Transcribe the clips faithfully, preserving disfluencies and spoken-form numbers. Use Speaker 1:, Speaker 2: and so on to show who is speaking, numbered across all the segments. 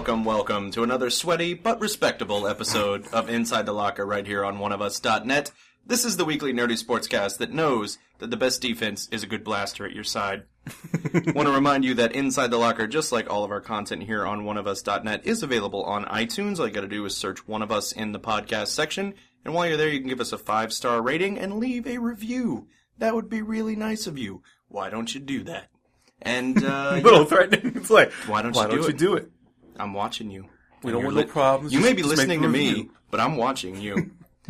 Speaker 1: welcome, welcome to another sweaty but respectable episode of Inside the Locker right here on one of us dot net. This is the weekly nerdy sportscast that knows that the best defense is a good blaster at your side. Want to remind you that Inside the Locker, just like all of our content here on one of us dot net, is available on iTunes. All you got to do is search One of Us in the podcast section, and while you're there, you can give us a five-star rating and leave a review. That would be really nice of you. Why don't you do that? And uh,
Speaker 2: little yeah. threatening. It's like,
Speaker 1: why don't
Speaker 2: why
Speaker 1: you do
Speaker 2: don't
Speaker 1: it?
Speaker 2: you do it?
Speaker 1: I'm watching you.
Speaker 2: We don't want li- no problems.
Speaker 1: You
Speaker 2: just,
Speaker 1: may be listening to me, but I'm watching you.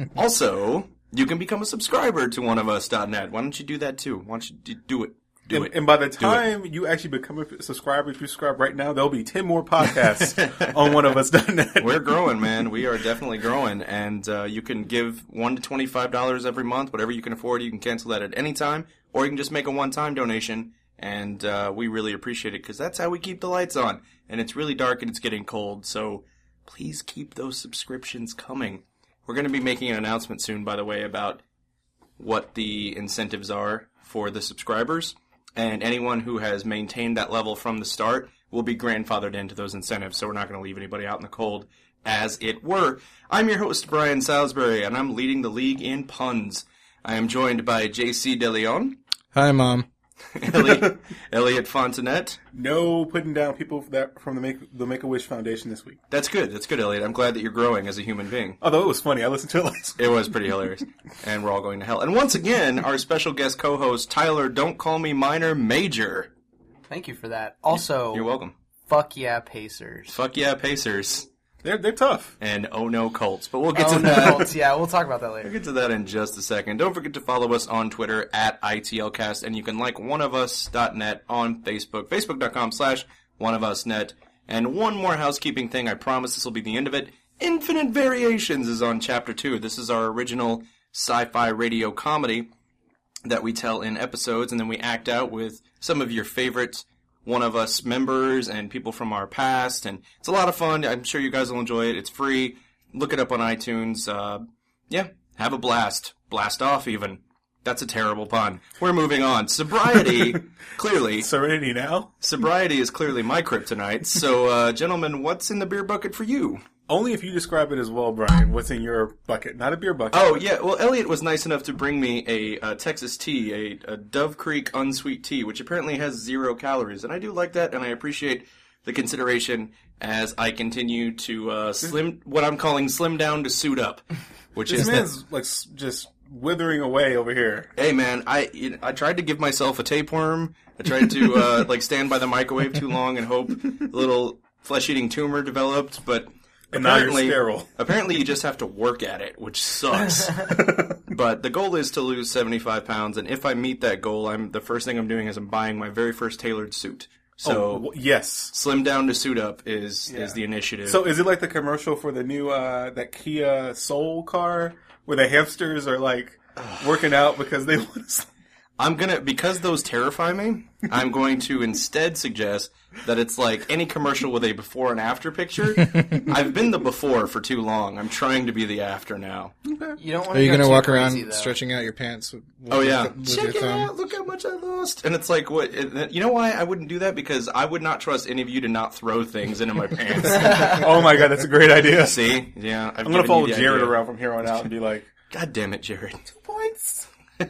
Speaker 1: Also, you can become a subscriber to one of us dot net. Why don't you do that too? Why don't you do, do it? Do
Speaker 2: and,
Speaker 1: it.
Speaker 2: And by the time you actually become a subscriber, if you subscribe right now, there'll be ten more podcasts on one of us dot net.
Speaker 1: We're growing, man. We are definitely growing. And uh, you can give one to twenty-five dollars every month, whatever you can afford. You can cancel that at any time, or you can just make a one-time donation. And uh, we really appreciate it because that's how we keep the lights on. And it's really dark and it's getting cold, so please keep those subscriptions coming. We're going to be making an announcement soon, by the way, about what the incentives are for the subscribers. And anyone who has maintained that level from the start will be grandfathered into those incentives, so we're not going to leave anybody out in the cold, as it were. I'm your host, Brian Salisbury, and I'm leading the league in puns. I am joined by J C DeLeon.
Speaker 3: Hi, Mom.
Speaker 1: Elliot, Elliot Fontanet.
Speaker 2: No putting down people that from the Make the Make-A-Wish Foundation this week.
Speaker 1: That's good. That's good, Elliot. I'm glad that you're growing as a human being.
Speaker 2: Although it was funny. I listened to it last week.
Speaker 1: It was pretty hilarious. And we're all going to hell. And once again, our special guest co-host, Tyler Don't Call Me Minor Major.
Speaker 4: Thank you for that. Also,
Speaker 1: you're welcome.
Speaker 4: Fuck yeah, Pacers.
Speaker 1: Fuck yeah, Pacers.
Speaker 2: They're they're tough.
Speaker 1: And oh no, Colts. But we'll get
Speaker 4: oh
Speaker 1: to
Speaker 4: no,
Speaker 1: that.
Speaker 4: Colts. Yeah, we'll talk about that later.
Speaker 1: We'll get to that in just a second. Don't forget to follow us on Twitter at I T L cast, and you can like one of us dot net on Facebook, facebook.com slash one of us net. And one more housekeeping thing, I promise this will be the end of it. Infinite Variations is on Chapter two. This is our original sci-fi radio comedy that we tell in episodes, and then we act out with some of your favorite One of Us members and people from our past, and it's a lot of fun. I'm sure you guys will enjoy it. It's free. Look it up on iTunes. Uh, yeah, have a blast. Blast off, even. That's a terrible pun. We're moving on. Sobriety, clearly.
Speaker 2: Serenity now?
Speaker 1: Sobriety is clearly my kryptonite. So, uh, gentlemen, what's in the beer bucket for you?
Speaker 2: Only if you describe it as well, Brian. What's in your bucket? Not a beer bucket.
Speaker 1: Oh, yeah. Well, Elliot was nice enough to bring me a, a Texas tea, a, a Dove Creek unsweet tea, which apparently has zero calories. And I do like that, and I appreciate the consideration as I continue to uh, slim, what I'm calling slim down to suit up. Which
Speaker 2: this
Speaker 1: is
Speaker 2: man's like just withering away over here.
Speaker 1: Hey, man, I you know, I tried to give myself a tapeworm. I tried to uh, like stand by the microwave too long and hope a little flesh-eating tumor developed, but...
Speaker 2: And now you're sterile.
Speaker 1: Apparently you just have to work at it, which sucks. But the goal is to lose seventy-five pounds, and if I meet that goal, I'm the first thing I'm doing is I'm buying my very first tailored suit. So
Speaker 2: oh, yes.
Speaker 1: Slim down to suit up is
Speaker 2: yeah.
Speaker 1: is the initiative.
Speaker 2: So is it like the commercial for the new, uh, that Kia Soul car, where the hamsters are like working out because they want to...
Speaker 1: I'm gonna, because those terrify me, I'm going to instead suggest that it's like any commercial with a before and after picture. I've been the before for too long. I'm trying to be the after now.
Speaker 4: Okay. You don't want
Speaker 3: Are you
Speaker 4: go
Speaker 3: going to walk
Speaker 4: crazy,
Speaker 3: around
Speaker 4: though.
Speaker 3: stretching out your pants? With, with
Speaker 1: oh, yeah.
Speaker 3: With, with
Speaker 1: Check
Speaker 3: your
Speaker 1: it
Speaker 3: thumb?
Speaker 1: out. Look how much I lost. And it's like, what? It, you know why I wouldn't do that? Because I would not trust any of you to not throw things into my pants.
Speaker 2: Oh, my God. That's a great idea.
Speaker 1: See? Yeah. I've
Speaker 2: I'm going to follow
Speaker 1: you the
Speaker 2: Jared
Speaker 1: idea.
Speaker 2: around from here on out and be like,
Speaker 1: God damn it, Jared.
Speaker 2: Two points.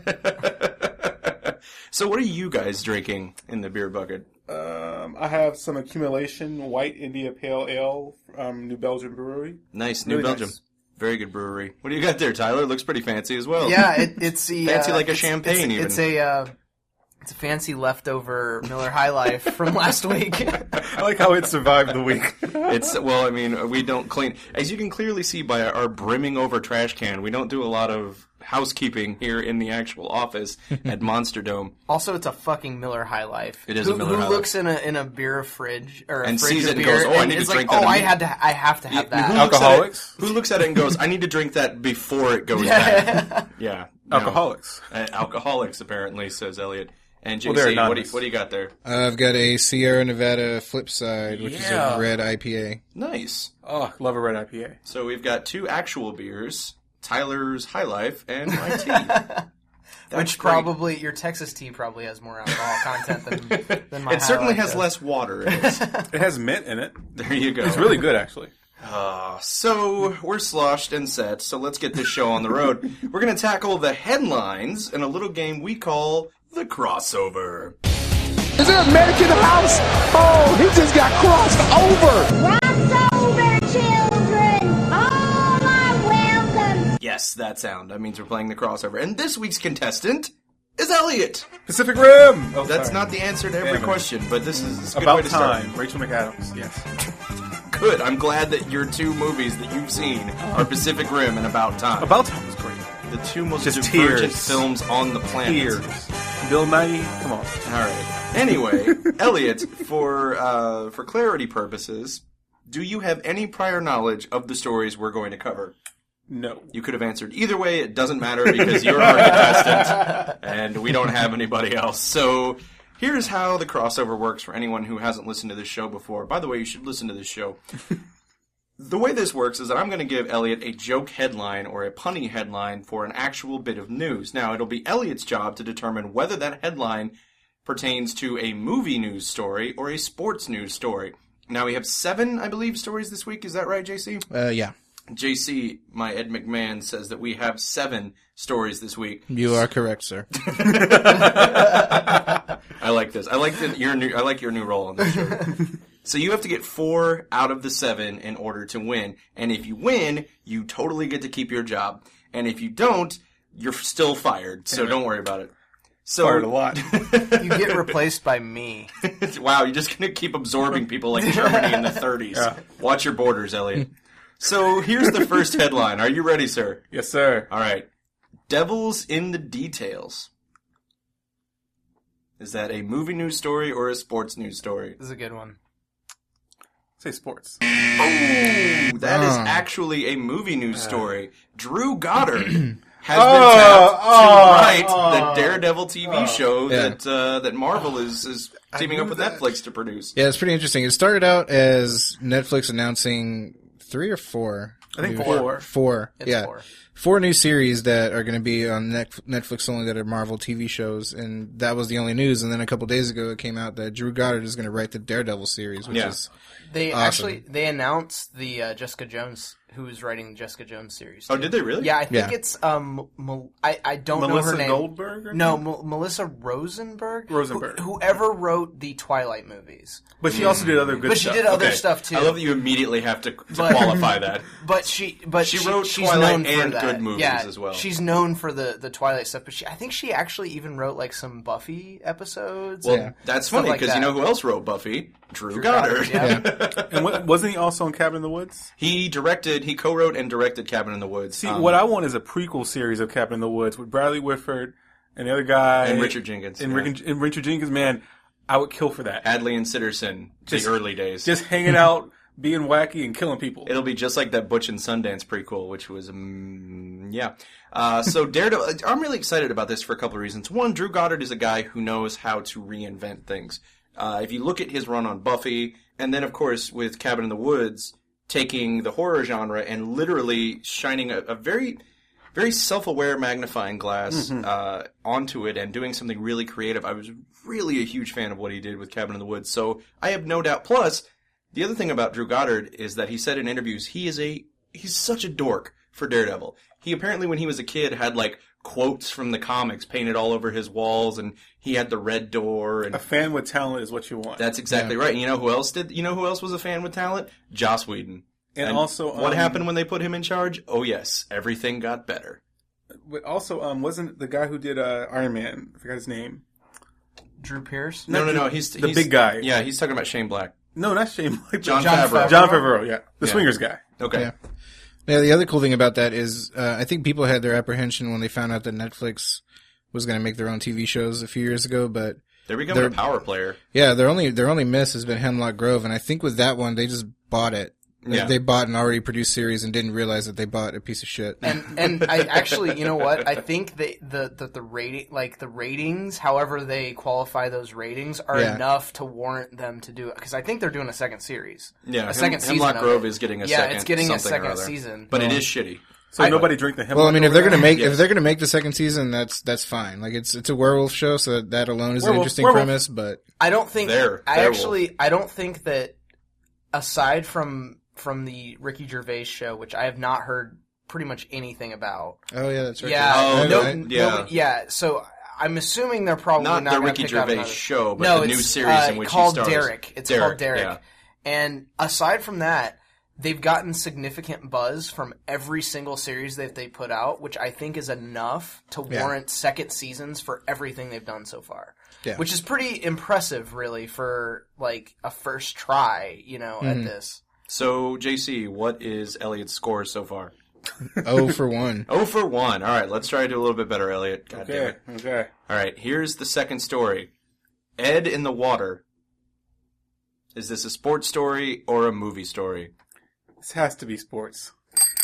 Speaker 1: So what are you guys drinking in the beer bucket?
Speaker 2: Um, I have some accumulation White India Pale Ale from New Belgium Brewery.
Speaker 1: Nice, New
Speaker 2: Really
Speaker 1: Belgium.
Speaker 2: nice.
Speaker 1: Very good brewery. What do you got there, Tyler? Looks pretty fancy as well.
Speaker 4: Yeah, it, it's the
Speaker 1: Fancy
Speaker 4: uh,
Speaker 1: like a
Speaker 4: it's,
Speaker 1: champagne,
Speaker 4: it's,
Speaker 1: even.
Speaker 4: It's a uh, it's a fancy leftover Miller High Life from last week.
Speaker 2: I like how it survived the week.
Speaker 1: It's well, I mean, we don't clean. As you can clearly see by our brimming over trash can, we don't do a lot of housekeeping here in the actual office at Monster Dome.
Speaker 4: Also, it's a fucking Miller High Life.
Speaker 1: It is
Speaker 4: who,
Speaker 1: a Miller
Speaker 4: who
Speaker 1: High
Speaker 4: looks
Speaker 1: Life.
Speaker 4: in a in a beer fridge or a
Speaker 1: And
Speaker 4: fridge
Speaker 1: sees
Speaker 4: of
Speaker 1: it and
Speaker 4: beer,
Speaker 1: goes, "Oh, I
Speaker 4: and
Speaker 1: need to
Speaker 4: it's
Speaker 1: drink
Speaker 4: like,
Speaker 1: that
Speaker 4: oh, I
Speaker 1: immediately."
Speaker 4: had to, I have to have
Speaker 1: Who
Speaker 4: that.
Speaker 1: looks at it-
Speaker 2: Alcoholics?
Speaker 1: Who looks at it and goes, I need to drink that before it goes bad? Yeah. no.
Speaker 2: Alcoholics.
Speaker 1: Uh, alcoholics, apparently, says Elliot. And J C,
Speaker 2: Well, they're
Speaker 1: what, do you,
Speaker 2: anonymous.
Speaker 1: what do you got there?
Speaker 3: I've got a Sierra Nevada Flipside, which
Speaker 2: Yeah.
Speaker 3: is a red I P A.
Speaker 1: Nice.
Speaker 2: Oh, love a red I P A.
Speaker 1: So we've got two actual beers, Tyler's High Life and my tea.
Speaker 4: Which
Speaker 1: great.
Speaker 4: probably, your Texas tea probably has more alcohol content than, than my
Speaker 1: It certainly
Speaker 4: High Life
Speaker 1: has
Speaker 4: does.
Speaker 1: less water in it.
Speaker 2: It has mint in it.
Speaker 1: There you go.
Speaker 2: It's really good, actually.
Speaker 1: Uh, so, we're sloshed and set, so let's get this show on the road. We're going to tackle the headlines in a little game we call the crossover.
Speaker 5: Is there a medic in the house? Oh, he just got crossed over.
Speaker 6: Crossover, children! All are welcome!
Speaker 1: Yes, that sound. That means we're playing the crossover. And this week's contestant is Elliot.
Speaker 2: Pacific Rim! Oh,
Speaker 1: That's
Speaker 2: sorry.
Speaker 1: not the answer to every
Speaker 2: Damn it.
Speaker 1: question, but this is, this is a good way
Speaker 2: About
Speaker 1: to start.
Speaker 2: Time. Rachel McAdams, yes.
Speaker 1: Good. I'm glad that your two movies that you've seen are Pacific Rim and About Time.
Speaker 2: About Time was great.
Speaker 1: the two most
Speaker 2: Just
Speaker 1: divergent
Speaker 2: tears.
Speaker 1: films on the planet.
Speaker 2: Tears. Bill Nye, come on.
Speaker 1: All right. Anyway, Elliot, for uh, for clarity purposes, do you have any prior knowledge of the stories we're going to cover?
Speaker 2: No.
Speaker 1: You could have answered either way. It doesn't matter because you're our contestant, and we don't have anybody else. So here's how the crossover works for anyone who hasn't listened to this show before. By the way, you should listen to this show. The way this works is that I'm going to give Elliot a joke headline or a punny headline for an actual bit of news. Now, it'll be Elliot's job to determine whether that headline pertains to a movie news story or a sports news story. Now, we have seven, I believe, stories this week. Is that right, J C?
Speaker 3: Uh, yeah.
Speaker 1: J C, my Ed McMahon, says that we have seven stories this week.
Speaker 3: You are correct, sir.
Speaker 1: I like this. I like the, your new. I like your new role on this show. So you have to get four out of the seven in order to win. And if you win, you totally get to keep your job. And if you don't, you're still fired. So don't worry about it. So
Speaker 2: Fired a lot.
Speaker 4: You get replaced by me.
Speaker 1: Wow, you're just going to keep absorbing people like Germany in the thirties.
Speaker 2: Yeah.
Speaker 1: Watch your borders, Elliot. So here's the first headline. Are you ready, sir?
Speaker 2: Yes, sir.
Speaker 1: All right. Devil's in the details. Is that a movie news story or a sports news story?
Speaker 4: This is a good one.
Speaker 2: Say sports.
Speaker 1: Oh, that is
Speaker 3: Oh.
Speaker 1: actually a movie news story. Drew Goddard has
Speaker 2: Oh,
Speaker 1: been tapped
Speaker 2: oh,
Speaker 1: to write
Speaker 2: oh,
Speaker 1: the Daredevil T V show
Speaker 3: Yeah.
Speaker 1: that uh, that Marvel is, is teaming up
Speaker 2: knew
Speaker 1: with
Speaker 2: that.
Speaker 1: Netflix to produce.
Speaker 3: Yeah, it's pretty interesting. It started out as Netflix announcing three or four.
Speaker 2: I think
Speaker 3: new-
Speaker 2: four.
Speaker 3: Four.
Speaker 4: It's
Speaker 3: yeah.
Speaker 4: four.
Speaker 3: Four new series that are going to be on Net- Netflix only that are Marvel T V shows, and that was the only news. And then a couple days ago, it came out that Drew Goddard is going to write the Daredevil series, which
Speaker 1: Yeah.
Speaker 3: is
Speaker 4: They
Speaker 3: Awesome.
Speaker 4: actually they announced the uh, Jessica Jones, who is writing the Jessica Jones series.
Speaker 1: Oh,
Speaker 4: too.
Speaker 1: did they really?
Speaker 4: Yeah, I think
Speaker 3: Yeah.
Speaker 4: it's um, Mel- I I don't
Speaker 2: Melissa
Speaker 4: know her name.
Speaker 2: Goldberg? or
Speaker 4: No,
Speaker 2: something?
Speaker 4: M- Melissa Rosenberg.
Speaker 2: Rosenberg.
Speaker 4: Who- whoever wrote the Twilight movies,
Speaker 2: But she also did other good
Speaker 4: but she
Speaker 2: stuff.
Speaker 4: did other
Speaker 1: Okay.
Speaker 4: stuff too.
Speaker 1: I love that you immediately have to, to
Speaker 4: But-
Speaker 1: qualify that.
Speaker 4: But she, but
Speaker 1: She
Speaker 4: she,
Speaker 1: wrote
Speaker 4: she's
Speaker 1: Twilight
Speaker 4: known for
Speaker 1: and
Speaker 4: that.
Speaker 1: good movies
Speaker 4: yeah,
Speaker 1: as well.
Speaker 4: She's known for the, the Twilight stuff, but she, I think she actually even wrote like some Buffy episodes.
Speaker 1: Well,
Speaker 3: Yeah.
Speaker 1: that's
Speaker 4: Stuff
Speaker 1: funny
Speaker 4: like
Speaker 1: because you
Speaker 4: that.
Speaker 1: know who else wrote Buffy? Drew,
Speaker 4: Drew
Speaker 1: Goddard.
Speaker 4: Goddard, yeah.
Speaker 2: And what, wasn't he also on Cabin in the Woods?
Speaker 1: He directed, he co-wrote and directed Cabin in the Woods.
Speaker 2: See,
Speaker 1: Um,
Speaker 2: what I want is a prequel series of Cabin in the Woods with Bradley Whitford and the other guy.
Speaker 1: And Richard Jenkins,
Speaker 2: And,
Speaker 1: yeah.
Speaker 2: Rick, and Richard Jenkins, man, I would kill for that.
Speaker 1: Hadley and Sitterson,
Speaker 2: Just-
Speaker 1: the early days.
Speaker 2: Just hanging out, being wacky, and killing people.
Speaker 1: It'll be just like that Butch and Sundance prequel, which was, um, yeah. Uh, so Daredevil, I'm really excited about this for a couple of reasons. One, Drew Goddard is a guy who knows how to reinvent things. Uh, if you look at his run on Buffy, and then of course with Cabin in the Woods, taking the horror genre and literally shining a, a very, very self-aware magnifying glass uh, onto it and doing something really creative. I was really a huge fan of what he did with Cabin in the Woods. So I have no doubt. Plus, the other thing about Drew Goddard is that he said in interviews he is a he's such a dork for Daredevil. He apparently, when he was a kid, had like quotes from the comics painted all over his walls, and he had the red door, and
Speaker 2: A fan with talent is what you want.
Speaker 1: that's exactly right. And you know who else did? You know who else was a fan with talent? Joss Whedon.
Speaker 2: and, also,
Speaker 1: what
Speaker 2: um,
Speaker 1: happened when they put him in charge? Oh yes, everything got better.
Speaker 2: But also, um, wasn't the guy who did uh, Iron Man? I forgot his name.
Speaker 4: Drew Pierce.
Speaker 1: No, no, no. He's
Speaker 2: the
Speaker 1: he's-
Speaker 2: big guy.
Speaker 1: Yeah, he's talking about Shane Black.
Speaker 2: No, not Shane. Like
Speaker 1: John,
Speaker 4: John
Speaker 1: Favreau.
Speaker 4: Favreau.
Speaker 2: John Favreau. Yeah, the
Speaker 1: Yeah.
Speaker 2: Swingers guy.
Speaker 1: Okay.
Speaker 3: Yeah. Yeah, the other cool thing about that is uh, I think people had their apprehension when they found out that Netflix was going to make their own T V shows a few years ago, but
Speaker 1: They're becoming
Speaker 3: They're-
Speaker 1: a power player.
Speaker 3: yeah, their only their only miss has been Hemlock Grove, and I think with that one they just bought it. Like,
Speaker 1: Yeah.
Speaker 3: They bought an already produced series and didn't realize that they bought a piece of shit.
Speaker 4: And and I actually, you know what? I think they, the the the rating, like the ratings, however they qualify those ratings, are
Speaker 3: Yeah.
Speaker 4: enough to warrant them to do it. Because I think they're doing a second series.
Speaker 1: Yeah,
Speaker 4: a
Speaker 1: Hem-
Speaker 4: second season.
Speaker 1: Hemlock
Speaker 4: of
Speaker 1: Grove
Speaker 4: it.
Speaker 1: is getting a
Speaker 4: yeah,
Speaker 1: second.
Speaker 4: it's getting a
Speaker 1: something or
Speaker 4: second
Speaker 1: other.
Speaker 4: season.
Speaker 1: but it is shitty.
Speaker 2: So
Speaker 4: I-
Speaker 2: nobody drink the hemlock.
Speaker 3: Well, I mean, if
Speaker 2: over
Speaker 3: they're gonna
Speaker 2: there?
Speaker 3: make
Speaker 1: Yes.
Speaker 3: if they're gonna make the second season, that's that's fine. Like it's it's a werewolf show, so that alone is an
Speaker 2: Werewolf,
Speaker 3: interesting
Speaker 2: werewolf.
Speaker 3: premise. But
Speaker 4: I don't think
Speaker 1: There,
Speaker 4: I
Speaker 1: there,
Speaker 4: actually I don't think that aside from from the Ricky Gervais show, which I have not heard pretty much anything about.
Speaker 3: oh yeah, that's right.
Speaker 4: Yeah,
Speaker 1: Oh,
Speaker 4: no,
Speaker 3: I-
Speaker 4: no,
Speaker 1: yeah.
Speaker 4: yeah. So I'm assuming they're probably
Speaker 1: Not
Speaker 4: not,
Speaker 1: the
Speaker 4: gonna
Speaker 1: Ricky
Speaker 4: pick out
Speaker 1: Gervais
Speaker 4: another-
Speaker 1: show, but
Speaker 4: no,
Speaker 1: the new
Speaker 4: it's,
Speaker 1: series
Speaker 4: uh,
Speaker 1: in which
Speaker 4: called
Speaker 1: he stars.
Speaker 4: Derek. It's
Speaker 1: Derek,
Speaker 4: called Derek.
Speaker 1: yeah.
Speaker 4: And aside from that, they've gotten significant buzz from every single series that they put out, which I think is enough to
Speaker 3: Yeah.
Speaker 4: warrant second seasons for everything they've done so far.
Speaker 3: Yeah.
Speaker 4: Which is pretty impressive, really, for like a first try, you know,
Speaker 3: Mm-hmm.
Speaker 4: at this.
Speaker 1: So, J C, what is Elliot's score so far?
Speaker 3: Oh for one.
Speaker 1: Oh for one. All right, let's try to do a little bit better, Elliot. God damn
Speaker 2: Okay,
Speaker 1: it.
Speaker 2: okay.
Speaker 1: All right, here's the second story. Ed in the water. Is this a sports story or a movie story?
Speaker 2: This has to be sports.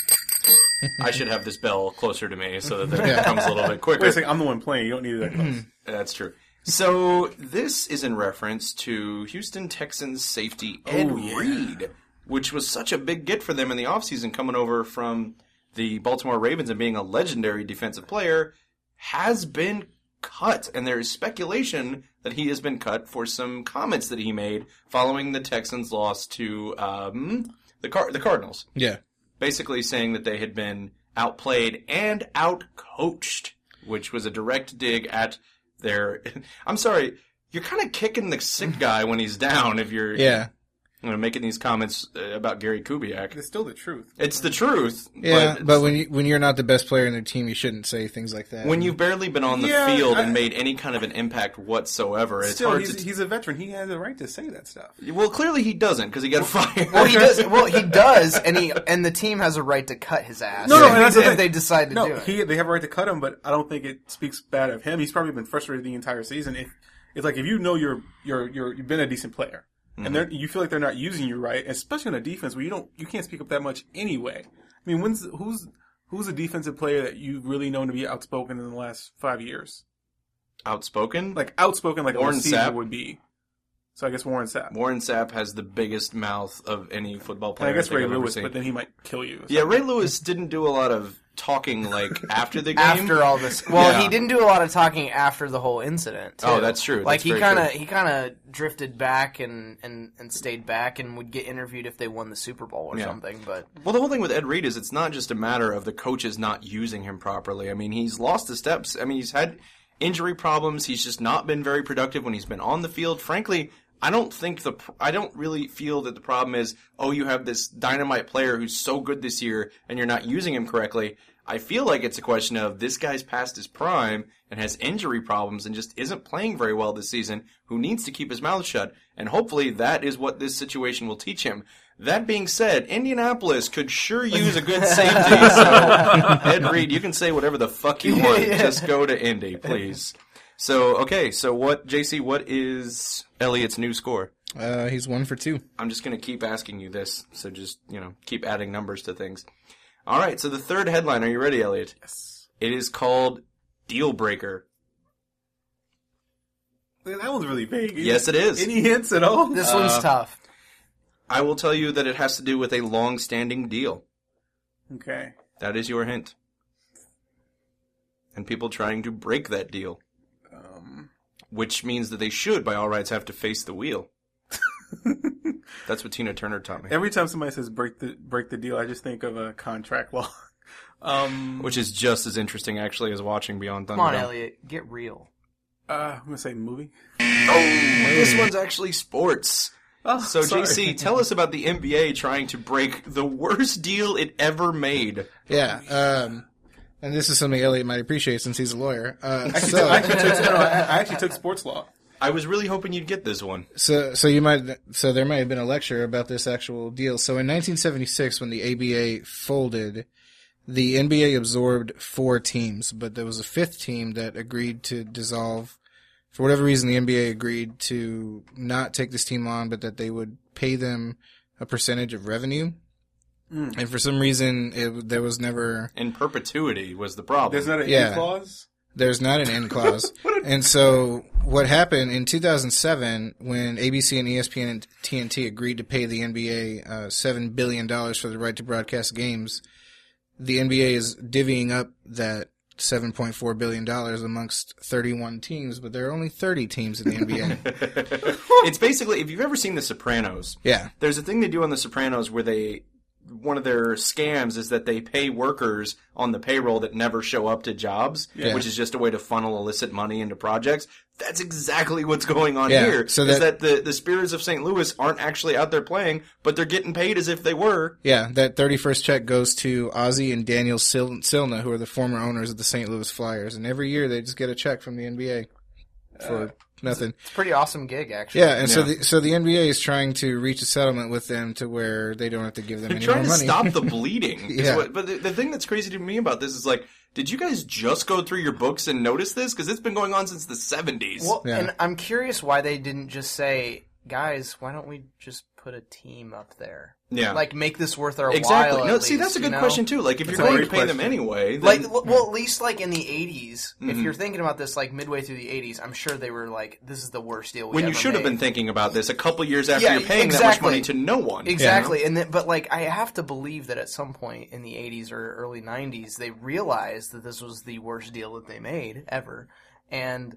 Speaker 1: I should have this bell closer to me so that it
Speaker 3: Yeah.
Speaker 1: becomes a little bit quicker.
Speaker 2: Wait a second, I'm the one playing. You don't need that close.
Speaker 1: That's true. So this is in reference to Houston Texans safety Ed
Speaker 2: Oh, yeah.
Speaker 1: Reed, which was such a big get for them in the offseason coming over from the Baltimore Ravens and being a legendary defensive player, has been cut. And there is speculation that he has been cut for some comments that he made following the Texans' loss to um, the Car- the Cardinals.
Speaker 3: Yeah.
Speaker 1: Basically saying that they had been outplayed and outcoached, which was a direct dig at their... I'm sorry, you're kind of kicking the sick guy when he's down if you're
Speaker 3: Yeah.
Speaker 1: you know, making these comments uh, about Gary Kubiak.
Speaker 2: It's still the truth.
Speaker 1: It's the truth.
Speaker 3: Yeah,
Speaker 1: but,
Speaker 3: but when you when you're not the best player in their team, you shouldn't say things like that.
Speaker 1: when you've barely been on the
Speaker 2: Yeah,
Speaker 1: field
Speaker 2: I-
Speaker 1: and made any kind of an impact whatsoever, it's
Speaker 2: Still,
Speaker 1: hard
Speaker 2: he's,
Speaker 1: to...
Speaker 2: he's a veteran. He has the right to say that stuff.
Speaker 1: well, clearly he doesn't because he got fired.
Speaker 4: Well, he does. Well, he does, and he and the team has a right to cut his ass.
Speaker 2: No, no,
Speaker 4: if,
Speaker 2: and that's the
Speaker 4: if
Speaker 2: thing.
Speaker 4: they decide to
Speaker 2: No,
Speaker 4: do it.
Speaker 2: he, they have a right to cut him, but I don't think it speaks bad of him. He's probably been frustrated the entire season. If it's like if you know you're you're you're you've been a decent player, and they're, you feel like they're not using you right, especially on a defense where you don't you can't speak up that much anyway. I mean, when's who's who's a defensive player that you've really known to be outspoken in the last five years?
Speaker 1: Outspoken?
Speaker 2: Like outspoken, like
Speaker 1: Warren
Speaker 2: a receiver
Speaker 1: Sapp?
Speaker 2: would be. So I guess Warren Sapp.
Speaker 1: Warren Sapp has the biggest mouth of any football
Speaker 2: And
Speaker 1: player
Speaker 2: I guess
Speaker 1: think
Speaker 2: Ray
Speaker 1: I've ever
Speaker 2: Lewis,
Speaker 1: seen.
Speaker 2: but then he might kill you.
Speaker 1: Yeah, Ray Lewis didn't do a lot of talking like after the game.
Speaker 4: After all this, well,
Speaker 1: Yeah.
Speaker 4: he didn't do a lot of talking after the whole incident. Too.
Speaker 1: Oh, that's true.
Speaker 4: Like
Speaker 1: That's
Speaker 4: he
Speaker 1: very
Speaker 4: kind of
Speaker 1: true.
Speaker 4: he kind of drifted back and, and, and stayed back and would get interviewed if they won the Super Bowl or
Speaker 1: Yeah.
Speaker 4: something. But
Speaker 1: Well, the whole thing with Ed Reed is it's not just a matter of the coaches not using him properly. I mean, he's lost the steps. I mean, he's had injury problems. He's just not been very productive when he's been on the field. Frankly, I don't think the I don't really feel that the problem is, oh, you have this dynamite player who's so good this year and you're not using him correctly. I feel like it's a question of this guy's past his prime and has injury problems and just isn't playing very well this season, who needs to keep his mouth shut. And hopefully that is what this situation will teach him. That being said, Indianapolis could sure use a good safety. So, Ed Reed, you can say whatever the fuck you want.
Speaker 4: Yeah.
Speaker 1: Just go to Indy, please. So, okay, so what, J C, what is Elliot's new score?
Speaker 3: uh, he's one for two.
Speaker 1: I'm just going to keep asking you this, so just, you know, keep adding numbers to things. All right, so the third headline, are you ready, Elliot?
Speaker 2: Yes.
Speaker 1: It is called Deal Breaker.
Speaker 2: That one's really vague.
Speaker 1: Yes, it is.
Speaker 2: Any hints at all?
Speaker 4: this
Speaker 1: Uh,
Speaker 4: one's tough.
Speaker 1: I will tell you that it has to do with a long-standing deal.
Speaker 2: Okay.
Speaker 1: That is your hint. And people trying to break that deal.
Speaker 2: Um,
Speaker 1: Which means that they should, by all rights, have to face the wheel. That's what Tina Turner taught me.
Speaker 2: every time somebody says break the break the deal, I just think of a contract law. um,
Speaker 1: Which is just as interesting, actually, as watching Beyond
Speaker 4: Come on,
Speaker 1: Thunderdome.
Speaker 4: Elliot, get real.
Speaker 2: uh, I'm gonna say movie.
Speaker 1: Oh, this one's actually sports.
Speaker 2: Oh,
Speaker 1: So,
Speaker 2: sorry.
Speaker 1: J C, tell us about the N B A trying to break the worst deal it ever made.
Speaker 3: Yeah. Um, and this is something Elliot might appreciate since he's a lawyer. Uh,
Speaker 2: Actually,
Speaker 3: so,
Speaker 2: I actually took, no, I I actually took sports law.
Speaker 1: I was really hoping you'd get this one.
Speaker 3: So, so you might, so there might have been a lecture about this actual deal. So in nineteen seventy-six, when the A B A folded, the N B A absorbed four teams, but there was a fifth team that agreed to dissolve. For whatever reason, the N B A agreed to not take this team on, but that they would pay them a percentage of revenue.
Speaker 2: Mm.
Speaker 3: And for some reason, it, there was never,
Speaker 1: In perpetuity was the problem.
Speaker 2: There's not an
Speaker 3: Yeah.
Speaker 2: end clause.
Speaker 3: there's not an end clause. And so what happened in two thousand seven when A B C and E S P N and T N T agreed to pay the N B A uh, seven billion dollars for the right to broadcast games, the N B A is divvying up that seven point four billion dollars amongst thirty-one teams, but there are only thirty teams in the N B A.
Speaker 1: It's basically, if you've ever seen The Sopranos,
Speaker 3: Yeah.
Speaker 1: there's a thing they do on The Sopranos where they, one of their scams is that they pay workers on the payroll that never show up to jobs,
Speaker 3: Yeah.
Speaker 1: which is just a way to funnel illicit money into projects. That's exactly what's going on
Speaker 3: Yeah,
Speaker 1: here.
Speaker 3: so
Speaker 1: is
Speaker 3: that-
Speaker 1: that the, the Spirits of Saint Louis aren't actually out there playing, but they're getting paid as if they were.
Speaker 3: Yeah, that thirty-first check goes to Ozzie and Daniel Sil- Silna, who are the former owners of the Saint Louis Flyers. And every year they just get a check from the N B A for uh, nothing.
Speaker 4: It's a pretty awesome gig, actually.
Speaker 3: Yeah, and so
Speaker 1: Yeah.
Speaker 3: the so the N B A is trying to reach a settlement with them to where they don't have to give them
Speaker 1: They're
Speaker 3: any
Speaker 1: trying
Speaker 3: more
Speaker 1: to
Speaker 3: money.
Speaker 1: stop the bleeding. is
Speaker 3: Yeah.
Speaker 1: what- but the, the thing that's crazy to me about this is like, did you guys just go through your books and notice this? Because it's been going on since the seventies.
Speaker 4: Well,
Speaker 3: Yeah.
Speaker 4: and I'm curious why they didn't just say, guys, why don't we just put a team up there?
Speaker 1: Yeah.
Speaker 4: Like, make this worth our
Speaker 1: Exactly.
Speaker 4: while.
Speaker 1: No,
Speaker 4: at
Speaker 1: see,
Speaker 4: least,
Speaker 1: that's a
Speaker 4: you
Speaker 1: good
Speaker 4: know?
Speaker 1: question too. Like, if
Speaker 2: That's
Speaker 1: you're
Speaker 2: a
Speaker 1: going to
Speaker 2: great
Speaker 1: pay them
Speaker 2: question.
Speaker 1: anyway, then,
Speaker 4: Like, well, at least like in the eighties, if you're thinking about this, like midway through the eighties, I'm sure they were like, "This is the worst deal we
Speaker 1: when you
Speaker 4: ever
Speaker 1: should have
Speaker 4: made."
Speaker 1: been thinking about this a couple years after
Speaker 4: Yeah,
Speaker 1: you're paying that much
Speaker 4: exactly.
Speaker 1: money to no one.
Speaker 4: Exactly, and then, but like I have to believe that at some point in the eighties or early nineties, they realized that this was the worst deal that they made ever. And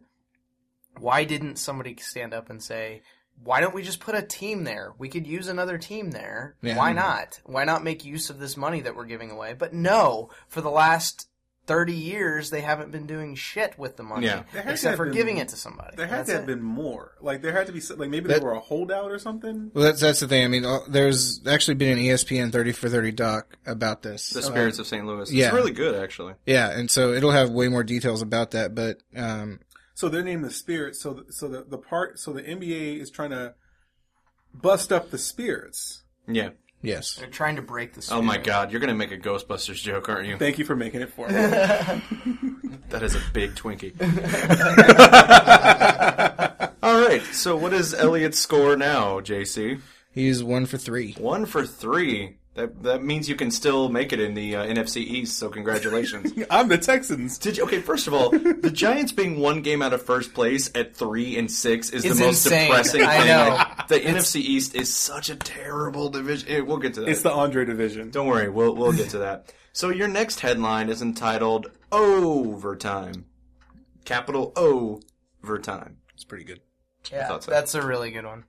Speaker 4: why didn't somebody stand up and say, "Why don't we just put a team there? We could use another team there.
Speaker 3: Yeah.
Speaker 4: Why not? Why not make use of this money that we're giving away?" But no, for the last thirty years, they haven't been doing shit with the money,
Speaker 1: Yeah.
Speaker 2: There had to
Speaker 4: except
Speaker 2: have
Speaker 4: for
Speaker 2: been-
Speaker 4: giving it to somebody.
Speaker 2: There had
Speaker 4: That's
Speaker 2: to have
Speaker 4: it.
Speaker 2: been more. Like there had to be some- like maybe
Speaker 3: That-
Speaker 2: they were a holdout or something.
Speaker 3: Well, that's that's the thing. I mean, uh, there's actually been an E S P N thirty for thirty doc about this.
Speaker 1: The Spirits of Saint Louis. It's
Speaker 3: yeah.
Speaker 1: really good, actually.
Speaker 3: Yeah, and so it'll have way more details about that. But um,
Speaker 2: So they're named the Spirits. So the, so the the part so the N B A is trying to bust up the Spirits.
Speaker 1: Yeah.
Speaker 3: yes,
Speaker 4: They're trying to break the.
Speaker 1: Oh my
Speaker 4: spirit.
Speaker 1: God, you're going to make a Ghostbusters joke, aren't you?
Speaker 2: Thank you for making it for me.
Speaker 1: That is a big Twinkie. All right, so what is Elliot's score now, J C?
Speaker 3: he's one for three.
Speaker 1: One for three. That that means you can still make it in the uh, N F C East. So congratulations.
Speaker 2: I'm the Texans.
Speaker 1: Did you, okay, first of all, the Giants being one game out of first place at three and six is
Speaker 4: It's
Speaker 1: the most
Speaker 4: insane.
Speaker 1: depressing
Speaker 4: I
Speaker 1: thing.
Speaker 4: know.
Speaker 1: Like, the N F C East is such a terrible division. Eh, We'll get to that.
Speaker 2: It's the Andre division.
Speaker 1: Don't worry, we'll we'll get to that. So your next headline is entitled Overtime. Capital O Overtime.
Speaker 3: It's pretty good.
Speaker 4: Yeah,
Speaker 1: thought so.
Speaker 4: that's a really good one.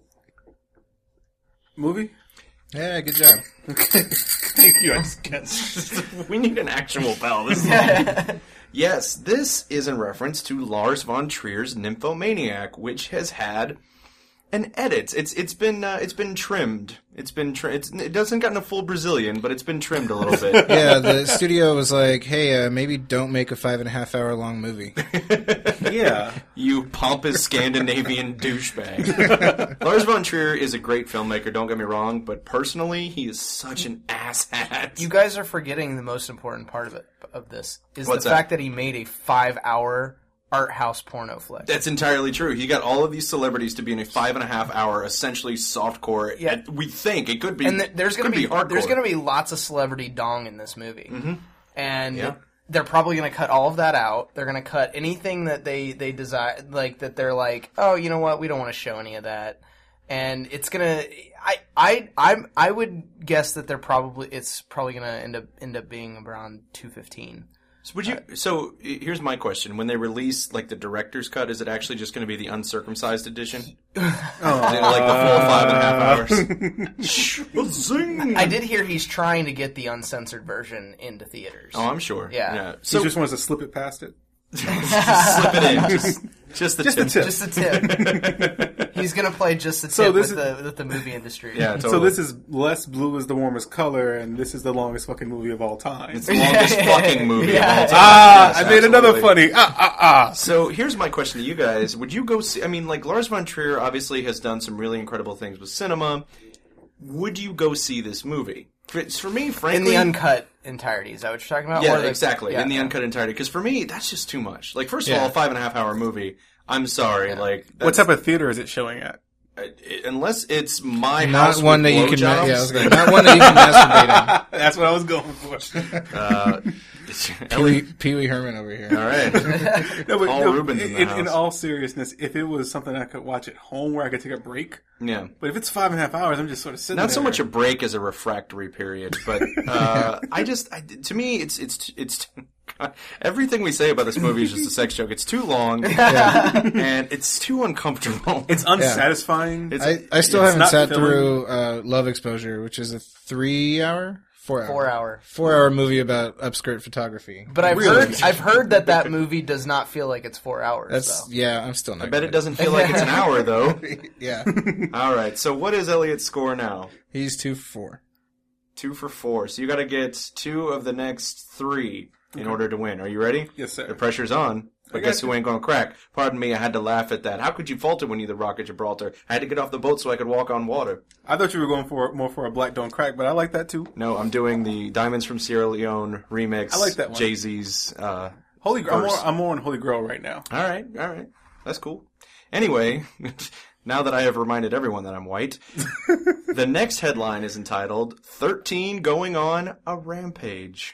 Speaker 2: Movie?
Speaker 3: Yeah, good job.
Speaker 2: Thank you. I just guessed.
Speaker 1: We need an actual bell. This is yes, this is in reference to Lars von Trier's Nymphomaniac, which has had an edit. It's it's been uh, it's been trimmed. It's been tri- it's, it doesn't gotten a full Brazilian, but it's been trimmed a little bit.
Speaker 3: Yeah, the studio was like, "Hey, uh, maybe don't make a five and a half hour long movie."
Speaker 2: Yeah.
Speaker 1: You pompous Scandinavian douchebag. Lars von Trier is a great filmmaker, don't get me wrong, but personally, he is such an asshat.
Speaker 4: You guys are forgetting the most important part of it of this is
Speaker 1: What's
Speaker 4: the
Speaker 1: that?
Speaker 4: fact that he made a five-hour art house porno flick.
Speaker 1: That's entirely true. He got all of these celebrities to be in a five and a half hour, essentially softcore.
Speaker 4: Yeah.
Speaker 1: And we think it could be.
Speaker 4: and th- there's
Speaker 1: going
Speaker 4: gonna
Speaker 1: to
Speaker 4: be,
Speaker 1: hardcore.
Speaker 4: there's gonna be lots of celebrity dong in this movie, mm-hmm. and
Speaker 1: Yeah.
Speaker 4: they're probably gonna cut all of that out. They're gonna cut anything that they they desire, like that they're like, oh, you know what, we don't want to show any of that, and it's gonna. I I I I would guess that they're probably it's probably gonna end up end up being around two fifteen.
Speaker 1: So would you? So i- here's my question: when they release like the director's cut, is it actually just going to be the uncircumcised edition?
Speaker 2: Oh.
Speaker 1: Like the full five and a half hours. Zing!
Speaker 4: I did hear he's trying to get the uncensored version into theaters.
Speaker 1: Oh, I'm sure.
Speaker 4: Yeah.
Speaker 1: So
Speaker 2: he just wants to slip it past it.
Speaker 1: just slip it in. Just, just the
Speaker 2: Just the
Speaker 1: tip.
Speaker 2: tip.
Speaker 4: Just a tip. He's gonna play just a tip
Speaker 2: So this
Speaker 4: with
Speaker 2: is-
Speaker 4: the with the movie industry.
Speaker 1: Yeah. Totally.
Speaker 2: So this is less blue is the warmest color, and this is the longest fucking movie of all time.
Speaker 1: It's the longest fucking movie
Speaker 4: Yeah.
Speaker 1: of all time.
Speaker 2: Ah,
Speaker 1: Yes,
Speaker 2: I made another
Speaker 1: absolutely.
Speaker 2: funny. Ah, ah, ah.
Speaker 1: So here's my question to you guys: would you go see? I mean, like Lars von Trier obviously has done some really incredible things with cinema. Would you go see this movie? For, for me, frankly,
Speaker 4: In the uncut entirety, is that what you're talking about?
Speaker 1: yeah,
Speaker 4: Or the-
Speaker 1: exactly,
Speaker 4: yeah,
Speaker 1: in the
Speaker 4: yeah.
Speaker 1: uncut entirety. Because for me, that's just too much. Like, first of
Speaker 3: Yeah.
Speaker 1: all, a five and a half hour movie. I'm sorry, like
Speaker 2: What
Speaker 1: that's-
Speaker 2: type of theater is it showing at?
Speaker 1: Uh, unless it's my
Speaker 3: Not
Speaker 1: house
Speaker 3: one
Speaker 1: with
Speaker 3: that you can, ma-
Speaker 1: blowjobs,
Speaker 3: yeah, I was
Speaker 1: then-
Speaker 3: gonna, not one that you can masturbate on.
Speaker 2: That's what I was going for.
Speaker 1: uh,
Speaker 3: Pee Wee, Pee Wee Herman over here.
Speaker 1: all right.
Speaker 2: No, but
Speaker 1: All
Speaker 2: no,
Speaker 1: Rubens in the
Speaker 2: in,
Speaker 1: house.
Speaker 2: in all seriousness, if it was something I could watch at home where I could take a break,
Speaker 1: Yeah.
Speaker 2: but if it's five and a half hours, I'm just sort of sitting
Speaker 1: Not
Speaker 2: there.
Speaker 1: so much a break as a refractory period, but uh, I just, I, to me, it's it's it's everything we say about this movie is just a sex joke. It's too long, and it's too uncomfortable.
Speaker 2: It's unsatisfying.
Speaker 1: It's-
Speaker 3: I, I still
Speaker 2: It's
Speaker 3: haven't
Speaker 2: not
Speaker 3: sat
Speaker 2: filling-
Speaker 3: through uh, Love Exposure, which is a three-hour, four-hour,
Speaker 4: Four hour.
Speaker 3: four-hour movie about upskirt photography.
Speaker 4: But I've
Speaker 2: Really?
Speaker 4: heard I've heard that that movie does not feel like it's four hours.
Speaker 3: That's
Speaker 4: so.
Speaker 3: yeah. I'm still not.
Speaker 1: I bet
Speaker 3: gonna-
Speaker 1: it doesn't feel like it's an hour though.
Speaker 3: Yeah,
Speaker 1: All right, so what is Elliot's score now?
Speaker 3: he's two for four.
Speaker 1: Two for four. So you got to get two of the next three in order to win. Are you ready?
Speaker 2: Yes, sir.
Speaker 1: The pressure's on. But
Speaker 2: I
Speaker 1: guess
Speaker 2: got
Speaker 1: who ain't gonna crack? Pardon me, I had to laugh at that. How could you fault it when you the Rock at Gibraltar? I had to get off the boat so I could walk on water.
Speaker 2: I thought you were going for more for a Black Don't Crack, but I like that too.
Speaker 1: No, I'm doing the Diamonds from Sierra Leone remix.
Speaker 2: I like that one.
Speaker 1: Jay-Z's. Uh,
Speaker 2: Holy Grail. I'm
Speaker 1: Verse.
Speaker 2: more, I'm more on Holy Grail right now.
Speaker 1: all right, all right, that's cool. Anyway, now that I have reminded everyone that I'm white, the next headline is entitled "thirteen Going on a Rampage."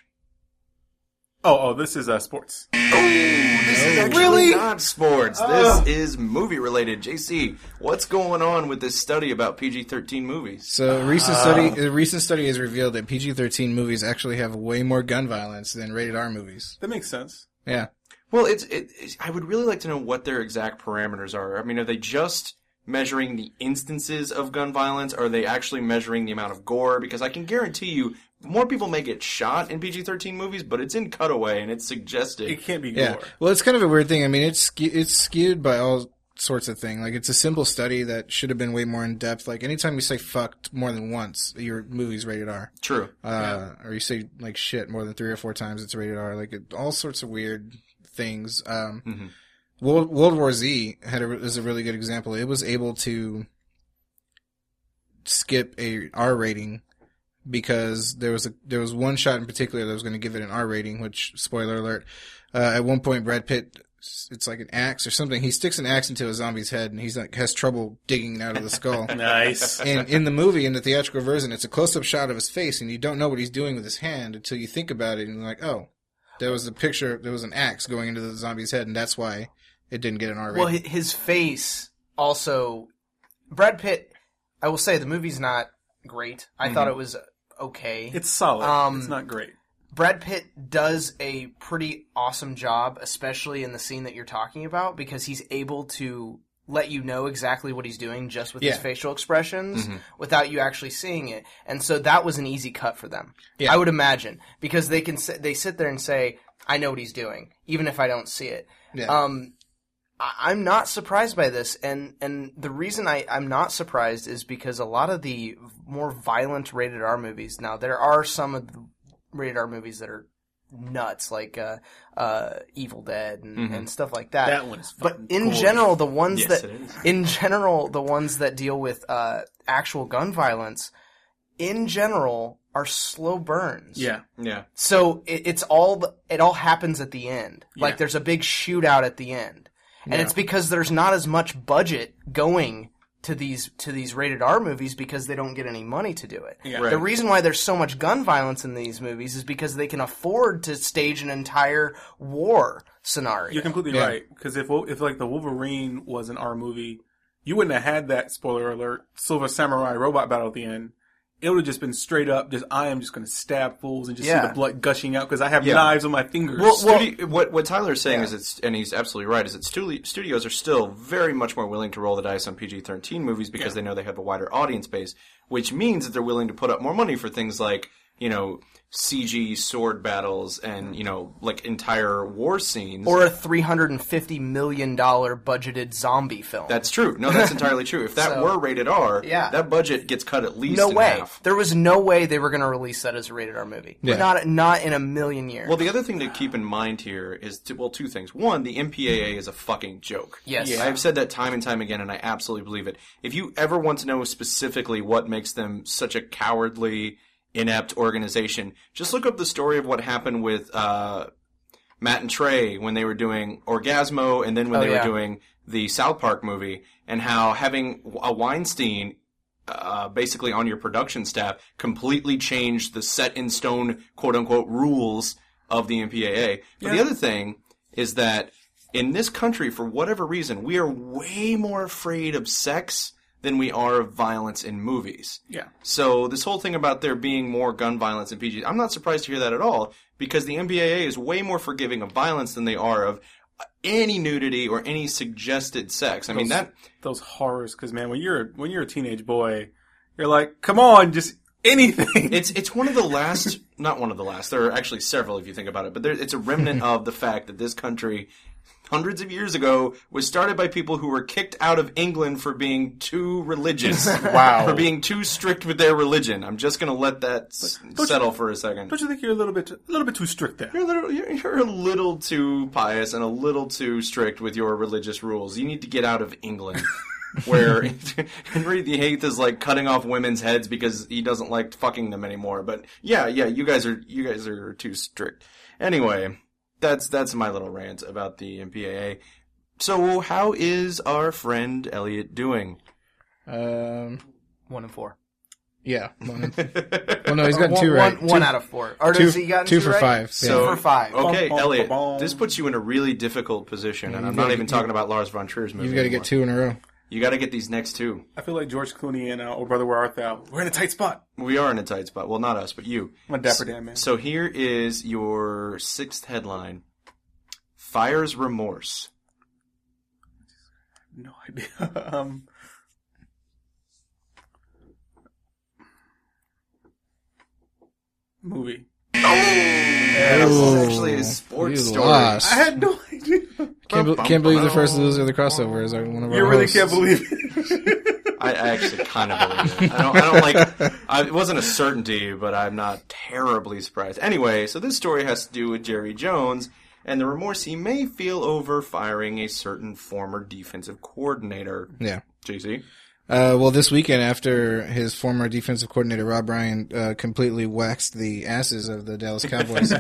Speaker 2: Oh, oh, this is uh, sports.
Speaker 1: This is actually
Speaker 2: Really?
Speaker 1: not sports.
Speaker 2: Oh.
Speaker 1: This is movie related. J C, what's going on with this study about P G thirteen movies?
Speaker 3: So a recent study, a recent study has revealed that P G thirteen movies actually have way more gun violence than rated R movies.
Speaker 2: That makes sense.
Speaker 3: Yeah.
Speaker 1: Well, it's, it, it's. I would really like to know what their exact parameters are. I mean, are they just measuring the instances of gun violence? Or are they actually measuring the amount of gore? Because I can guarantee you, more people may get shot in P G thirteen movies, but it's in cutaway and it's suggested.
Speaker 2: It can't be
Speaker 3: Yeah.
Speaker 2: gore.
Speaker 3: Well, it's kind of a weird thing. I mean, it's ske- it's skewed by all sorts of things. Like, it's a simple study that should have been way more in depth. Like, anytime you say fucked more than once, your movie's rated R.
Speaker 1: True.
Speaker 3: Uh, or you say, like, shit more than three or four times, it's rated R. Like, it, all sorts of weird things. Um,
Speaker 1: Mm-hmm.
Speaker 3: World, World War Z had a, is a really good example. It was able to skip a R rating because there was a there was one shot in particular that was going to give it an R rating. Which, spoiler alert, uh, at one point Brad Pitt, it's like an axe or something. He sticks an axe into a zombie's head and he's like has trouble digging it out of the skull.
Speaker 2: Nice.
Speaker 3: And in the movie, in the theatrical version, it's a close-up shot of his face, and you don't know what he's doing with his hand until you think about it, and you're like, oh, there was a picture, there was an axe going into the zombie's head, and that's why it didn't get an R rating.
Speaker 4: Well, hi- his face also. Brad Pitt. I will say the movie's not great. I thought it was okay.
Speaker 2: It's solid.
Speaker 4: Um,
Speaker 2: it's not great.
Speaker 4: Brad Pitt does a pretty awesome job, especially in the scene that you're talking about, because he's able to let you know exactly what he's doing just with his
Speaker 3: Yeah.
Speaker 4: facial expressions without you actually seeing it. And so that was an easy cut for them.
Speaker 3: Yeah.
Speaker 4: I would imagine, because they can sit, they sit there and say, I know what he's doing, even if I don't see it.
Speaker 3: Yeah.
Speaker 4: Um, I- I'm not surprised by this, and, and the reason I, I'm not surprised is because a lot of the more violent rated R movies, now there are some of the rated R movies that are nuts, like uh, uh, Evil Dead and, and stuff like that.
Speaker 2: That one is
Speaker 4: But
Speaker 2: fucking
Speaker 4: in
Speaker 2: gory.
Speaker 4: general, the ones
Speaker 1: Yes,
Speaker 4: that
Speaker 1: it is.
Speaker 4: in general the ones that deal with uh, actual gun violence, in general, are slow burns.
Speaker 2: Yeah.
Speaker 1: Yeah.
Speaker 4: So it, it's all the, it all happens at the end.
Speaker 2: Yeah.
Speaker 4: Like there's a big shootout at the end, and
Speaker 2: Yeah.
Speaker 4: it's because there's not as much budget going to these to these rated R movies because they don't get any money to do it.
Speaker 2: Yeah.
Speaker 1: Right.
Speaker 4: The reason why there's so much gun violence in these movies is because they can afford to stage an entire war scenario.
Speaker 2: You're completely
Speaker 3: Yeah.
Speaker 2: right. Because if if like the Wolverine was an R movie, you wouldn't have had that spoiler alert Silver Samurai robot battle at the end. It would have just been straight up. Just I am just going to stab fools and just see
Speaker 4: Yeah.
Speaker 2: the blood gushing out because I have
Speaker 1: Yeah.
Speaker 2: knives on my fingers.
Speaker 4: Well, well-
Speaker 1: Studi- what what Tyler's saying
Speaker 4: Yeah.
Speaker 1: is it's, and he's absolutely right, is that studi- studios are still very much more willing to roll the dice on P G thirteen movies because
Speaker 2: Yeah.
Speaker 1: they know they have a wider audience base, which means that they're willing to put up more money for things like, you know, C G sword battles and, you know, like entire war scenes.
Speaker 4: or a three hundred fifty million dollars budgeted zombie film.
Speaker 1: That's true. No, that's entirely true. If that
Speaker 4: So-
Speaker 1: were rated R,
Speaker 4: Yeah.
Speaker 1: that budget gets cut at least
Speaker 4: no
Speaker 1: in
Speaker 4: way.
Speaker 1: half.
Speaker 4: There was no way they were going to release that as a rated R movie.
Speaker 3: Yeah.
Speaker 4: Not not in a million years.
Speaker 1: Well, the other thing to keep in mind here is, to, well, two things. One, the M P A A is a fucking joke.
Speaker 4: Yes.
Speaker 1: I have said that time and time again, and I absolutely believe it. If you ever want to know specifically what makes them such a cowardly, inept organization, just look up the story of what happened with uh, Matt and Trey when they were doing Orgasmo, and then when
Speaker 4: Oh,
Speaker 1: they
Speaker 4: yeah.
Speaker 1: were doing the South Park movie, and how having a Weinstein uh, basically on your production staff completely changed the set-in-stone, quote-unquote, rules of the N P A A. But
Speaker 2: Yeah.
Speaker 1: the other thing is that in this country, for whatever reason, we are way more afraid of sex than we are of violence in movies.
Speaker 2: Yeah.
Speaker 1: So this whole thing about there being more gun violence in P G, I'm not surprised to hear that at all, because the N P A A is way more forgiving of violence than they are of any nudity or any suggested sex. I mean,
Speaker 2: Those-
Speaker 1: that...
Speaker 2: Those horrors, because man, when you're when you're a teenage boy, you're like, come on, just anything.
Speaker 1: It's it's one of the last, not one of the last, there are actually several if you think about it, but there, it's a remnant of the fact that this country, hundreds of years ago, was started by people who were kicked out of England for being too religious.
Speaker 2: Wow.
Speaker 1: For being too strict with their religion. I'm just going to let that s-
Speaker 2: don't
Speaker 1: settle
Speaker 2: you-
Speaker 1: for a second.
Speaker 2: Don't you think you're a little bit a little bit too strict there?
Speaker 1: You're a, little, you're, you're a little too pious and a little too strict with your religious rules. You need to get out of England. Where Henry the Eighth is like cutting off women's heads because he doesn't like fucking them anymore. But yeah, yeah, you guys are you guys are too strict. Anyway, that's that's my little rant about the N P A A. So how is our friend Elliot doing?
Speaker 3: Um,
Speaker 4: One and four.
Speaker 3: yeah. One, well, no, he's got
Speaker 4: one,
Speaker 3: two right.
Speaker 4: One, one
Speaker 3: two,
Speaker 4: out of four. Or
Speaker 3: two,
Speaker 4: does he got
Speaker 3: two
Speaker 4: two
Speaker 3: for
Speaker 4: right?
Speaker 3: five.
Speaker 1: So-
Speaker 3: yeah.
Speaker 4: Two for five.
Speaker 1: Okay,
Speaker 2: Bum, bum,
Speaker 1: Elliot,
Speaker 2: bum.
Speaker 1: this puts you in a really difficult position, and
Speaker 3: you've
Speaker 1: I'm not
Speaker 3: gotta
Speaker 1: even
Speaker 3: get-
Speaker 1: talking about Lars von Trier's movie.
Speaker 3: You've got to
Speaker 1: anymore.
Speaker 3: get two in a row.
Speaker 1: You got to get these next two.
Speaker 2: I feel like George Clooney and uh, Oh Brother Where Art Thou. We're in a tight spot.
Speaker 1: We are in a tight spot. Well, not us, but you.
Speaker 2: I'm a dapper damn man.
Speaker 1: So here is your sixth headline. Fire's remorse.
Speaker 2: No idea. um, movie.
Speaker 1: Yeah, this is actually a sports
Speaker 3: you
Speaker 1: story.
Speaker 3: lost.
Speaker 2: I had no idea.
Speaker 3: Can't, be- can't believe the first loser of the crossover is our, one of our
Speaker 2: You really
Speaker 3: hosts.
Speaker 2: can't believe it.
Speaker 1: I, I actually kind of believe it. I don't, I don't like. I, it wasn't a certainty, but I'm not terribly surprised. Anyway, so this story has to do with Jerry Jones and the remorse he may feel over firing a certain former defensive coordinator.
Speaker 3: Yeah.
Speaker 1: J C.
Speaker 3: Uh, well, this weekend, after his former defensive coordinator Rob Ryan uh, completely waxed the asses of the Dallas Cowboys,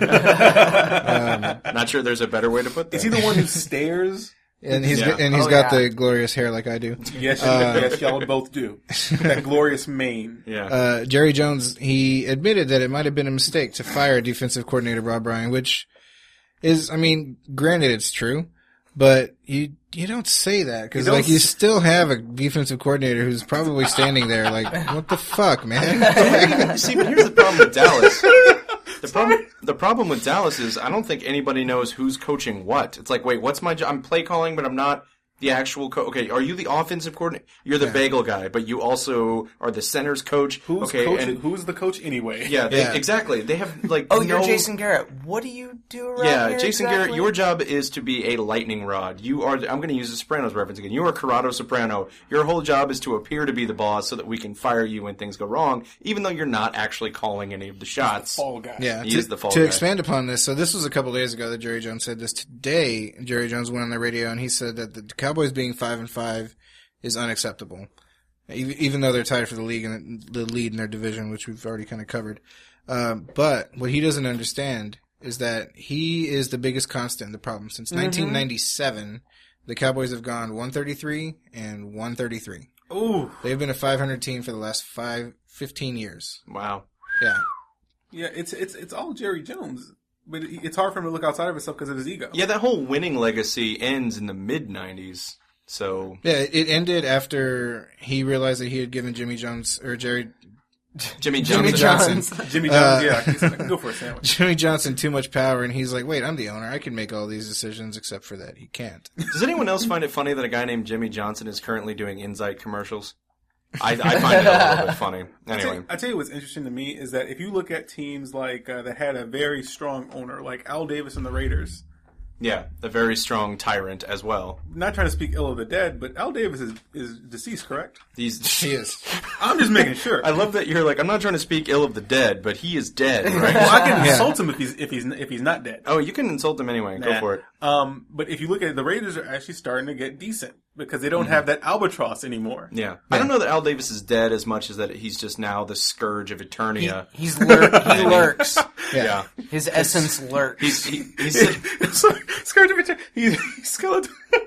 Speaker 1: Not sure there's a better way to put that.
Speaker 2: Is he the one who stares?
Speaker 3: and he's
Speaker 1: Yeah.
Speaker 3: and he's
Speaker 4: Oh,
Speaker 3: got
Speaker 4: yeah.
Speaker 3: the glorious hair like I do.
Speaker 2: Yes, yes, y'all both do. That glorious mane.
Speaker 1: Yeah.
Speaker 3: Uh, Jerry Jones, he admitted that it might have been a mistake to fire defensive coordinator Rob Ryan, which is, I mean, granted it's true, but you you don't say that because
Speaker 2: You don't
Speaker 3: like you
Speaker 2: s-
Speaker 3: still have a defensive coordinator who's probably standing there like, what the fuck, man?
Speaker 1: See, but here's the problem with Dallas. The problem, the problem with Dallas is I don't think anybody knows who's coaching what. It's like, wait, what's my job? I'm play calling, but I'm not the actual coach. Okay, are you the offensive coordinator? You're the bagel guy, but you also are the center's coach.
Speaker 2: Who's
Speaker 1: okay,
Speaker 2: coaching?
Speaker 1: and
Speaker 2: Who's the coach anyway?
Speaker 1: yeah, they,
Speaker 3: Yeah.
Speaker 1: exactly. They have like
Speaker 4: Oh, you're
Speaker 1: no-
Speaker 4: Jason Garrett. What do you do around
Speaker 1: Yeah,
Speaker 4: here
Speaker 1: Jason
Speaker 4: exactly?
Speaker 1: Garrett, your job is to be a lightning rod. You are. I'm going to use the Sopranos reference again. You are Corrado Soprano. Your whole job is to appear to be the boss, so that we can fire you when things go wrong, even though you're not actually calling any of the shots.
Speaker 2: Fall guy.
Speaker 3: Yeah,
Speaker 1: He
Speaker 3: to,
Speaker 1: is the fall
Speaker 3: to
Speaker 1: guy.
Speaker 3: expand upon this, so this was a couple days ago that Jerry Jones said this. Today, Jerry Jones went on the radio and he said that the Cowboys being five and five is unacceptable, even, even though they're tied for the league and the lead in their division, which we've already kind of covered. Um, but what he doesn't understand is that he is the biggest constant in the problem. Since nineteen ninety-seven, the Cowboys have gone one thirty-three and one thirty-three.
Speaker 2: Ooh.
Speaker 3: They've been a five hundred team for the last five, fifteen years.
Speaker 1: Wow.
Speaker 3: Yeah.
Speaker 2: Yeah, it's it's it's all Jerry Jones, but it- it's hard for him to look outside of himself because of his ego.
Speaker 1: Yeah, that whole winning legacy ends in the mid nineties. So
Speaker 3: Yeah, it ended after he realized that he had given Jimmy Jones or Jerry
Speaker 1: Jimmy
Speaker 3: Jimmy
Speaker 1: Johnson.
Speaker 3: Johnson
Speaker 2: Jimmy
Speaker 3: Uh,
Speaker 2: Jones, yeah, he's like, go for a sandwich.
Speaker 3: Jimmy Johnson too much power, and he's like, "Wait, I'm the owner. I can make all these decisions, except for that he can't."
Speaker 1: Does anyone else find it funny that a guy named Jimmy Johnson is currently doing Insight commercials? I, I find it a little bit funny.
Speaker 2: I tell,
Speaker 1: Anyway,
Speaker 2: you, I tell you what's interesting to me is that if you look at teams like uh, that had a very strong owner, like Al Davis and the Raiders.
Speaker 1: yeah, a very strong tyrant as well.
Speaker 2: Not trying to speak ill of the dead, but Al Davis is, is deceased, correct?
Speaker 1: These.
Speaker 3: He is.
Speaker 2: I'm just making sure.
Speaker 1: I love that you're like, I'm not trying to speak ill of the dead, but he is dead, right?
Speaker 2: well, I can
Speaker 3: Yeah.
Speaker 2: insult him if he's if he's if he's not dead.
Speaker 1: Oh, you can insult him anyway. Go
Speaker 2: Nah.
Speaker 1: for it.
Speaker 2: Um, but if you look at it, the Raiders are actually starting to get decent because they don't have that albatross anymore.
Speaker 1: Yeah. I don't know that Al Davis is dead as much as that he's just now the scourge of
Speaker 4: He,
Speaker 1: Eternia.
Speaker 4: he's lur- he lurks.
Speaker 1: yeah.
Speaker 4: His essence lurks.
Speaker 1: He's, he, he's,
Speaker 2: Sorry, Scourge of Eternity. He's, he's skeleton.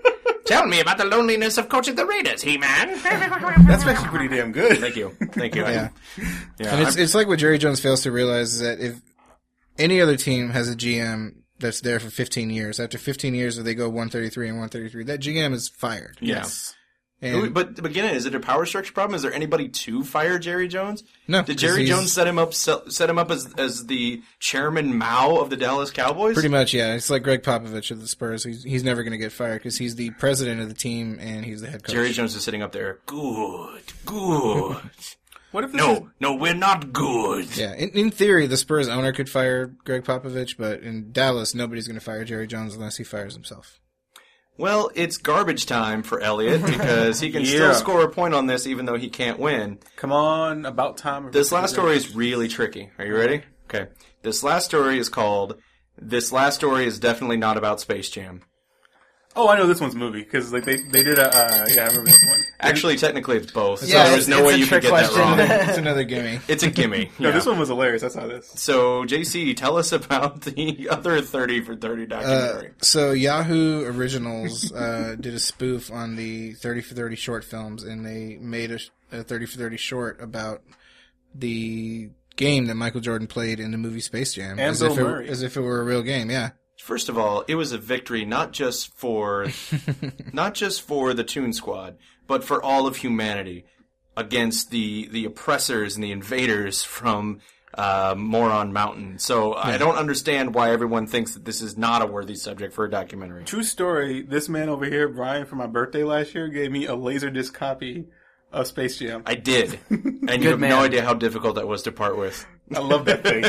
Speaker 1: Tell me about the loneliness of coaching the Raiders, He-Man.
Speaker 2: That's actually pretty damn good.
Speaker 1: Thank you. Thank you.
Speaker 3: Yeah.
Speaker 1: yeah
Speaker 3: And it's
Speaker 1: I'm-
Speaker 3: it's like what Jerry Jones fails to realize is that if any other team has a G M that's there for fifteen years, after fifteen years, if they go one thirty-three and one thirty-three, that G M is fired.
Speaker 2: Yes.
Speaker 3: And
Speaker 1: But, but again, is it a power structure problem? Is there anybody to fire Jerry Jones?
Speaker 3: No,
Speaker 1: Did
Speaker 3: 'cause
Speaker 1: Jerry
Speaker 3: he's-
Speaker 1: Jones set him up set him up as as the chairman Mao of the Dallas Cowboys?
Speaker 3: pretty much, yeah. It's like Greg Popovich of the Spurs. He's he's never going to get fired because he's the president of the team and he's the head coach.
Speaker 1: Jerry Jones is sitting up there. Good, good.
Speaker 2: What if this is,
Speaker 1: no, no, we're not good.
Speaker 3: Yeah, in, in theory, the Spurs owner could fire Greg Popovich, but in Dallas, nobody's going to fire Jerry Jones unless he fires himself.
Speaker 1: Well, it's garbage time for Elliott because he can
Speaker 2: Yeah.
Speaker 1: still score a point on this even though he can't win.
Speaker 2: come on, about time?
Speaker 1: This last story is really tricky. Are you ready? Okay. This last story is called This Last Story is Definitely Not About Space Jam.
Speaker 2: Oh, I know this one's a movie because like they they did a uh, yeah I remember this one.
Speaker 1: Actually, technically it's both. So
Speaker 4: Yeah,
Speaker 1: there's
Speaker 4: it's-
Speaker 1: no
Speaker 4: it's
Speaker 1: way
Speaker 4: a
Speaker 1: you can
Speaker 4: trick
Speaker 1: get that
Speaker 4: question.
Speaker 1: wrong.
Speaker 3: It's another gimme.
Speaker 1: It's a gimme.
Speaker 2: No,
Speaker 1: yeah.
Speaker 2: this one was hilarious. I saw this.
Speaker 1: So, J C, tell us about the other thirty for thirty
Speaker 3: Uh,
Speaker 1: documentary.
Speaker 3: so Yahoo Originals uh, did a spoof on the thirty for thirty short films, and they made a, a thirty for thirty short about the game that Michael Jordan played in the movie Space Jam,
Speaker 2: And
Speaker 3: as
Speaker 2: Bill
Speaker 3: if it,
Speaker 2: Murray.
Speaker 3: as if it were a real game. Yeah,
Speaker 1: First of all, it was a victory not just for not just for the Toon Squad, but for all of humanity against the the oppressors and the invaders from uh, Moron Mountain. So I don't understand why everyone thinks that this is not a worthy subject for a documentary.
Speaker 2: True story. This man over here, Brian, for my birthday last year, gave me a laserdisc copy of Space Jam.
Speaker 1: I did, and you
Speaker 4: Good
Speaker 1: have
Speaker 4: man.
Speaker 1: no idea how difficult that was to part with.
Speaker 2: I love that thing.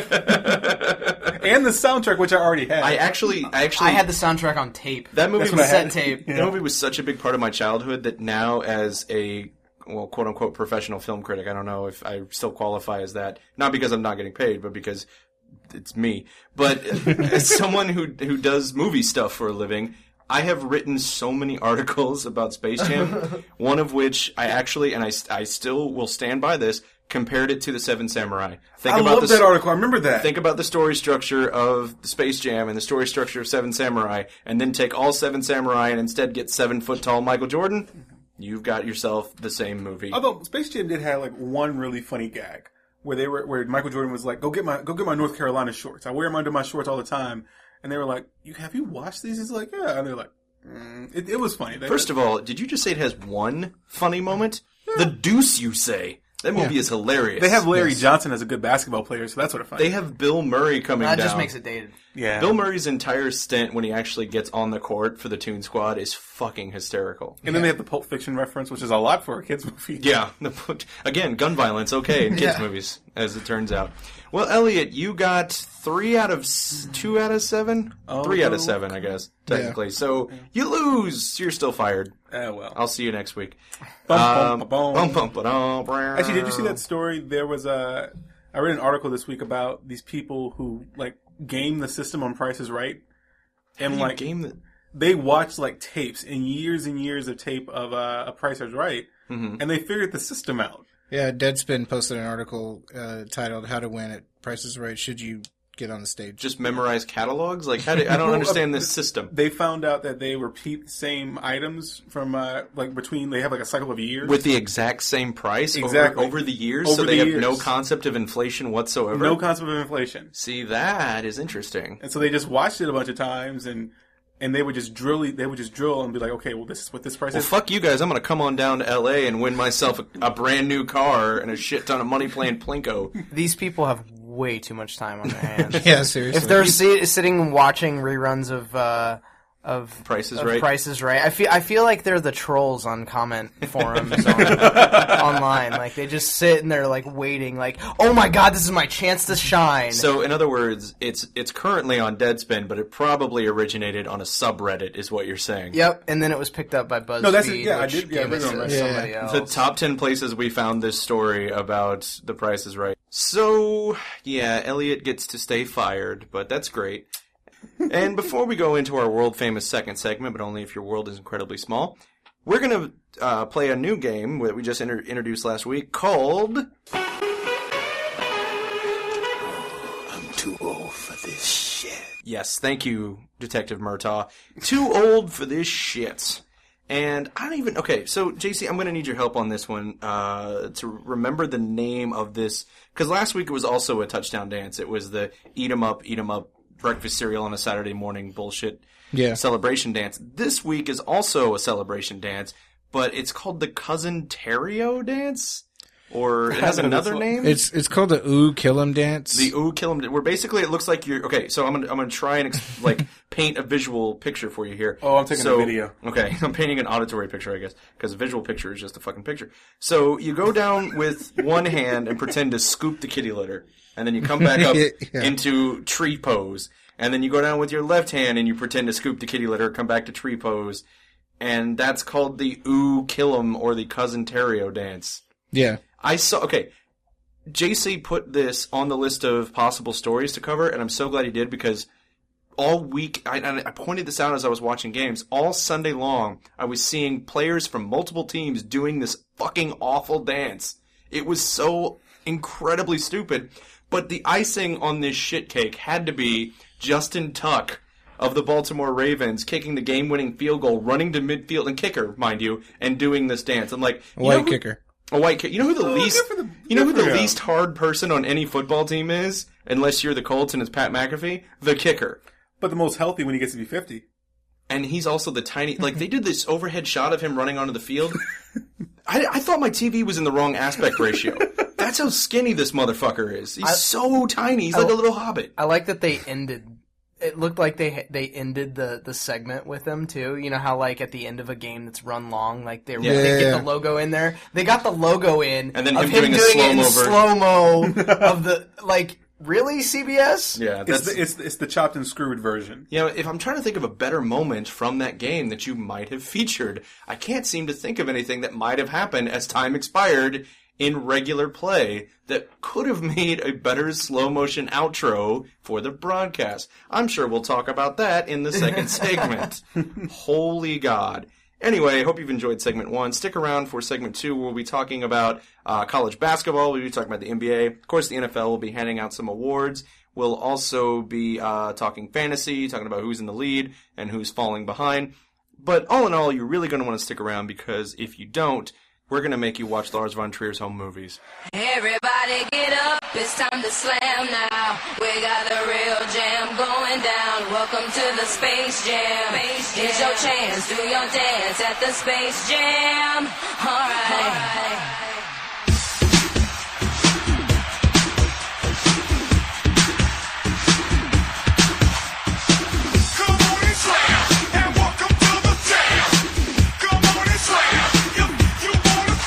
Speaker 2: And the soundtrack, which I already had.
Speaker 1: I actually, I actually,
Speaker 4: I had the soundtrack on tape.
Speaker 1: that movie
Speaker 2: That's
Speaker 1: was
Speaker 2: what I had.
Speaker 4: cassette tape.
Speaker 1: That movie was such a big part of my childhood that now, as a well, quote unquote professional film critic, I don't know if I still qualify as that. Not because I'm not getting paid, but because it's me. But as someone who who does movie stuff for a living, I have written so many articles about Space Jam. One of which I actually, and I, I still will stand by this, compared it to the Seven Samurai. Think
Speaker 2: I
Speaker 1: about
Speaker 2: love
Speaker 1: the,
Speaker 2: that article. I remember that.
Speaker 1: Think about the story structure of the Space Jam and the story structure of Seven Samurai, and then take all Seven Samurai and instead get seven foot tall Michael Jordan. You've got yourself the same movie.
Speaker 2: Although Space Jam did have like one really funny gag where they were where Michael Jordan was like, "Go get my go get my North Carolina shorts. I wear them under my shorts all the time." And they were like, "You have you watched these?" He's like, "Yeah." And they're like, mm. it, "It was funny." They,
Speaker 1: First of all, did you just say it has one funny moment? The deuce, you say? That movie
Speaker 3: Yeah.
Speaker 1: is hilarious.
Speaker 2: they have Larry
Speaker 3: Yes.
Speaker 2: Johnson as a good basketball player, so that's what I find.
Speaker 1: They have Bill Murray coming
Speaker 4: That
Speaker 1: down.
Speaker 4: just makes it dated.
Speaker 2: yeah.
Speaker 1: Bill Murray's entire stint when he actually gets on the court for the Toon Squad is fucking hysterical.
Speaker 2: And then they have the Pulp Fiction reference, which is a lot for a kids movie.
Speaker 1: Yeah. Again, gun violence, okay, in kids'
Speaker 4: Yeah.
Speaker 1: movies, as it turns out. Well, Elliot, you got three out of s- two out of seven?
Speaker 2: Oh,
Speaker 1: three out of
Speaker 2: no.
Speaker 1: seven, I guess, technically. So you lose. You're still fired.
Speaker 2: Ah, well.
Speaker 1: I'll see you next week.
Speaker 2: Bum,
Speaker 1: Um,
Speaker 2: bum, bum,
Speaker 1: bum, bum, ba-dum, brr.
Speaker 2: Actually, did you see that story? There was a. I read an article this week about these people who like game the system on Price is Right, and
Speaker 1: You
Speaker 2: like
Speaker 1: game that.
Speaker 2: they watched like tapes and years and years of tape of uh, a Price is Right,
Speaker 1: Mm-hmm.
Speaker 2: and they figured the system out.
Speaker 3: yeah. Deadspin posted an article uh, titled "How to Win at Price is Right." Should you get on the stage?
Speaker 1: Just memorize catalogs? Like, how do, I don't understand this system.
Speaker 2: They found out that they repeat the same items from uh, like between. They have like a cycle of years
Speaker 1: With the exact same price
Speaker 2: Exactly.
Speaker 1: over, over the years, so
Speaker 2: Over
Speaker 1: they
Speaker 2: the
Speaker 1: have no
Speaker 2: years.
Speaker 1: concept of inflation whatsoever.
Speaker 2: no concept of inflation,
Speaker 1: See, that is interesting.
Speaker 2: and so they just watched it a bunch of times and. And they would just drill. They would just drill and be like, "Okay, well, this is what this price
Speaker 1: Well,
Speaker 2: is."
Speaker 1: fuck you guys. I'm going to come on down to L A and win myself a, a brand new car and a shit ton of money playing Plinko.
Speaker 4: These people have way too much time on their hands.
Speaker 3: Yeah, seriously.
Speaker 4: If they're si- sitting and watching reruns of uh, of
Speaker 1: Price is
Speaker 4: of
Speaker 1: Right.
Speaker 4: Price is Right, I feel I feel like they're the trolls on comment forums on, online. Like they just sit and they're like waiting, like, oh my god, this is my chance to shine.
Speaker 1: So, in other words, it's it's currently on Deadspin, but it probably originated on a subreddit, is what you're saying.
Speaker 4: Yep, and then it was picked up by BuzzFeed.
Speaker 2: No, that's it. Yeah, I
Speaker 4: which
Speaker 2: did- yeah,
Speaker 4: gave
Speaker 2: I
Speaker 4: it
Speaker 2: read
Speaker 4: to
Speaker 2: on that.
Speaker 4: somebody
Speaker 3: Yeah.
Speaker 4: else.
Speaker 1: The top ten places we found this story about The Price is Right. So, yeah, Elliot gets to stay fired, but that's great. And before we go into our world-famous second segment, but only if your world is incredibly small, we're going to uh, play a new game that we just inter- introduced last week called...
Speaker 5: I'm too old for this shit.
Speaker 1: Yes, thank you, Detective Murtaugh. Too old for this shit. And I don't even... Okay, so, J C, I'm going to need your help on this one uh, to remember the name of this. Because last week it was also a touchdown dance. It was the eat 'em up, eat 'em up, breakfast cereal on a Saturday morning bullshit
Speaker 3: Yeah.
Speaker 1: celebration dance. This week is also a celebration dance, but it's called the Cousin Terrio dance? Or it has another name?
Speaker 3: It's it's called the Ooh Kill 'em dance.
Speaker 1: The ooh kill 'em. Where basically it looks like you're okay. So I'm gonna I'm gonna try and ex- like paint a visual picture for you here.
Speaker 2: Oh, I'm taking
Speaker 1: so,
Speaker 2: a video.
Speaker 1: Okay, I'm painting an auditory picture, I guess, because a visual picture is just a fucking picture. So you go down with one hand and pretend to scoop the kitty litter, and then you come back up
Speaker 3: Yeah.
Speaker 1: into tree pose, and then you go down with your left hand and you pretend to scoop the kitty litter, come back to tree pose, and that's called the ooh kill 'em or the Cousin Terrio dance.
Speaker 3: yeah.
Speaker 1: I saw, okay, J C put this on the list of possible stories to cover, and I'm so glad he did because all week, I, I pointed this out as I was watching games, all Sunday long, I was seeing players from multiple teams doing this fucking awful dance. It was so incredibly stupid, but the icing on this shit cake had to be Justin Tuck of the Baltimore Ravens kicking the game-winning field goal, running to midfield, and kicker, mind you, and doing this dance. I'm like, you know
Speaker 3: White
Speaker 1: who-
Speaker 3: kicker.
Speaker 1: A white kid. You know who the
Speaker 2: Oh,
Speaker 1: least
Speaker 2: good for the-
Speaker 1: you know who
Speaker 2: good
Speaker 1: the
Speaker 2: for him.
Speaker 1: least hard person on any football team is, unless you're the Colts and it's Pat McAfee? The kicker.
Speaker 2: But the most healthy when he gets to be fifty.
Speaker 1: And he's also the tiny like they did this overhead shot of him running onto the field. I, I thought my T V was in the wrong aspect ratio. That's how skinny this motherfucker is. He's
Speaker 4: I-
Speaker 1: so tiny. He's like a little hobbit.
Speaker 4: I like that they ended. It looked like they they ended the, the segment with them too. You know how like at the end of a game that's run long, like they,
Speaker 1: Yeah.
Speaker 4: they
Speaker 3: Yeah.
Speaker 4: get the logo in there. They got the logo in,
Speaker 1: And then
Speaker 4: of
Speaker 1: him
Speaker 4: him
Speaker 1: doing a
Speaker 4: doing it in
Speaker 1: slow-mo ver-
Speaker 4: slow mo of the like really C B S.
Speaker 1: Yeah,
Speaker 2: It's
Speaker 1: that's
Speaker 2: the, it's, it's the chopped and screwed version.
Speaker 1: You know, if I'm trying to think of a better moment from that game that you might have featured, I can't seem to think of anything that might have happened as time expired in regular play that could have made a better slow motion outro for the broadcast. I'm sure we'll talk about that in the second segment. Holy God. Anyway, I hope you've enjoyed segment one. Stick around for segment two. We'll be talking about uh, college basketball. We'll be talking about the N B A. Of course, the N F L will be handing out some awards. We'll also be uh, talking fantasy, talking about who's in the lead and who's falling behind. But all in all, you're really going to want to stick around because if you don't, we're going to make you watch Lars von Trier's home movies.
Speaker 7: Everybody get up, it's time to slam now. We got the real jam going down. Welcome to the Space Jam. Here's your chance, do your dance at the Space Jam. Alright. Alright.
Speaker 8: Come on and slam, and welcome to the jam. Come on and slam, if you wanna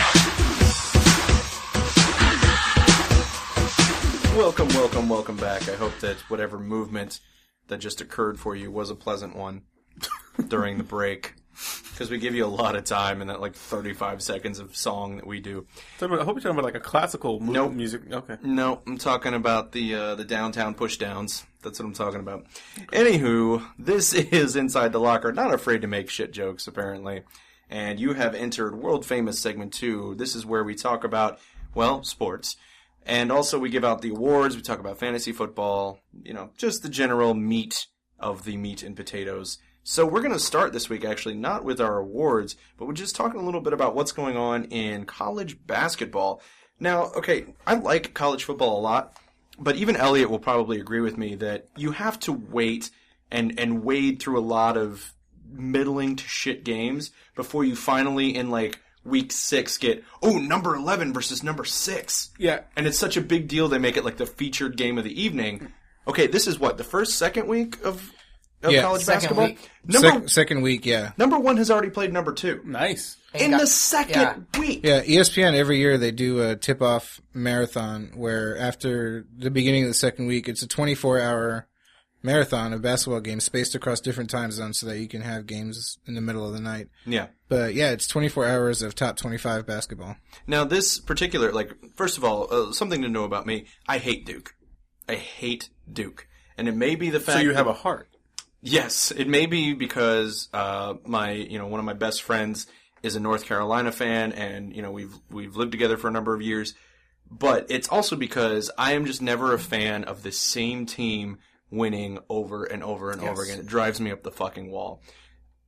Speaker 8: jam.
Speaker 1: Welcome, welcome, welcome back. I hope that whatever movement that just occurred for you was a pleasant one during the break. Because we give you a lot of time in that like thirty-five seconds of song that we do.
Speaker 2: So, I hope you're talking about like a classical mu-
Speaker 1: Nope.
Speaker 2: music. Okay.
Speaker 1: No, I'm talking about the uh, the downtown pushdowns. That's what I'm talking about. Anywho, this is Inside the Locker. Not afraid to make shit jokes, apparently. And you have entered world famous segment two. This is where we talk about, well, sports. And also we give out the awards. We talk about fantasy football. You know, just the general meat of the meat and potatoes. So we're going to start this week, actually, not with our awards, but we're just talking a little bit about what's going on in college basketball. Now, okay, I like college football a lot, but even Elliot will probably agree with me that you have to wait and, and wade through a lot of middling to shit games before you finally, in like week six, get, oh, number eleven versus number six.
Speaker 2: Yeah.
Speaker 1: And it's such a big deal they make it like the featured game of the evening. Okay, this is what, the first, second week of, of
Speaker 3: Yeah.
Speaker 1: college
Speaker 4: Second
Speaker 1: basketball?
Speaker 4: week.
Speaker 1: Number,
Speaker 3: Sec- second week, yeah.
Speaker 1: number one has already played number two.
Speaker 2: Nice.
Speaker 1: In
Speaker 4: got-
Speaker 1: the second week.
Speaker 3: Yeah, E S P N every year they do a tip-off marathon where after the beginning of the second week, it's a twenty-four hour marathon of basketball games spaced across different time zones so that you can have games in the middle of the night.
Speaker 1: Yeah.
Speaker 3: But yeah, it's twenty-four hours of top twenty-five basketball.
Speaker 1: Now, this particular, like, first of all, uh, something to know about me, I hate Duke. I hate Duke. And it may be the fact
Speaker 2: So you
Speaker 1: that-
Speaker 2: have a heart.
Speaker 1: Yes, it may be because uh, my, you know, one of my best friends is a North Carolina fan, and you know we've we've lived together for a number of years. But it's also because I am just never a fan of the same team winning over and over and over
Speaker 2: Yes.
Speaker 1: again. It drives me up the fucking wall.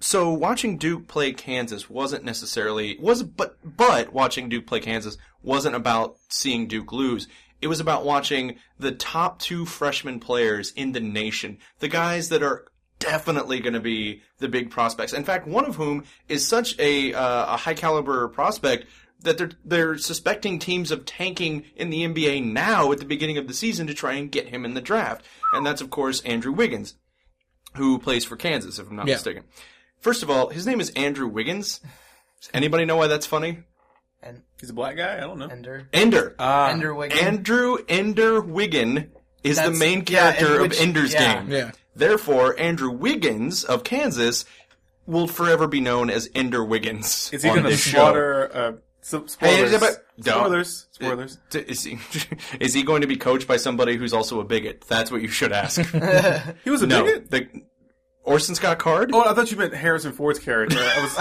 Speaker 1: so watching Duke play Kansas wasn't necessarily was but but watching Duke play Kansas wasn't about seeing Duke lose. It was about watching the top two freshman players in the nation, the guys that are definitely going to be the big prospects. In fact, one of whom is such a uh, a high caliber prospect that they're they're suspecting teams of tanking in the N B A now at the beginning of the season to try and get him in the draft. And that's, of course, Andrew Wiggins, who plays for Kansas, if I'm not
Speaker 3: Yeah.
Speaker 1: mistaken. First of all, his name is Andrew Wiggins. Does anybody know why that's funny?
Speaker 4: And
Speaker 2: He's a black guy? I don't know.
Speaker 4: Ender.
Speaker 1: Ender.
Speaker 2: Ah.
Speaker 4: Ender Wiggins.
Speaker 1: Andrew Ender Wiggin is the
Speaker 4: That's-
Speaker 1: main
Speaker 4: yeah,
Speaker 1: character
Speaker 4: and which-
Speaker 1: of Ender's
Speaker 4: yeah.
Speaker 1: Game.
Speaker 3: Yeah.
Speaker 1: Therefore, Andrew Wiggins of Kansas will forever be known as Ender Wiggins
Speaker 2: Is he
Speaker 1: on
Speaker 2: going to
Speaker 1: this show.
Speaker 2: slaughter... Uh, so, spoilers.
Speaker 1: Hey, but- don't.
Speaker 2: spoilers. Spoilers.
Speaker 1: D- Is he, is he going to be coached by somebody who's also a bigot? That's what you should ask.
Speaker 2: He was a
Speaker 1: no.
Speaker 2: bigot?
Speaker 1: The, Orson Scott Card?
Speaker 2: Oh, I thought you meant Harrison Ford's character.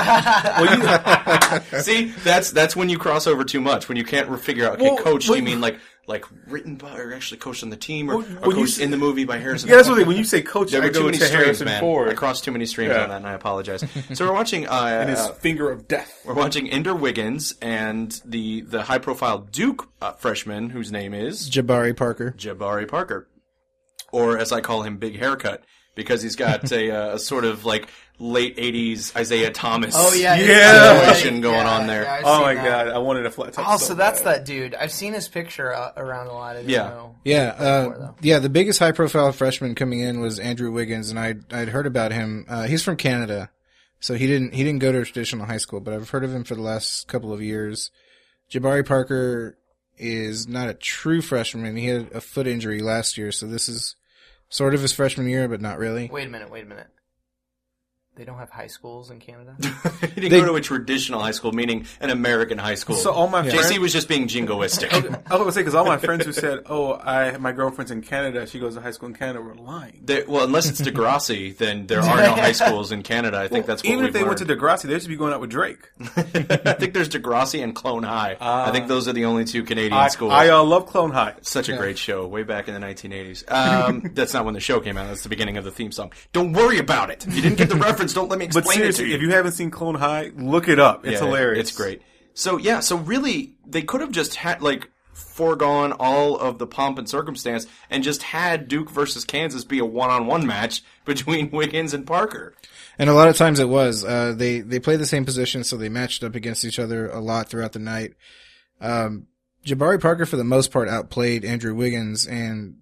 Speaker 2: I was... well, you,
Speaker 1: See, that's that's when you cross over too much. When you can't re- figure out, okay,
Speaker 2: Well,
Speaker 1: coach,
Speaker 2: well,
Speaker 1: you mean like like written by, or actually coached on the team, or,
Speaker 2: Well,
Speaker 1: or
Speaker 2: when you
Speaker 1: coached
Speaker 2: say-
Speaker 1: in the movie by Harrison
Speaker 2: yeah, that's
Speaker 1: Ford?
Speaker 2: what I When you say coach,
Speaker 1: There
Speaker 2: I
Speaker 1: were too
Speaker 2: go
Speaker 1: many
Speaker 2: to
Speaker 1: streams,
Speaker 2: Harrison
Speaker 1: man.
Speaker 2: Ford.
Speaker 1: I crossed too many streams
Speaker 2: Yeah.
Speaker 1: on that, and I apologize. So we're watching uh,
Speaker 2: and his
Speaker 1: uh,
Speaker 2: finger of death.
Speaker 1: we're watching Ender Wiggins and the the high profile Duke uh, freshman whose name is
Speaker 3: Jabari Parker.
Speaker 1: Jabari Parker, or as I call him, Big Haircut, because he's got a, uh, a sort of like late eighties Isaiah Thomas
Speaker 4: Oh yeah, it's-
Speaker 2: Yeah.
Speaker 1: situation going
Speaker 4: yeah,
Speaker 1: on there.
Speaker 4: yeah, I've
Speaker 2: Oh
Speaker 4: seen
Speaker 2: my
Speaker 4: that.
Speaker 2: god, I wanted a flat top.
Speaker 4: Oh, so that's
Speaker 2: bad.
Speaker 4: that dude. I've seen his picture uh, around a lot. I didn't
Speaker 1: Yeah.
Speaker 4: know.
Speaker 3: Yeah,
Speaker 4: before,
Speaker 3: uh,
Speaker 4: though.
Speaker 3: yeah. The biggest high-profile freshman coming in was Andrew Wiggins, and I'd I'd heard about him. Uh, he's from Canada, so he didn't he didn't go to a traditional high school, but I've heard of him for the last couple of years. Jabari Parker is not a true freshman. He had a foot injury last year, so this is sort of his freshman year, but not really.
Speaker 4: Wait a minute. Wait a minute. They don't have high schools in Canada.
Speaker 1: he didn't
Speaker 3: They-
Speaker 1: go to a traditional high school, meaning an American high school.
Speaker 2: So all my
Speaker 1: J
Speaker 2: friends,
Speaker 1: C was just being jingoistic.
Speaker 2: I was going to say because all my friends who said, "Oh, I my girlfriend's in Canada. She goes to high school in Canada," were lying.
Speaker 1: They- well, unless it's Degrassi, then there are no high schools in Canada. I think that's what
Speaker 2: Even
Speaker 1: we've
Speaker 2: if they went to
Speaker 1: learned.
Speaker 2: Degrassi, they should be going out with Drake.
Speaker 1: I think there's Degrassi and Clone High. I think those are the only two Canadian
Speaker 2: I,
Speaker 1: schools.
Speaker 2: I uh, love Clone High.
Speaker 1: Such a great show, way back in the nineteen eighties. Um, that's not when the show came out. That's the beginning of the theme song. Don't worry about it. If you didn't get the reference, don't let me
Speaker 2: But
Speaker 1: explain it to
Speaker 2: seriously,
Speaker 1: you.
Speaker 2: if you haven't seen Clone High, look it up. It's
Speaker 1: Yeah,
Speaker 2: hilarious.
Speaker 1: It's great. So yeah, so really, they could have just had like foregone all of the pomp and circumstance and just had Duke versus Kansas be a one-on-one match between Wiggins and Parker.
Speaker 3: And a lot of times it was. Uh, they, they played the same position, so they matched up against each other a lot throughout the night. Um, Jabari Parker, for the most part, outplayed Andrew Wiggins, and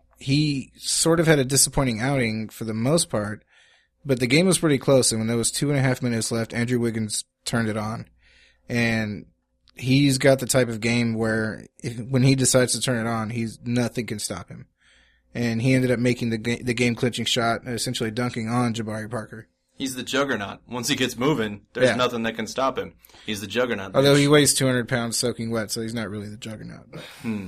Speaker 3: he sort of had a disappointing outing for the most part, but the game was pretty close, and when there was two and a half minutes left, Andrew Wiggins turned it on. And he's got the type of game where if, when he decides to turn it on, he's nothing can stop him. And he ended up making the, ga- the game-clinching shot, essentially dunking on Jabari Parker.
Speaker 1: He's the juggernaut. Once he gets moving, there's
Speaker 3: Yeah.
Speaker 1: nothing that can stop him. He's the juggernaut.
Speaker 3: Although
Speaker 1: bitch.
Speaker 3: he weighs two hundred pounds soaking wet, so he's not really the juggernaut. But.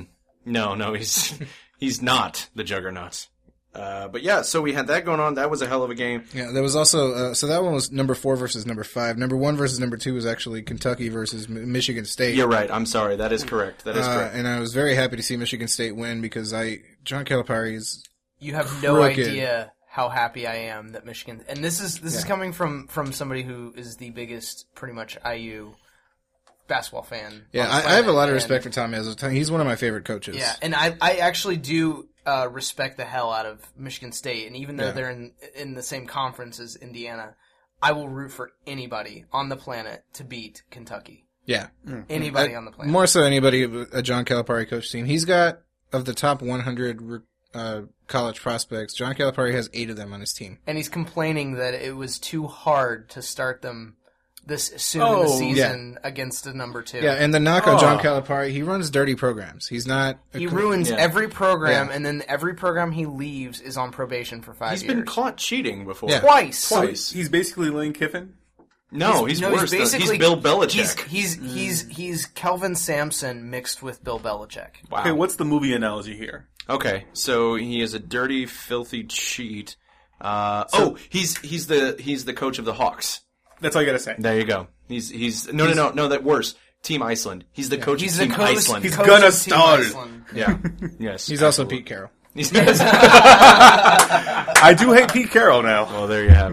Speaker 1: No, no, he's he's not the juggernaut. Uh, but yeah, so we had that going on. That was a hell of a game.
Speaker 3: Yeah, there was also, uh, so that one was number four versus number five. Number one versus number two was actually Kentucky versus M- Michigan State.
Speaker 1: You're right. I'm sorry. That is correct. That is
Speaker 3: Uh,
Speaker 1: correct.
Speaker 3: and I was very happy to see Michigan State win because I, John Calipari is,
Speaker 4: You have no
Speaker 3: Crooked.
Speaker 4: idea how happy I am that Michigan. And this is this is
Speaker 3: Yeah.
Speaker 4: coming from from somebody who is the biggest, pretty much I U basketball fan.
Speaker 3: yeah,
Speaker 4: on the
Speaker 3: I, I have a
Speaker 4: planet,
Speaker 3: lot of
Speaker 4: and-
Speaker 3: respect for Tom Izzo. He's one of my favorite coaches.
Speaker 4: Yeah, and I I actually do uh, respect the hell out of Michigan State, and even though
Speaker 3: Yeah.
Speaker 4: they're in in the same conference as Indiana, I will root for anybody on the planet to beat Kentucky.
Speaker 3: Yeah.
Speaker 4: Anybody
Speaker 3: I-
Speaker 4: on the planet.
Speaker 3: More so anybody, a John Calipari coach team. He's got, of the top one hundred uh, college prospects, John Calipari has eight of them on his team.
Speaker 4: And he's complaining that it was too hard to start them this soon
Speaker 2: Oh,
Speaker 4: in the season against a number two.
Speaker 3: Yeah, and the knock on John
Speaker 2: Oh.
Speaker 3: Calipari, he runs dirty programs. He's not... a
Speaker 4: He
Speaker 3: co-
Speaker 4: ruins
Speaker 1: Yeah.
Speaker 4: every program,
Speaker 3: Yeah.
Speaker 4: and then every program he leaves is on probation for five
Speaker 1: He's
Speaker 4: years.
Speaker 1: been caught cheating before.
Speaker 3: Yeah.
Speaker 4: twice.
Speaker 1: Twice.
Speaker 2: He's basically Lane Kiffin.
Speaker 1: No, he's,
Speaker 4: no,
Speaker 1: worse. though. He's
Speaker 4: basically
Speaker 1: Bill Belichick.
Speaker 4: He's he's he's he's Kelvin Sampson mixed with Bill Belichick.
Speaker 1: wow.
Speaker 2: Okay, what's the movie analogy here?
Speaker 1: Okay, so he is a dirty, filthy cheat. Uh, oh, he's he's the he's the coach of the Hawks.
Speaker 2: That's all you gotta say.
Speaker 1: There you go. He's he's no no no no that worse. Team Iceland. He's the coach
Speaker 4: He's
Speaker 1: of
Speaker 4: the
Speaker 1: Team
Speaker 4: coach.
Speaker 1: Iceland.
Speaker 2: He's
Speaker 4: coach
Speaker 2: gonna
Speaker 4: of Team
Speaker 2: start.
Speaker 4: Iceland.
Speaker 1: Yeah. Yes.
Speaker 3: He's also
Speaker 1: absolutely.
Speaker 3: Pete Carroll.
Speaker 1: He's-
Speaker 2: I do hate Pete Carroll now.
Speaker 1: well, there you have it.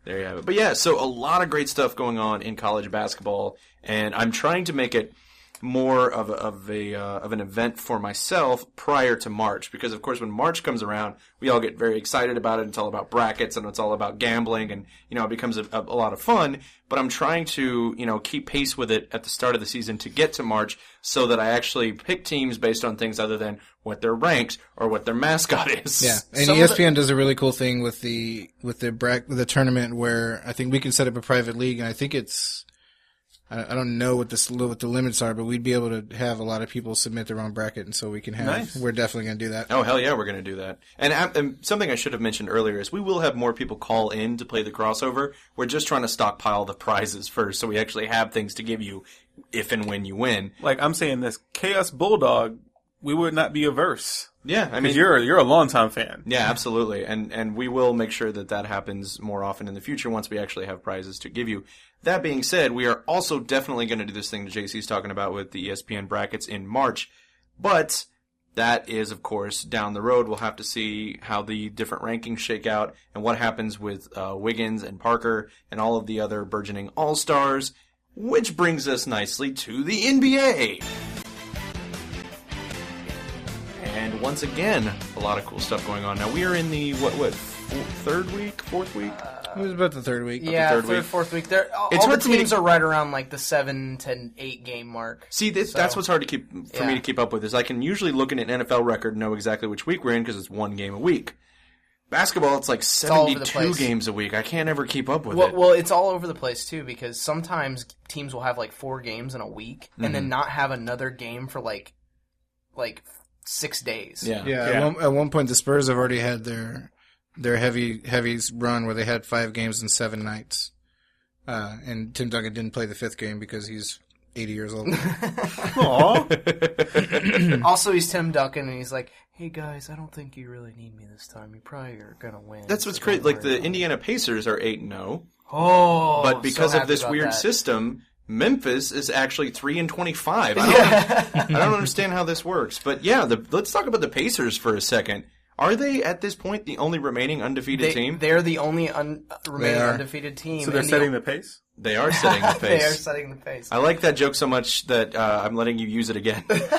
Speaker 1: There you have it. But yeah, so a lot of great stuff going on in college basketball, and I'm trying to make it more of a, of a uh, of an event for myself prior to March, because of course when March comes around, we all get very excited about it. It's all about brackets and it's all about gambling, and you know it becomes a, a, a lot of fun. But I'm trying to you know keep pace with it at the start of the season to get to March, so that I actually pick teams based on things other than what they're ranked or what their mascot is.
Speaker 3: Yeah, and
Speaker 4: Some
Speaker 3: E
Speaker 4: of
Speaker 3: S P N does a really cool thing with the with the bra- with the tournament where I think we can set up a private league, and I think it's I, I don't know what this what the limits are, but we'd be able to have a lot of people submit their own bracket, and so we can have.
Speaker 2: Nice.
Speaker 3: We're definitely going to do that.
Speaker 1: Oh, hell yeah, we're going to do that. And, and something I should have mentioned earlier is we will have more people call in to play the crossover. We're just trying to stockpile the prizes first, so we actually have things to give you if and when you win.
Speaker 2: Like I'm saying this, Chaos Bulldog, we would not be averse.
Speaker 1: Yeah, I
Speaker 2: Because
Speaker 1: mean,
Speaker 2: you're, you're a longtime fan.
Speaker 1: yeah, absolutely. And and we will make sure that that happens more often in the future once we actually have prizes to give you. That being said, we are also definitely going to do this thing that J C's talking about with the E S P N brackets in March. But that is, of course, down the road. We'll have to see how the different rankings shake out and what happens with uh, Wiggins and Parker and all of the other burgeoning All-Stars, which brings us nicely to the N B A. And once again, a lot of cool stuff going on. Now, we are in the, what, what, four, third week, fourth week?
Speaker 3: It was about the third week.
Speaker 4: Yeah,
Speaker 1: third
Speaker 4: third,
Speaker 1: week.
Speaker 4: fourth week. They're, all,
Speaker 1: It's
Speaker 4: all the
Speaker 1: hard for me to-
Speaker 4: teams are right around like the seven to eight game mark.
Speaker 1: See, this,
Speaker 4: So-
Speaker 1: that's what's hard to keep for me
Speaker 4: Yeah.
Speaker 1: to keep up with. Is I can usually look at an N F L record and know exactly which week we're in because it's one game a week. Basketball, it's like
Speaker 4: all over the
Speaker 1: seventy-two
Speaker 4: place.
Speaker 1: games a week. I can't ever keep up with
Speaker 4: Well,
Speaker 1: it.
Speaker 4: well, it's all over the place too because sometimes teams will have like four games in a week and
Speaker 1: Mm-hmm.
Speaker 4: then not have another game for like like six days.
Speaker 1: yeah.
Speaker 3: Yeah,
Speaker 2: Yeah.
Speaker 3: At, one, at one point the Spurs have already had their their heavy heavies run where they had five games in seven nights, uh, and Tim Duncan didn't play the fifth game because he's eighty years old.
Speaker 2: Aw.
Speaker 4: Also, he's Tim Duncan and he's like, "Hey guys, I don't think you really need me this time. You probably are gonna win."
Speaker 1: That's what's
Speaker 4: so
Speaker 1: crazy.
Speaker 4: don't
Speaker 1: Like
Speaker 4: worry
Speaker 1: the
Speaker 4: about it."
Speaker 1: Indiana Pacers are eight and zero,
Speaker 4: Oh,
Speaker 1: but because
Speaker 4: so
Speaker 1: of this
Speaker 4: happy about
Speaker 1: weird
Speaker 4: that.
Speaker 1: system, Memphis is actually three and twenty-five. I don't, I don't understand how this works. But yeah, the, let's talk about the Pacers for a second. Are they at this point the only remaining undefeated
Speaker 4: They,
Speaker 1: team?
Speaker 4: they're the only un, remaining
Speaker 3: are.
Speaker 4: undefeated team.
Speaker 2: So they're
Speaker 4: and
Speaker 2: setting the pace?
Speaker 1: They are setting the
Speaker 4: They are
Speaker 1: pace.
Speaker 4: setting the pace.
Speaker 1: I like that joke so much that uh, I'm letting you use it again.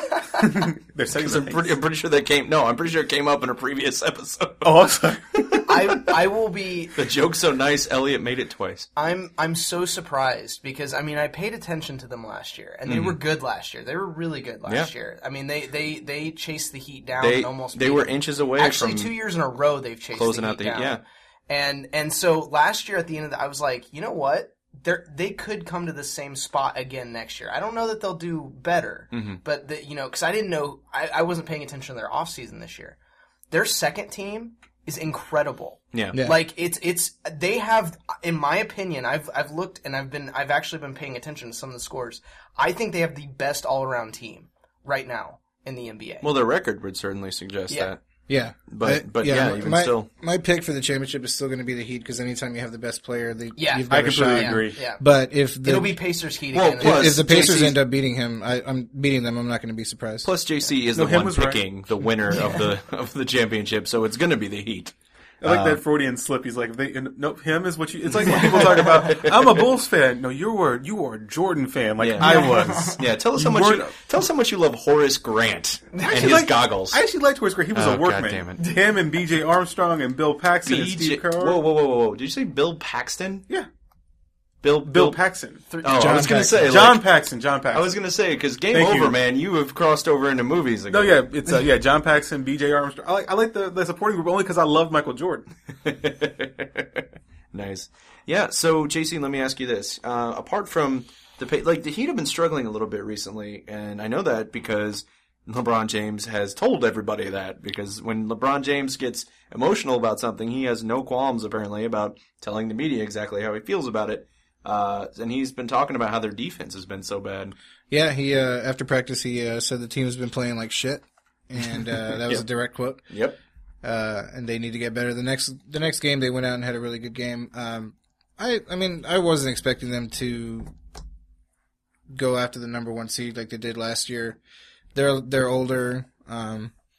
Speaker 2: They're setting
Speaker 1: Because
Speaker 2: the
Speaker 1: I'm
Speaker 2: pace.
Speaker 1: pretty, I'm pretty sure that came. No, I'm pretty sure it came up in a previous episode.
Speaker 2: Oh, I'm sorry.
Speaker 4: I I will be.
Speaker 1: The joke's so nice, Elliot made it twice.
Speaker 4: I'm I'm so surprised because I mean I paid attention to them last year and they were good last year. They were really good last
Speaker 1: Mm-hmm. Yeah.
Speaker 4: year. I mean they, they, they chased the Heat down
Speaker 1: They
Speaker 4: and almost
Speaker 1: they
Speaker 4: beat
Speaker 1: were
Speaker 4: them.
Speaker 1: inches away
Speaker 4: Actually,
Speaker 1: from
Speaker 4: two years in a row they've chased
Speaker 1: closing
Speaker 4: the
Speaker 1: out
Speaker 4: Heat
Speaker 1: the Heat.
Speaker 4: down.
Speaker 1: Yeah,
Speaker 4: And and so last year at the end of the, I was like, you know what? They they could come to the same spot again next year. I don't know that they'll do better,
Speaker 1: Mm-hmm.
Speaker 4: but the, you know, because I didn't know, I, I wasn't paying attention to their offseason this year. Their second team is incredible.
Speaker 1: yeah.
Speaker 3: Yeah.
Speaker 4: Like it's it's they have, in my opinion, I've I've looked and I've been I've actually been paying attention to some of the scores. I think they have the best all around team right now in the N B A.
Speaker 1: Well, their record would certainly suggest
Speaker 4: Yeah.
Speaker 1: that.
Speaker 3: Yeah,
Speaker 1: But-
Speaker 3: I-
Speaker 1: but yeah, even
Speaker 3: my,
Speaker 1: still.
Speaker 3: my pick for the championship is still going to be the Heat because anytime you have the best player, they,
Speaker 4: Yeah.
Speaker 3: you've got
Speaker 2: I
Speaker 3: a
Speaker 2: completely
Speaker 3: shot.
Speaker 4: yeah,
Speaker 2: agree.
Speaker 4: yeah.
Speaker 3: But if the,
Speaker 4: It'll be Pacers Heat
Speaker 1: Well,
Speaker 4: again.
Speaker 1: plus-
Speaker 3: if the Pacers
Speaker 1: J C's
Speaker 3: end up beating him, I, I'm beating them. I'm not going to be surprised.
Speaker 1: Plus, J C is
Speaker 2: No,
Speaker 1: the
Speaker 2: him
Speaker 1: one
Speaker 2: was right.
Speaker 1: picking the winner of the of the championship, so it's going to be the Heat.
Speaker 2: I like that Freudian slip. He's like, they, and, nope, him is what you. It's like when people talk about, I'm a Bulls fan. No, you were you were a Jordan fan, like
Speaker 1: Yeah.
Speaker 2: I was.
Speaker 1: Yeah, tell us
Speaker 2: You
Speaker 1: how much you,
Speaker 2: weren't-
Speaker 1: tell us how much you love Horace Grant and
Speaker 2: I actually
Speaker 1: his
Speaker 2: like-
Speaker 1: goggles.
Speaker 2: I actually liked Horace Grant. He was
Speaker 1: Oh,
Speaker 2: a workman.
Speaker 1: God damn it.
Speaker 2: Him and B J Armstrong and Bill Paxton and
Speaker 1: B J
Speaker 2: Steve Kerr.
Speaker 1: Whoa, whoa, whoa, whoa, whoa! Did you say Bill Paxton?
Speaker 2: Yeah,
Speaker 1: Bill
Speaker 2: Bill Paxton.
Speaker 1: Oh, I
Speaker 3: John
Speaker 1: was going to
Speaker 3: Paxton.
Speaker 1: say
Speaker 2: John
Speaker 1: like,
Speaker 2: Paxton. John Paxton.
Speaker 1: I was going to say because Game
Speaker 2: Thank
Speaker 1: Over,
Speaker 2: you.
Speaker 1: man, you have crossed over into movies
Speaker 2: No,
Speaker 1: again.
Speaker 2: yeah, it's uh, yeah, John Paxton, B J Armstrong. I like I like the, the supporting group only because I love Michael Jordan.
Speaker 1: Nice. Yeah. So, J C, let me ask you this: uh, apart from the pa- like the Heat have been struggling a little bit recently, and I know that because LeBron James has told everybody that. Because when LeBron James gets emotional about something, he has no qualms apparently about telling the media exactly how he feels about it. Uh, and he's been talking about how their defense has been so bad.
Speaker 3: Yeah, he uh, after practice he uh, said the team has been playing like shit, and uh, that was
Speaker 1: Yep.
Speaker 3: a direct quote.
Speaker 1: Yep.
Speaker 3: Uh, and they need to get better. The next the next game they went out and had a really good game. Um, I I mean I wasn't expecting them to go after the number one seed like they did last year. They're they're older. Um,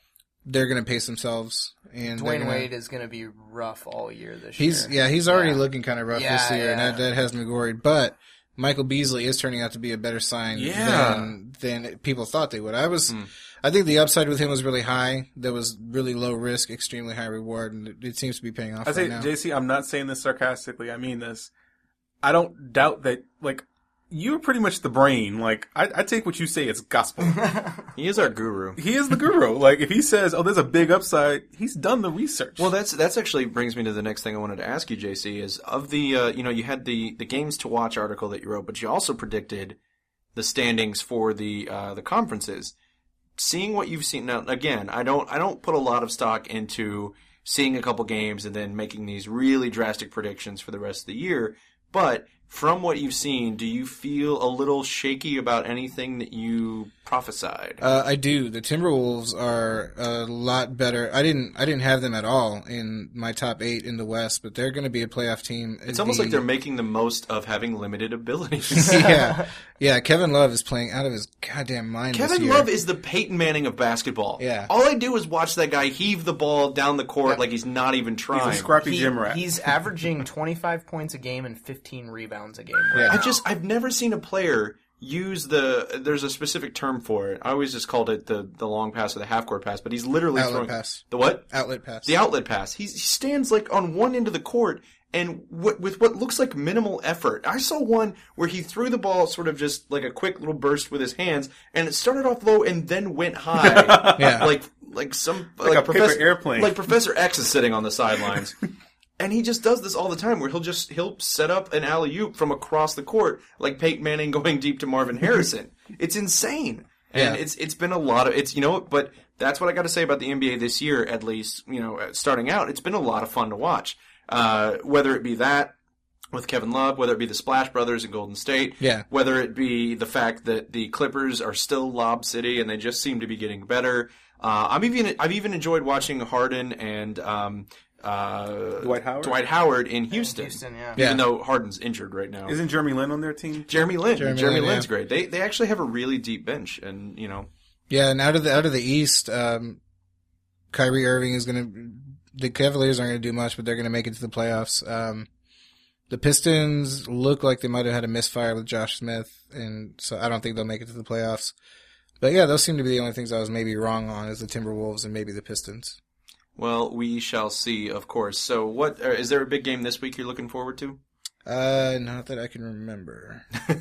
Speaker 3: they're going to pace themselves. And they're
Speaker 4: Dwayne
Speaker 3: gonna-
Speaker 4: Wade is going to be rough all year this
Speaker 3: He's
Speaker 4: year.
Speaker 3: yeah, he's already
Speaker 4: Yeah.
Speaker 3: looking kind of rough
Speaker 4: Yeah,
Speaker 3: this year, and
Speaker 4: yeah.
Speaker 3: that, that has me worried. But Michael Beasley is turning out to be a better sign
Speaker 2: Yeah.
Speaker 3: than than people thought they would. I was,
Speaker 1: Mm.
Speaker 3: I think the upside with him was really high. That was really low risk, extremely high reward, and it, it seems to be paying off
Speaker 2: I
Speaker 3: right
Speaker 2: say,
Speaker 3: now.
Speaker 2: J C, I'm not saying this sarcastically. I mean this. I don't doubt that, like, you're pretty much the brain. Like, I, I take what you say as gospel.
Speaker 1: He is our guru.
Speaker 2: He is the guru. Like, if he says, oh, there's a big upside, he's done the research.
Speaker 1: Well, that's that's actually brings me to the next thing I wanted to ask you, J C. Is of the uh, you know you had the the games to watch article that you wrote, but you also predicted the standings for the uh, the conferences. Seeing what you've seen now, again, I don't I don't put a lot of stock into seeing a couple games and then making these really drastic predictions for the rest of the year. But from what you've seen, do you feel a little shaky about anything that you prophesied?
Speaker 3: Uh, I do. The Timberwolves are a lot better. I didn't. I didn't have them at all in my top eight in the West, but they're going to be a playoff team.
Speaker 1: It's almost
Speaker 3: The-
Speaker 1: like they're making the most of having limited abilities.
Speaker 3: yeah, yeah. Kevin Love is playing out of his goddamn mind. this
Speaker 1: Kevin
Speaker 3: year.
Speaker 1: Love is the Peyton Manning of basketball.
Speaker 3: Yeah.
Speaker 1: All I do is watch that guy heave the ball down the court like he's not even trying.
Speaker 2: he's a scrappy
Speaker 4: He-
Speaker 2: gym rat.
Speaker 4: He's averaging twenty-five points a game and fifteen rebounds a game. Right
Speaker 3: Yeah.
Speaker 1: I
Speaker 4: now.
Speaker 1: just I've never seen a player use the there's a specific term for it. I always just called it the the long pass or the half court pass, but he's literally
Speaker 3: Outlet
Speaker 1: throwing
Speaker 3: pass.
Speaker 1: the what?
Speaker 3: Outlet pass.
Speaker 1: The outlet pass. He's, he stands like on one end of the court and w- with what looks like minimal effort. I saw one where he threw the ball sort of just like a quick little burst with his hands, and it started off low and then went high.
Speaker 3: Yeah.
Speaker 1: like like some
Speaker 2: Like a paper
Speaker 1: Professor
Speaker 2: airplane.
Speaker 1: Like Professor X is sitting on the sidelines. And he just does this all the time, where he'll just he'll set up an alley oop from across the court, like Peyton Manning going deep to Marvin Harrison. It's insane, and
Speaker 3: Yeah.
Speaker 1: it's it's been a lot of it's you know, but that's what I got to say about the N B A this year. At least you know, starting out, it's been a lot of fun to watch. Uh, whether it be that with Kevin Love, whether it be the Splash Brothers in Golden State,
Speaker 3: Yeah.
Speaker 1: whether it be the fact that the Clippers are still Lob City and they just seem to be getting better. Uh, I'm even I've even enjoyed watching Harden and. Um, uh,
Speaker 2: Dwight Howard?
Speaker 1: Dwight Howard in Houston.
Speaker 4: Houston, yeah.
Speaker 3: Yeah.
Speaker 1: Even though Harden's injured right now.
Speaker 2: Isn't Jeremy Lin on their team?
Speaker 1: Jeremy Lin.
Speaker 3: Jeremy
Speaker 1: Jeremy,
Speaker 3: Lin,
Speaker 1: Lin's
Speaker 3: yeah.
Speaker 1: great. They they actually have a really deep bench, and you know,
Speaker 3: Yeah, and out of the out of the East, um, Kyrie Irving is going to. The Cavaliers aren't going to do much, but they're going to make it to the playoffs. Um, the Pistons look like they might have had a misfire with Josh Smith, and so I don't think they'll make it to the playoffs. But yeah, those seem to be the only things I was maybe wrong on, is the Timberwolves and maybe the Pistons.
Speaker 1: well, we shall see, of course. So, what uh, is there a big game this week you're looking forward to?
Speaker 3: Uh, not that I can remember.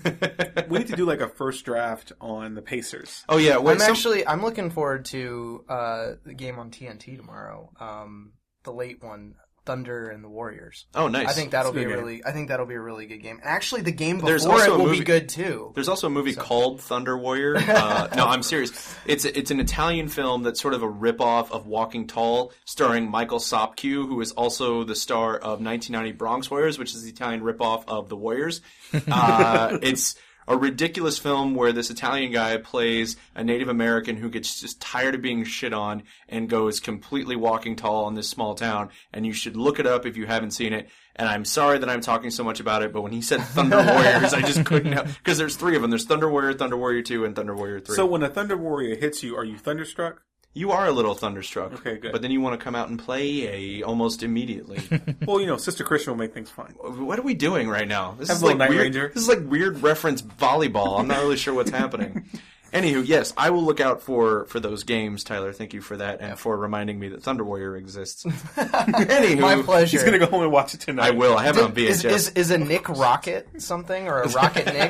Speaker 2: We need to do like a first draft on the Pacers.
Speaker 1: Oh yeah, wait,
Speaker 4: I'm
Speaker 1: some-
Speaker 4: actually I'm looking forward to uh, the game on T N T tomorrow. Um, the late one, Thunder and the Warriors.
Speaker 1: Oh, nice.
Speaker 4: I think that'll
Speaker 2: It's a
Speaker 4: be a
Speaker 2: good game.
Speaker 4: really I think that'll be a really good game. And actually, the game
Speaker 1: There's
Speaker 4: before
Speaker 1: also
Speaker 4: it
Speaker 1: a
Speaker 4: will
Speaker 1: movie-
Speaker 4: be good too.
Speaker 1: There's also a movie called Thunder Warrior. Uh, no, I'm serious. It's it's an Italian film that's sort of a ripoff of Walking Tall, starring Michael Sopkiw, who is also the star of nineteen ninety Bronx Warriors, which is the Italian ripoff of The Warriors. Uh, it's a ridiculous film where this Italian guy plays a Native American who gets just tired of being shit on and goes completely walking tall in this small town. And you should look it up if you haven't seen it. And I'm sorry that I'm talking so much about it, but when he said Thunder Warriors, I just couldn't help. Because there's three of them. There's Thunder Warrior, Thunder Warrior two, and Thunder Warrior three.
Speaker 2: So when a Thunder Warrior hits you, are you thunderstruck?
Speaker 1: You are a little thunderstruck.
Speaker 2: Okay, good.
Speaker 1: But then you want to come out and play a, almost immediately.
Speaker 2: Well, you know, Sister Christian will make things fine.
Speaker 1: What are we doing right now? This
Speaker 2: Have
Speaker 1: is
Speaker 2: a little
Speaker 1: like
Speaker 2: Night
Speaker 1: weird,
Speaker 2: Ranger.
Speaker 1: This is like weird reference volleyball. I'm not really sure what's happening. Anywho, yes, I will look out for, for those games, Tyler. Thank you for that and for reminding me that Thunder Warrior exists. Anywho,
Speaker 4: My pleasure.
Speaker 2: He's gonna go home and watch it tonight.
Speaker 1: I will. I have it on V H S.
Speaker 4: Is, is is a Nick Rocket something or a Rocket Nick?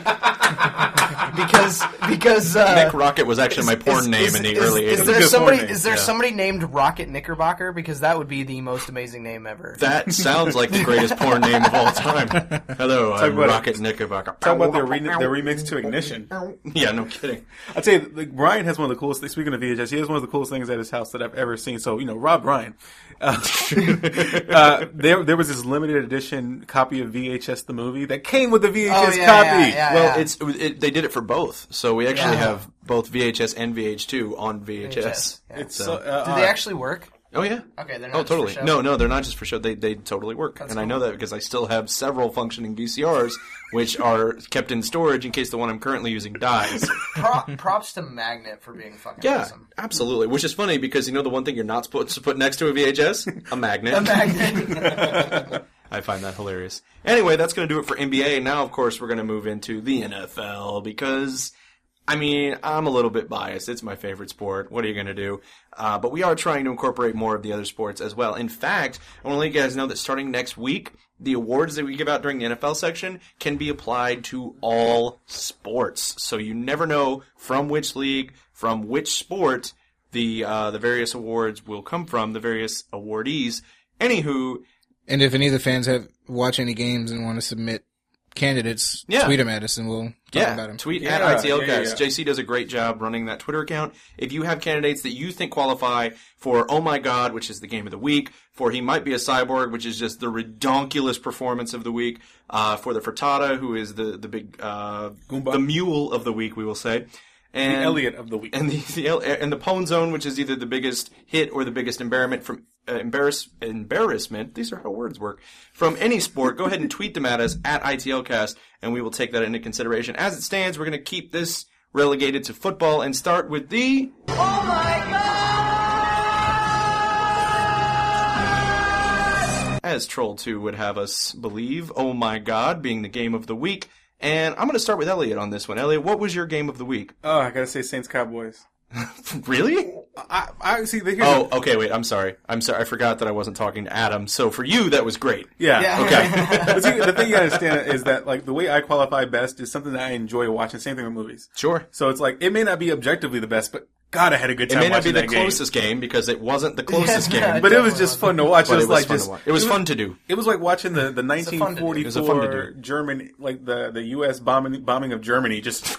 Speaker 4: because because uh,
Speaker 1: Nick Rocket was actually my porn
Speaker 4: is-
Speaker 1: name
Speaker 4: is-
Speaker 1: in the
Speaker 4: is-
Speaker 1: early
Speaker 4: Is
Speaker 1: eighties.
Speaker 4: there
Speaker 2: Good
Speaker 4: somebody?
Speaker 2: porn name,
Speaker 4: Is there
Speaker 1: yeah.
Speaker 4: somebody named Rocket Knickerbocker? Because that would be the most amazing name ever.
Speaker 1: That sounds like the greatest porn name of all time. Hello, I'm
Speaker 2: about it.
Speaker 1: Rocket Knickerbocker.
Speaker 2: Talk about their, re- their remix to Ignition.
Speaker 1: Yeah, no kidding.
Speaker 2: I'd say like, Brian has one of the coolest things. Speaking of V H S, he has one of the coolest things at his house that I've ever seen. So, you know, Rob Bryan. Uh, uh, there, there was this limited edition copy of V H S the movie that came with the V H S
Speaker 4: Oh, yeah,
Speaker 2: copy.
Speaker 4: yeah, yeah,
Speaker 1: Well,
Speaker 4: yeah.
Speaker 1: it's it, they did it for both, so we actually
Speaker 4: Yeah.
Speaker 1: have both V H S and V H two on V H S.
Speaker 4: V H S, yeah.
Speaker 2: It's
Speaker 1: So-
Speaker 2: so, uh,
Speaker 4: Do they actually work?
Speaker 1: Oh yeah.
Speaker 4: Okay, they're not
Speaker 1: Oh,
Speaker 4: just for
Speaker 1: totally.
Speaker 4: show?
Speaker 1: No, no, they're not just for show. They they totally work,
Speaker 4: That's
Speaker 1: and I
Speaker 4: cool.
Speaker 1: know that because I still have several functioning V C Rs, which are kept in storage in case the one I'm currently using dies.
Speaker 4: Prop, props to Magnet for being fucking
Speaker 1: Yeah,
Speaker 4: awesome.
Speaker 1: absolutely. Which is funny because you know the one thing you're not supposed to put next to a V H S? A magnet.
Speaker 4: A Magnet.
Speaker 1: I find that hilarious. Anyway, that's going to do it for N B A. Now, of course, we're going to move into the N F L because, I mean, I'm a little bit biased. It's my favorite sport. What are you going to do? Uh, but we are trying to incorporate more of the other sports as well. In fact, I want to let you guys know that starting next week, the awards that we give out during the N F L section can be applied to all sports. So you never know from which league, from which sport, the uh, the various awards will come from, the various awardees. Anywho,
Speaker 3: And if any of the fans have watch any games and want to submit candidates,
Speaker 1: Yeah.
Speaker 3: tweet them at us and we'll talk
Speaker 1: yeah,
Speaker 3: about them.
Speaker 1: tweet
Speaker 2: Yeah,
Speaker 1: at I T L cast.
Speaker 2: yeah, yeah.
Speaker 1: J C does a great job running that Twitter account. If you have candidates that you think qualify for Oh My God, which is the game of the week, for He Might Be a Cyborg, which is just the redonkulous performance of the week, uh, for the Frittata, who is the, the big, uh,
Speaker 2: Goomba.
Speaker 1: the mule of the week, we will say. And,
Speaker 2: The Elliot of the week.
Speaker 1: And the, the and the Pwn Zone, which is either the biggest hit or the biggest embarrassment from uh, embarrass embarrassment. These are how words work from any sport. Go ahead and tweet them at us at I T L cast, and we will take that into consideration. As it stands, we're going to keep this relegated to football and start with the
Speaker 7: Oh my God!
Speaker 1: as Troll two would have us believe. Oh my God, being the game of the week. And I'm going to start with Elliot on this one. Elliot, what was your game of the week?
Speaker 2: Oh, I gotta say Saints Cowboys.
Speaker 1: Really?
Speaker 2: I, I see. The, here's
Speaker 1: Oh,
Speaker 2: the-
Speaker 1: okay, wait, I'm sorry. I'm sorry, I forgot that I wasn't talking to Adam. So for you, that was great.
Speaker 2: yeah.
Speaker 4: Yeah.
Speaker 1: Okay.
Speaker 2: But see, the thing you understand is that like the way I qualify best is something that I enjoy watching. Same thing with movies.
Speaker 1: Sure.
Speaker 2: So it's like it may not be objectively the best, but God, I had a good
Speaker 1: It
Speaker 2: time
Speaker 1: may not be
Speaker 2: watching
Speaker 1: the
Speaker 2: that game.
Speaker 1: closest game because it wasn't the closest
Speaker 4: Yeah,
Speaker 1: game.
Speaker 2: But it was just fun to watch.
Speaker 1: But
Speaker 2: it was,
Speaker 1: it was
Speaker 2: like
Speaker 1: fun
Speaker 2: just
Speaker 1: to watch. It was
Speaker 2: was-
Speaker 1: fun to do.
Speaker 2: It was like watching the, the
Speaker 4: fun to do.
Speaker 2: nineteen
Speaker 1: It was a fun to
Speaker 2: forty-four
Speaker 1: do.
Speaker 2: German, like the, the U S bombing bombing of Germany. Just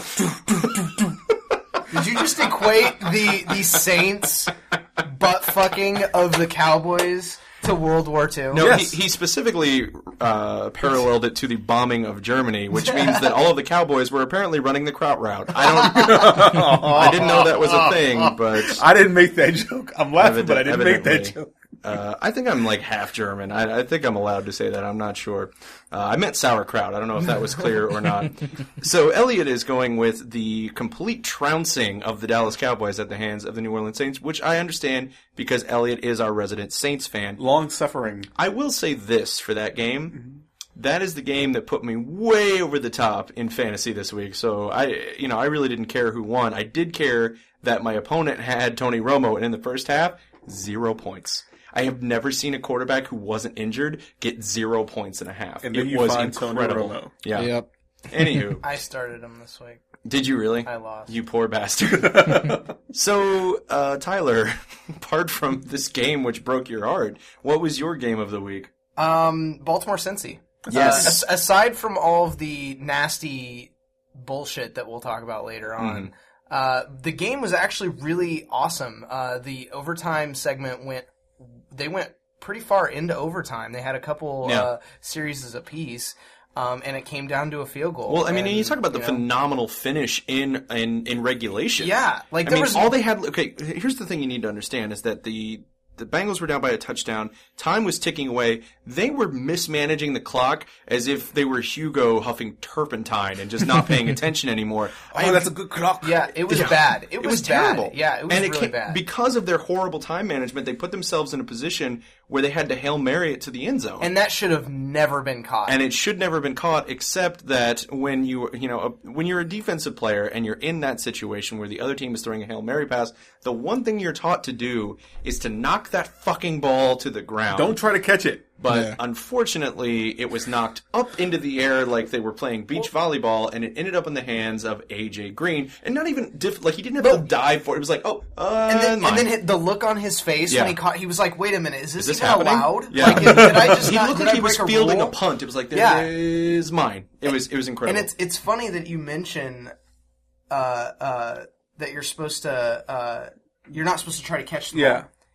Speaker 4: Did you just equate the the Saints butt fucking of the Cowboys to World War Two?
Speaker 1: No,
Speaker 2: Yes.
Speaker 1: he, he specifically uh, paralleled it to the bombing of Germany, which means that all of the Cowboys were apparently running the kraut route. I don't. I didn't know that was a thing, but
Speaker 2: I didn't make that joke. I'm laughing, but I didn't make that
Speaker 1: Evidently.
Speaker 2: joke.
Speaker 1: Uh, I think I'm like half German. I, I think I'm allowed to say that. I'm not sure. Uh, I meant sauerkraut. I don't know if that was clear or not. So Elliot is going with the complete trouncing of the Dallas Cowboys at the hands of the New Orleans Saints, which I understand because Elliot is our resident Saints fan.
Speaker 2: Long suffering.
Speaker 1: I will say this for that game. That is the game that put me way over the top in fantasy this week. So I, you know, I really didn't care who won. I did care that my opponent had Tony Romo, and in the first half, zero points. I have never seen a quarterback who wasn't injured get zero points and a half.
Speaker 2: And then
Speaker 1: it
Speaker 2: you
Speaker 1: was
Speaker 2: find Tony
Speaker 1: incredible.
Speaker 2: Romo.
Speaker 1: Yeah.
Speaker 3: Yep.
Speaker 1: Anywho,
Speaker 4: I started him this week.
Speaker 1: did you really?
Speaker 4: I lost.
Speaker 1: You poor bastard. So, uh, Tyler, apart from this game which broke your heart, what was your game of the week?
Speaker 4: Um, Baltimore Cincy.
Speaker 1: Yes.
Speaker 4: Uh, as- aside from all of the nasty bullshit that we'll talk about later on, uh, the game was actually really awesome. Uh, the overtime segment went, they went pretty far into overtime. They had a couple
Speaker 1: Yeah.
Speaker 4: uh, series apiece. Um, and it came down to a field goal.
Speaker 1: Well, I mean,
Speaker 4: and,
Speaker 1: you talk about the
Speaker 4: you know,
Speaker 1: phenomenal finish in in, in regulation.
Speaker 4: Yeah, like
Speaker 1: I
Speaker 4: there
Speaker 1: mean,
Speaker 4: was
Speaker 1: all they had. Okay, here's the thing you need to understand is that the the Bengals were down by a touchdown. Time was ticking away. They were mismanaging the clock as if they were Hugo huffing turpentine and just not paying attention anymore.
Speaker 2: Oh, that's a good clock.
Speaker 4: Yeah, it was
Speaker 1: Yeah.
Speaker 4: bad. It was,
Speaker 1: It was
Speaker 4: bad.
Speaker 1: terrible.
Speaker 4: Yeah, it was
Speaker 1: and it
Speaker 4: really
Speaker 1: came,
Speaker 4: bad.
Speaker 1: because of their horrible time management. They put themselves in a position where they had to Hail Mary it to the end zone.
Speaker 4: And that should have never been caught.
Speaker 1: And it should never have been caught, except that when you, you know, when you're a defensive player and you're in that situation where the other team is throwing a Hail Mary pass, the one thing you're taught to do is to knock that fucking ball to the ground.
Speaker 2: Don't try to catch it.
Speaker 1: But
Speaker 3: Yeah.
Speaker 1: unfortunately, it was knocked up into the air like they were playing beach volleyball, and it ended up in the hands of A J Green. And not even diff- like he didn't have to dive for it. It was like, oh, uh,
Speaker 4: And then,
Speaker 1: mine.
Speaker 4: and then hit the look on his face
Speaker 1: Yeah.
Speaker 4: when he caught, he was like, "Wait a minute, is this,
Speaker 1: Is this
Speaker 4: even
Speaker 1: happening?
Speaker 4: allowed?
Speaker 1: Yeah.
Speaker 4: Like, did, did I just
Speaker 1: he
Speaker 4: not,
Speaker 1: looked
Speaker 4: did
Speaker 1: like
Speaker 4: I
Speaker 1: he was
Speaker 4: break a
Speaker 1: fielding
Speaker 4: rule?
Speaker 1: a punt. It was like,
Speaker 4: Yeah.
Speaker 1: there is mine. It was it was incredible.
Speaker 4: And it's it's funny that you mention uh, uh, that you're supposed to uh, you're not supposed to try to catch the
Speaker 2: Yeah.
Speaker 4: ball.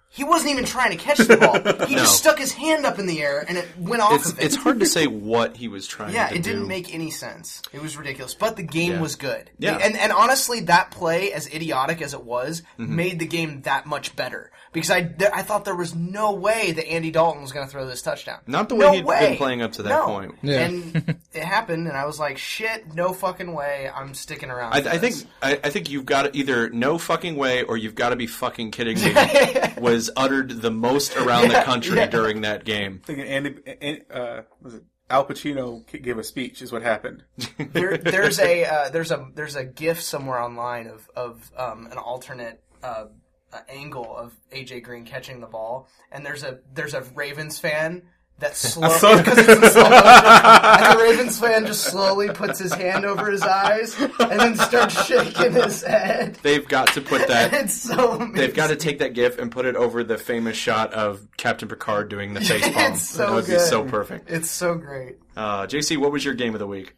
Speaker 4: He wasn't even trying to catch the ball. He
Speaker 1: No.
Speaker 4: just stuck his hand up in the air and it went off
Speaker 1: It's
Speaker 4: of it.
Speaker 1: it's hard to say what he was trying
Speaker 4: Yeah,
Speaker 1: to
Speaker 4: it
Speaker 1: do.
Speaker 4: didn't make any sense. It was ridiculous. But the game
Speaker 1: Yeah.
Speaker 4: was good.
Speaker 1: Yeah.
Speaker 4: And and honestly, that play, as idiotic as it was,
Speaker 1: Mm-hmm.
Speaker 4: made the game that much better. Because I, th- I thought there was no way that Andy Dalton was going to throw this touchdown.
Speaker 1: Not the way
Speaker 4: No
Speaker 1: he'd
Speaker 4: way.
Speaker 1: been playing up to that
Speaker 4: No.
Speaker 1: point.
Speaker 3: Yeah.
Speaker 4: And it happened, and I was like, shit, no fucking way, I'm sticking around
Speaker 1: I,
Speaker 4: for
Speaker 1: I think
Speaker 4: this.
Speaker 1: I, I think you've got to either no fucking way or you've got to be fucking kidding me. Was uttered the most around the
Speaker 4: Yeah,
Speaker 1: country
Speaker 4: yeah.
Speaker 1: during that game.
Speaker 2: Thinking Andy, An- uh, was it Al Pacino gave a speech is what happened.
Speaker 4: there, there's a uh, there's a there's a GIF somewhere online of of um, an alternate uh, uh, angle of A J Green catching the ball, and there's a there's a Ravens fan that slow
Speaker 2: saw
Speaker 4: because it's in slow motion, and the Ravens fan just slowly puts his hand over his eyes and then starts shaking his head.
Speaker 1: They've got to put that.
Speaker 4: It's so amazing.
Speaker 1: They've got to take that GIF and put it over the famous shot of Captain Picard doing the face palm.
Speaker 4: It's so
Speaker 1: that would
Speaker 4: good.
Speaker 1: be so perfect.
Speaker 4: It's so great.
Speaker 1: Uh, J C, what was your game of the week?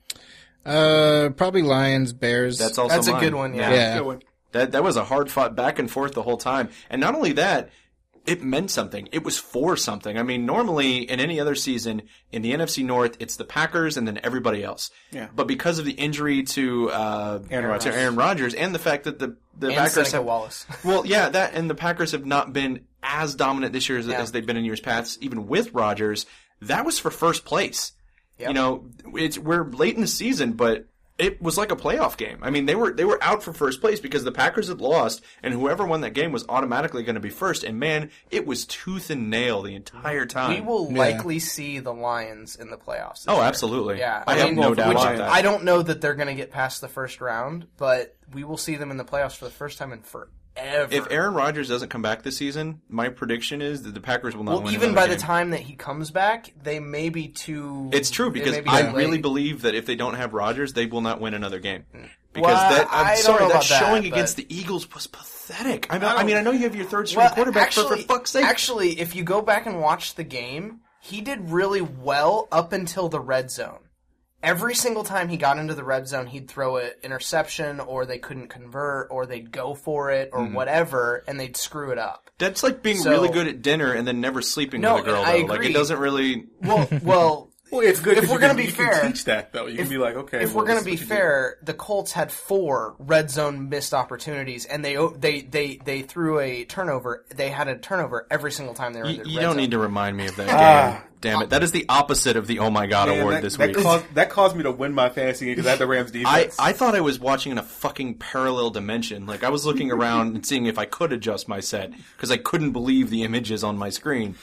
Speaker 3: Uh, probably Lions, Bears.
Speaker 1: That's also
Speaker 4: That's a
Speaker 1: mine.
Speaker 4: good one, yeah.
Speaker 3: Yeah.
Speaker 2: Good one.
Speaker 1: That that was a hard fought back and forth the whole time. And not only that, it meant something. It was for something. I mean, normally in any other season in the N F C North, it's the Packers and then everybody else.
Speaker 2: Yeah.
Speaker 1: But because of the injury to uh,
Speaker 2: Aaron
Speaker 1: to
Speaker 2: Rodgers.
Speaker 1: Aaron Rodgers and the fact that the the
Speaker 4: And
Speaker 1: Packers
Speaker 4: Seneca
Speaker 1: have
Speaker 4: Wallace.
Speaker 1: well, yeah, that and the Packers have not been as dominant this year as,
Speaker 4: Yeah.
Speaker 1: as they've been in years past, even with Rodgers. That was for first place.
Speaker 4: Yep.
Speaker 1: You know, it's we're late in the season, but it was like a playoff game. I mean, they were they were out for first place because the Packers had lost, and whoever won that game was automatically going to be first. And man, it was tooth and nail the entire time.
Speaker 4: We will
Speaker 3: Yeah.
Speaker 4: likely see the Lions in the playoffs. this
Speaker 1: oh,
Speaker 4: year.
Speaker 1: absolutely.
Speaker 4: Yeah,
Speaker 1: I,
Speaker 4: I
Speaker 1: have
Speaker 4: mean,
Speaker 1: no doubt
Speaker 2: which
Speaker 1: about that.
Speaker 4: I don't know that they're going to get past the first round, but we will see them in the playoffs for the first time in forever.
Speaker 1: If Aaron Rodgers doesn't come back this season, my prediction is that the Packers will not
Speaker 4: well,
Speaker 1: win
Speaker 4: even
Speaker 1: another
Speaker 4: by the
Speaker 1: game.
Speaker 4: time that he comes back, they may be too.
Speaker 1: It's true
Speaker 4: it
Speaker 1: because
Speaker 4: may be
Speaker 1: I
Speaker 4: too
Speaker 1: really
Speaker 4: late.
Speaker 1: believe that if they don't have Rodgers, they will not win another game. Because
Speaker 4: Well,
Speaker 1: that I'm
Speaker 4: I don't
Speaker 1: sorry,
Speaker 4: know
Speaker 1: that
Speaker 4: about that,
Speaker 1: showing
Speaker 4: but-
Speaker 1: against the Eagles was pathetic. I mean,
Speaker 4: I
Speaker 1: I,
Speaker 4: don't-
Speaker 1: mean, I know you have your third string
Speaker 4: Well,
Speaker 1: quarterback,
Speaker 4: actually,
Speaker 1: but for fuck's sake,
Speaker 4: actually, if you go back and watch the game, he did really well up until the red zone. Every single time he got into the red zone, he'd throw an interception, or they couldn't convert, or they'd go for it, or
Speaker 1: Mm-hmm.
Speaker 4: whatever, and they'd screw it up.
Speaker 1: that's like being
Speaker 4: So-
Speaker 1: really good at dinner and then never sleeping
Speaker 4: No,
Speaker 1: with a girl.
Speaker 4: I
Speaker 1: Though. Like it
Speaker 4: agree.
Speaker 1: doesn't really.
Speaker 4: Well, well,
Speaker 2: Well, it's good
Speaker 4: If
Speaker 2: 'cause
Speaker 4: we're
Speaker 2: you
Speaker 4: gonna
Speaker 2: can-
Speaker 4: be
Speaker 2: you
Speaker 4: fair-
Speaker 2: can teach that though. You can be like, okay.
Speaker 4: if
Speaker 2: well,
Speaker 4: we're going
Speaker 2: this
Speaker 4: to
Speaker 2: is
Speaker 4: be
Speaker 2: what you do.
Speaker 4: fair, the Colts had four red zone missed opportunities, and they they they they threw a turnover. They had a turnover every single time they were in
Speaker 1: You,
Speaker 4: the
Speaker 1: you
Speaker 4: red
Speaker 1: don't
Speaker 4: zone.
Speaker 1: need to remind me of that game.
Speaker 2: Ah.
Speaker 1: Damn it! That is the opposite of the Oh My God
Speaker 2: Man,
Speaker 1: award
Speaker 2: that,
Speaker 1: this
Speaker 2: that
Speaker 1: week.
Speaker 2: Caused, that caused me to win my fantasy game because I had the Rams
Speaker 1: I,
Speaker 2: defense.
Speaker 1: I thought I was watching in a fucking parallel dimension. Like I was looking around and seeing if I could adjust my set because I couldn't believe the images on my screen.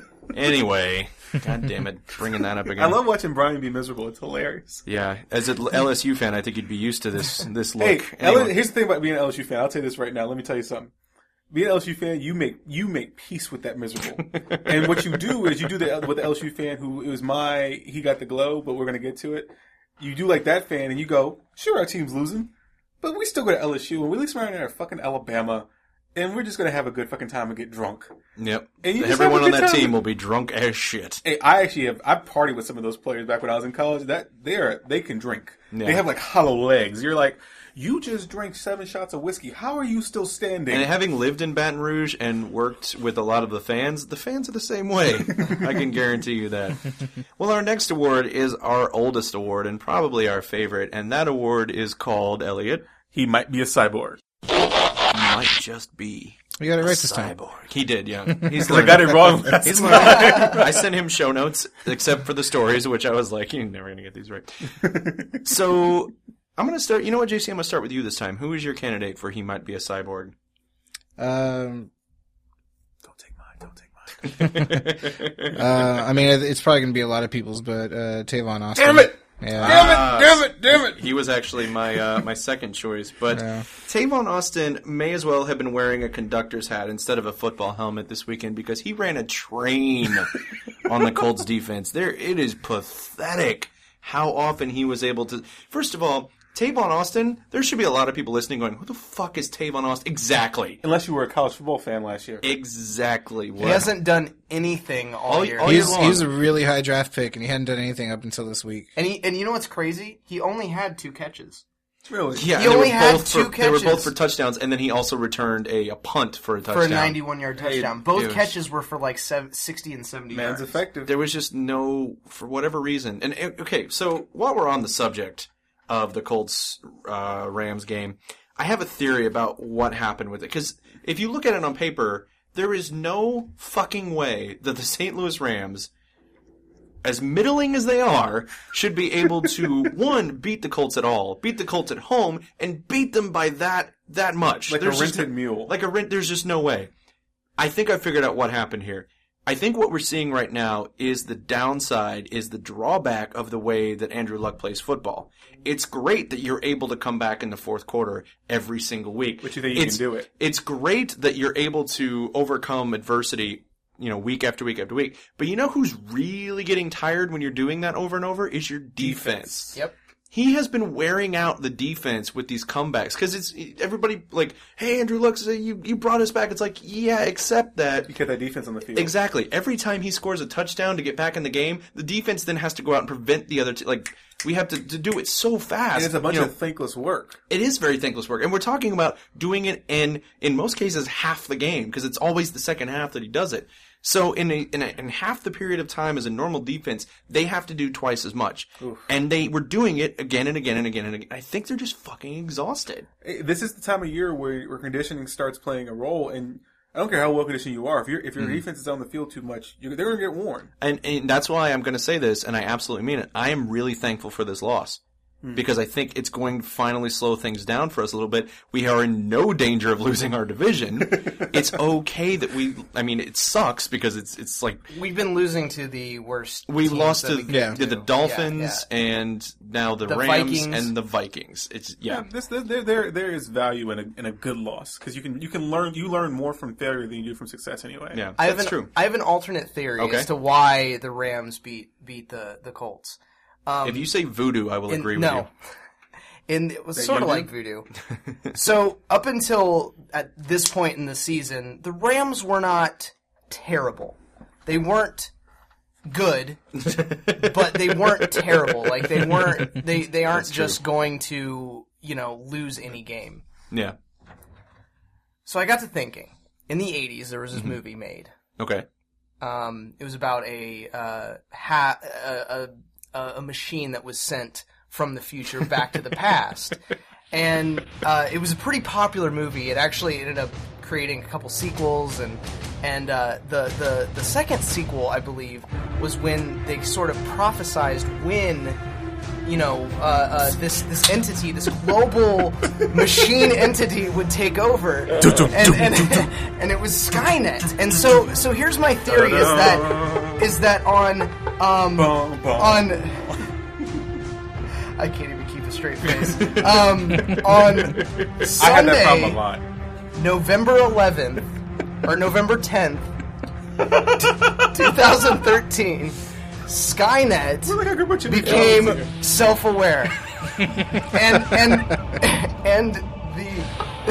Speaker 1: Anyway, God damn it, bringing that up again.
Speaker 2: I love watching Brian be miserable. It's hilarious.
Speaker 1: Yeah, as an L S U fan, I think you'd be used to this this look.
Speaker 2: Hey,
Speaker 1: Anyway.
Speaker 2: L- here's the thing about being an L S U fan. I'll tell you this right now. Let me tell you something. Being an L S U fan, you make you make peace with that miserable. And what you do is you do the with the L S U fan who it was my he got the glow, but we're gonna get to it. You do like that fan, and you go, sure, our team's losing, but we still go to L S U, and we at least around there at fucking Alabama, and we're just gonna have a good fucking time and get drunk.
Speaker 1: Yep.
Speaker 2: And you just
Speaker 1: Everyone
Speaker 2: have a
Speaker 1: on
Speaker 2: good
Speaker 1: that
Speaker 2: time.
Speaker 1: team will be drunk as shit.
Speaker 2: Hey, I actually have I partied with some of those players back when I was in college. That they are they can drink.
Speaker 1: Yeah.
Speaker 2: They have like hollow legs. You're like, you just drank seven shots of whiskey. How are you still standing?
Speaker 1: And having lived in Baton Rouge and worked with a lot of the fans, the fans are the same way. I can guarantee you that. Well, our next award is our oldest award and probably our favorite, and that award is called, Elliot,
Speaker 2: He might be a cyborg.
Speaker 1: might just be
Speaker 3: You got it
Speaker 1: a
Speaker 3: right this time.
Speaker 1: cyborg. He did, yeah. He's
Speaker 2: I got it wrong last
Speaker 1: He's
Speaker 2: time.
Speaker 1: learning. I sent him show notes, except for the stories, which I was like, you're never going to get these right. So, I'm going to start, you know what, J C, I'm going to start with you this time. Who is your candidate for He Might Be a Cyborg?
Speaker 3: Um,
Speaker 2: Don't take mine. Don't take mine.
Speaker 3: uh, I mean, it- it's probably going to be a lot of people's, but uh, Tavon Austin.
Speaker 2: Damn it!
Speaker 3: Yeah.
Speaker 2: Damn it! Damn it! Damn it!
Speaker 1: He was actually my uh, my second choice, but
Speaker 3: Yeah.
Speaker 1: Tavon Austin may as well have been wearing a conductor's hat instead of a football helmet this weekend because he ran a train on the Colts defense. There, it is pathetic how often he was able to. First of all, Tavon Austin. There should be a lot of people listening going, "Who the fuck is Tavon Austin?" Exactly,
Speaker 2: Unless you were a college football fan last year.
Speaker 1: exactly. What?
Speaker 4: He hasn't done anything all,
Speaker 1: All-
Speaker 4: year.
Speaker 1: all year
Speaker 3: He's,
Speaker 1: long.
Speaker 3: he's a really high draft pick, and he hadn't done anything up until this week.
Speaker 4: and he and you know what's crazy? He only had two catches.
Speaker 2: Really?
Speaker 1: Yeah,
Speaker 4: He
Speaker 1: and they
Speaker 4: only
Speaker 1: were
Speaker 4: had
Speaker 1: both
Speaker 4: two
Speaker 1: for, They were both
Speaker 4: catches.
Speaker 1: for touchdowns, and then he also returned a, a punt for a
Speaker 4: for
Speaker 1: touchdown.
Speaker 4: a ninety-one-yard touchdown. Both
Speaker 1: it was-
Speaker 4: catches were for like seven, sixty and seventy
Speaker 2: Man's
Speaker 4: yards.
Speaker 2: effective.
Speaker 1: There was just no, for whatever reason. And uh, okay, so while we're on the subject of the Colts uh, Rams game, I have a theory about what happened with it. Because if you look at it on paper, there is no fucking way that the Saint Louis Rams, as middling as they are, should be able to, one, beat the Colts at all, beat the Colts at home, and beat them by that that much.
Speaker 2: Like a
Speaker 1: There's just
Speaker 2: rented
Speaker 1: no-
Speaker 2: mule.
Speaker 1: Like a rent. There's just no way. I think I figured out what happened here. I think what we're seeing right now is the downside, is the drawback of the way that Andrew Luck plays football. It's great that you're able to come back in the fourth quarter every single week.
Speaker 2: But you think you
Speaker 1: it's,
Speaker 2: can do it.
Speaker 1: It's great that you're able to overcome adversity, you know, week after week after week. But you know who's really getting tired when you're doing that over and over? Is your defense.
Speaker 4: Yep.
Speaker 1: He has been wearing out the defense with these comebacks because it's everybody like, hey, Andrew Luck, you you brought us back. It's like, yeah, except that
Speaker 2: You get that defense on the field.
Speaker 1: exactly every time he scores a touchdown to get back in the game, the defense then has to go out and prevent the other. T- like we have to, to do it so fast.
Speaker 2: And it's a bunch
Speaker 1: you know.
Speaker 2: of thankless work.
Speaker 1: It is very thankless work, and we're talking about doing it in in most cases half the game because it's always the second half that he does it. So in a, in a, in half the period of time as a normal defense, they have to do twice as much, and they were doing it again and again and again and again. I think they're just fucking exhausted.
Speaker 2: Hey, This is the time of year where, where conditioning starts playing a role, and I don't care how well conditioned you are. If, you're, if your defense is on the field too much, you're, they're going to get worn.
Speaker 1: And, and that's why I'm going to say this, and I absolutely mean it. I am really thankful for this loss. Because I think it's going to finally slow things down for us a little bit. We are in no danger of losing our division. It's okay that we, I mean, it sucks because it's it's like
Speaker 4: We've been losing to the worst.
Speaker 1: we
Speaker 4: teams
Speaker 1: lost
Speaker 4: that
Speaker 1: to,
Speaker 4: we could
Speaker 3: Yeah.
Speaker 1: to the
Speaker 4: do.
Speaker 1: Dolphins
Speaker 4: Yeah,
Speaker 1: and now the,
Speaker 4: The
Speaker 1: Rams
Speaker 4: Vikings.
Speaker 1: and the Vikings. It's, yeah.
Speaker 2: Yeah, this, there, there, there is value in a, in a good loss because you can, you can learn, you learn more from failure than you do from success anyway.
Speaker 1: Yeah,
Speaker 4: I have
Speaker 1: that's
Speaker 4: an,
Speaker 1: true.
Speaker 4: I have an alternate theory
Speaker 1: Okay.
Speaker 4: as to why the Rams beat beat the the Colts.
Speaker 1: If you say voodoo, I will
Speaker 4: In-
Speaker 1: agree with
Speaker 4: no.
Speaker 1: you.
Speaker 4: And it was
Speaker 2: That
Speaker 4: sort of
Speaker 2: you
Speaker 4: like voodoo. So up until at this point in the season, the Rams were not terrible. They weren't good, but they weren't terrible. Like they weren't. They they aren't
Speaker 1: That's true.
Speaker 4: just going to you know lose any game.
Speaker 1: Yeah.
Speaker 4: So I got to thinking. In the eighties, there was
Speaker 1: Mm-hmm.
Speaker 4: this movie made.
Speaker 1: Okay.
Speaker 4: Um, it was about a uh, ha- a, a a machine that was sent from the future back to the past, and uh, it was a pretty popular movie. It actually ended up creating a couple sequels, and and uh, the the the second sequel, I believe, was when they sort of prophesized when. You know, uh, uh, this this entity, this global machine entity, would take over, and, and and it was Skynet. And so so here's my theory: is that is that on um,
Speaker 2: Bum, bum.
Speaker 4: on I can't even keep a straight face. Um, on
Speaker 2: I had that problem a
Speaker 4: Sunday,
Speaker 2: lot.
Speaker 4: November eleventh or November tenth, twenty thirteen. Skynet
Speaker 2: Look how good you
Speaker 4: became self-aware, and and and the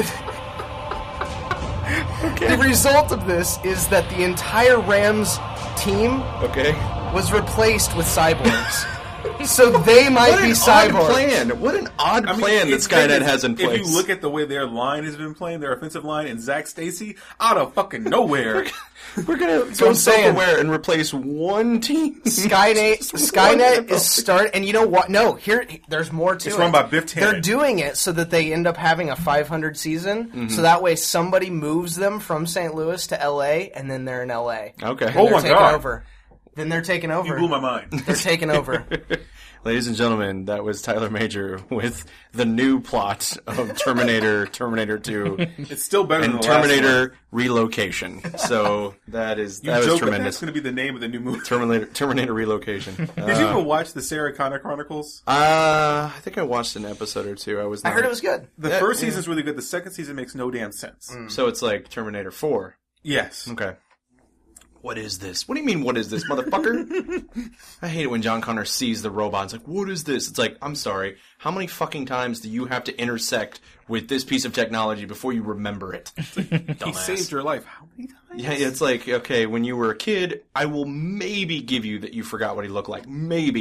Speaker 4: the result of this is that the entire Rams team
Speaker 1: Okay.
Speaker 4: was replaced with cyborgs. So they might
Speaker 1: What
Speaker 4: be
Speaker 1: an odd
Speaker 4: cyborgs.
Speaker 1: plan. What an odd
Speaker 2: I mean,
Speaker 1: plan that
Speaker 2: it's
Speaker 1: Skynet
Speaker 2: crazy.
Speaker 1: has in place.
Speaker 2: If you look at the way their line has been playing, their offensive line, and Zach Stacy, out of fucking nowhere.
Speaker 1: We're going to
Speaker 4: what
Speaker 1: go
Speaker 4: I'm saying.
Speaker 1: self-aware and replace one team.
Speaker 4: Skynet Skynet is start, and you know what? No, here there's more to
Speaker 2: It's
Speaker 4: it.
Speaker 2: run by Biff Tannen.
Speaker 4: They're doing it so that they end up having a five hundred season,
Speaker 2: Mm-hmm.
Speaker 4: so that way somebody moves them from Saint Louis to L A, and then they're in L A.
Speaker 1: Okay.
Speaker 4: And
Speaker 2: Oh
Speaker 4: they're
Speaker 2: my
Speaker 4: taking
Speaker 2: God.
Speaker 4: over. Then they're taking
Speaker 2: You
Speaker 4: over.
Speaker 2: blew my mind.
Speaker 4: They're taking over.
Speaker 1: Ladies and gentlemen, that was Tyler Major with the new plot of Terminator, Terminator two,
Speaker 2: It's still better than
Speaker 1: and
Speaker 2: the last one.
Speaker 1: Terminator Relocation. So that is
Speaker 2: You
Speaker 1: that was
Speaker 2: joke that
Speaker 1: tremendous.
Speaker 2: that's going to be the name of the new movie.
Speaker 1: Terminator Terminator Relocation.
Speaker 2: Did you ever watch the Sarah Connor Chronicles?
Speaker 1: Uh, I think I watched an episode or two. I was.
Speaker 4: I
Speaker 1: Not,
Speaker 4: heard it was good.
Speaker 2: The
Speaker 1: Yeah,
Speaker 2: first
Speaker 1: yeah.
Speaker 2: season's really good. The second season makes no damn sense.
Speaker 1: So it's like Terminator four.
Speaker 2: Yes.
Speaker 1: Okay. What is this? What do you mean, what is this, motherfucker? I hate it when John Connor sees the robot. It's like, what is this? It's like, I'm sorry. How many fucking times do you have to intersect with this piece of technology before you remember it?
Speaker 2: He
Speaker 1: Dumbass.
Speaker 2: saved your life. How many times?
Speaker 1: Yeah, it's like, okay, when you were a kid, I will maybe give you that you forgot what he looked like. Maybe.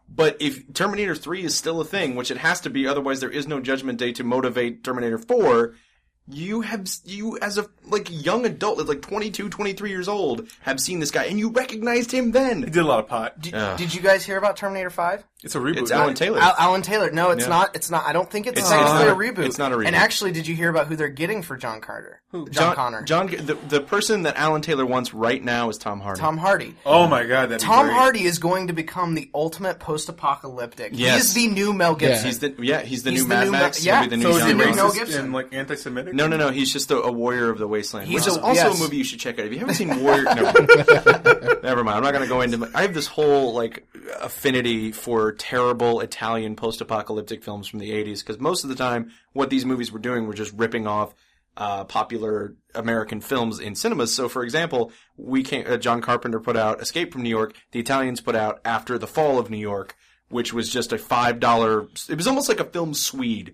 Speaker 1: But if Terminator three is still a thing, which it has to be, otherwise there is no Judgment Day to motivate Terminator four, you have, you as a, like, young adult, like twenty-two, twenty-three years old, have seen this guy, and you recognized him then.
Speaker 2: He did a lot of pot.
Speaker 4: Did, did you guys hear about Terminator five?
Speaker 2: It's a reboot.
Speaker 1: It's Alan Taylor.
Speaker 4: Al- Alan Taylor. No, it's
Speaker 1: Yeah.
Speaker 4: not. It's not. I don't think it's,
Speaker 1: It's
Speaker 4: technically
Speaker 1: not.
Speaker 4: a reboot.
Speaker 1: It's not a reboot.
Speaker 4: And actually, did you hear about who they're getting for John Carter? Who? John, Connor.
Speaker 1: John, the, the person that Alan Taylor wants right now is Tom Hardy.
Speaker 4: Tom Hardy.
Speaker 2: Oh my god, that'd
Speaker 4: Tom
Speaker 2: be great.
Speaker 4: Hardy is going to become the ultimate post-apocalyptic.
Speaker 1: Yes.
Speaker 4: He is the new Mel Gibson.
Speaker 1: He's the yeah. He's the
Speaker 4: He's
Speaker 1: new
Speaker 4: the
Speaker 1: Mad
Speaker 4: new Ma-
Speaker 1: Max.
Speaker 4: yeah.
Speaker 1: He'll be the
Speaker 2: So
Speaker 1: new
Speaker 2: is
Speaker 1: John
Speaker 2: he
Speaker 4: the new
Speaker 1: Wayne.
Speaker 4: Mel
Speaker 2: racist
Speaker 4: Gibson.
Speaker 2: and like anti-Semitic?
Speaker 1: No, no, no. He's just a, a warrior of the wasteland.
Speaker 4: He's
Speaker 1: which
Speaker 4: a-
Speaker 1: is also
Speaker 4: yes.
Speaker 1: a movie you should check out. If you haven't seen Warrior, no, never mind. I'm not going to go into. My, I have this whole like affinity for terrible Italian post-apocalyptic films from the eighties because most of the time, what these movies were doing were just ripping off uh, popular American films in cinemas. So, for example, we came, uh, John Carpenter put out Escape from New York. The Italians put out After the Fall of New York, which was just a five dollar... It was almost like a film Swede.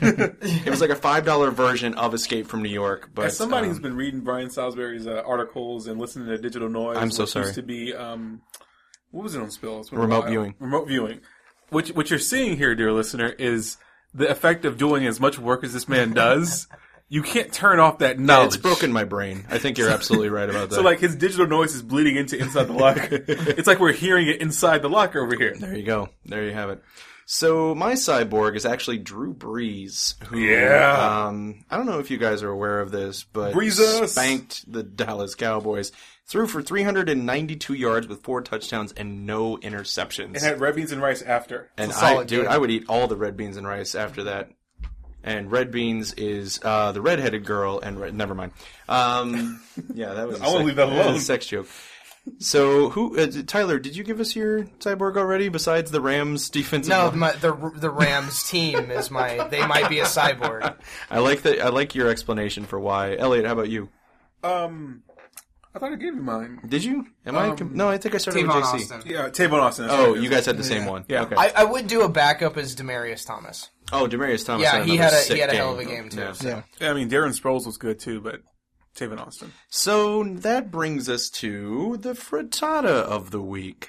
Speaker 1: It was like a five dollar version of Escape from New York. But
Speaker 2: As somebody
Speaker 1: um,
Speaker 2: who's been reading Brian Salisbury's uh, articles and listening to Digital Noise,
Speaker 1: I'm so
Speaker 2: which
Speaker 1: sorry.
Speaker 2: used to be, um, what was it on Spill? It's been a
Speaker 1: Remote
Speaker 2: while.
Speaker 1: viewing.
Speaker 2: Remote viewing. What, what you're seeing here, dear listener, is the effect of doing as much work as this man does. You can't turn off that
Speaker 1: yeah,
Speaker 2: knowledge.
Speaker 1: it's broken my brain. I think you're absolutely right about that.
Speaker 2: So like his digital noise is bleeding into inside the locker. It's like we're hearing it inside the locker over here.
Speaker 1: There you go. There you have it. So my cyborg is actually Drew Brees, who
Speaker 2: Yeah.
Speaker 1: um, I don't know if you guys are aware of this, but
Speaker 2: Breezes.
Speaker 1: spanked the Dallas Cowboys. Threw for three hundred ninety-two yards with four touchdowns and no interceptions.
Speaker 2: It had red beans and rice after.
Speaker 1: and
Speaker 4: It's a
Speaker 1: I,
Speaker 4: solid
Speaker 1: dude,
Speaker 4: game.
Speaker 1: I would eat all the red beans and rice after that. And red beans is uh, the redheaded girl, and red, never mind. Um, yeah, that was. a
Speaker 2: I wanna
Speaker 1: sex-
Speaker 2: leave that alone.
Speaker 1: was a sex joke. So, who, uh, Tyler? Did you give us your cyborg already? Besides the Rams defensive.
Speaker 4: No,
Speaker 1: line?
Speaker 4: my, the the Rams team is my. They might be a cyborg.
Speaker 1: I like that. I like your explanation for why. Elliot, how about you?
Speaker 2: Um, I thought I gave you mine.
Speaker 1: Did you? Am I? com- no, I think I started
Speaker 4: Tavon
Speaker 1: with J C.
Speaker 4: Austin.
Speaker 2: Yeah, Tavon Austin. that's
Speaker 1: Oh,
Speaker 2: what it
Speaker 1: you
Speaker 2: is.
Speaker 1: guys had the same one.
Speaker 2: Yeah.
Speaker 1: Okay.
Speaker 4: I, I would do a backup as Demarius Thomas.
Speaker 1: oh, Demarius Thomas.
Speaker 4: Yeah, he
Speaker 1: another
Speaker 4: had a- he
Speaker 1: sick
Speaker 4: had a
Speaker 1: game.
Speaker 4: hell of a game, too.
Speaker 1: Yeah.
Speaker 3: Yeah.
Speaker 2: Yeah, I mean, Darren Sproles was good too, but Tavon Austin.
Speaker 1: So that brings us to the frittata of the week.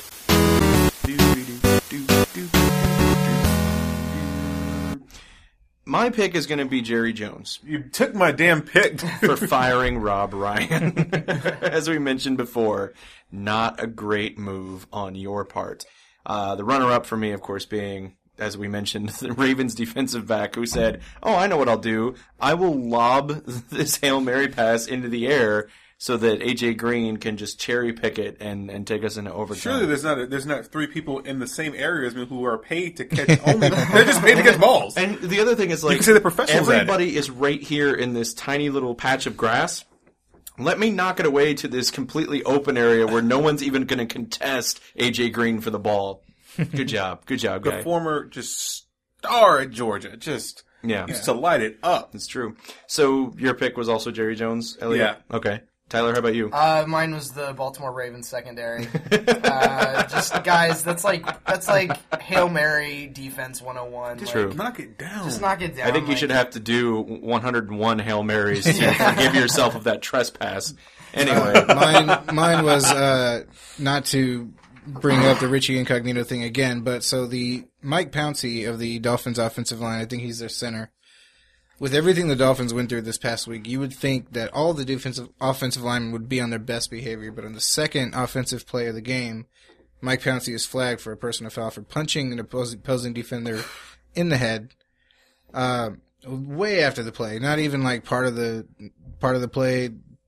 Speaker 1: My pick is going to be Jerry Jones
Speaker 2: You took my damn pick.
Speaker 1: for firing Rob Ryan. As we mentioned before, not a great move on your part. Uh, the runner-up for me, of course, being, as we mentioned, the Ravens defensive back who said, oh, I know what I'll do. I will lob this Hail Mary pass into the air so that A J Green can just cherry pick it and, and take us into overtime.
Speaker 2: Surely there's not a, there's not three people in the same area as me who are paid to catch only. They're just paid to catch balls.
Speaker 1: And the other thing is, like,
Speaker 2: can say the professionals at it.
Speaker 1: everybody is right here in this tiny little patch of grass. Let me knock it away to this completely open area where no one's even going to contest A J Green for the ball. Good job. Good job,
Speaker 2: The
Speaker 1: guy.
Speaker 2: former just star at Georgia, just
Speaker 1: Yeah.
Speaker 2: used to light it up.
Speaker 1: It's true. So your pick was also Jerry Jones, Elliot?
Speaker 2: Yeah.
Speaker 1: Okay. Tyler, how about you?
Speaker 4: Uh, mine was the Baltimore Ravens secondary. uh, just guys, that's like that's like Hail Mary defense one oh one. Like,
Speaker 1: True.
Speaker 2: Knock it down.
Speaker 4: Just knock it down.
Speaker 1: I think you
Speaker 4: like-
Speaker 1: should have to do one hundred one Hail Marys to forgive yourself of that trespass. Anyway.
Speaker 3: mine, mine was uh, not to bring up the Richie Incognito thing again, but so the Mike Pouncey of the Dolphins offensive line, I think he's their center. With everything the Dolphins went through this past week, you would think that all the defensive offensive linemen would be on their best behavior, but on the second offensive play of the game, Mike Pouncey is flagged for a personal foul for punching an opposing, opposing defender in the head. Uh, way after the play, not even like part of the part of the play.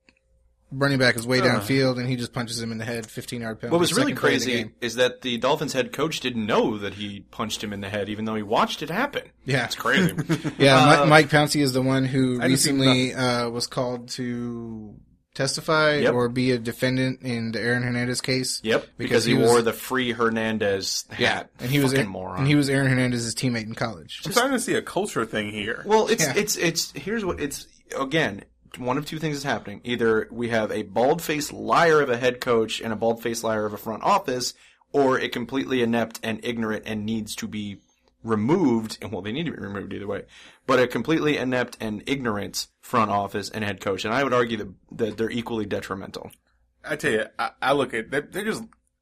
Speaker 3: Running back is way downfield, and he just punches him in the head. fifteen-yard penalty.
Speaker 1: What was really
Speaker 3: second play of the
Speaker 1: crazy
Speaker 3: game.
Speaker 1: is that the Dolphins head coach didn't know that he punched him in the head, even though he watched it happen.
Speaker 3: Yeah.
Speaker 1: It's crazy.
Speaker 3: Yeah,
Speaker 1: Uh,
Speaker 3: Mi- Mike Pouncey is the one who
Speaker 2: I didn't see
Speaker 3: recently uh, was called to testify
Speaker 1: Yep.
Speaker 3: or be a defendant in the Aaron Hernandez case.
Speaker 1: Yep, because, he,
Speaker 3: was-
Speaker 1: wore the free Hernandez hat.
Speaker 3: and he was
Speaker 1: Fucking
Speaker 3: Aaron-
Speaker 1: moron.
Speaker 3: and he was Aaron Hernandez's teammate in college.
Speaker 2: I'm starting to see a culture thing here.
Speaker 1: Well, it's
Speaker 3: Yeah.
Speaker 1: it's it's here's what it's again. One of two things is happening. Either we have a bald-faced liar of a head coach and a bald-faced liar of a front office, or a completely inept and ignorant and needs to be removed. And well, they need to be removed either way. But a completely inept and ignorant front office and head coach. And I would argue that, that they're equally detrimental.
Speaker 2: I tell you, I, I look at they're, they're just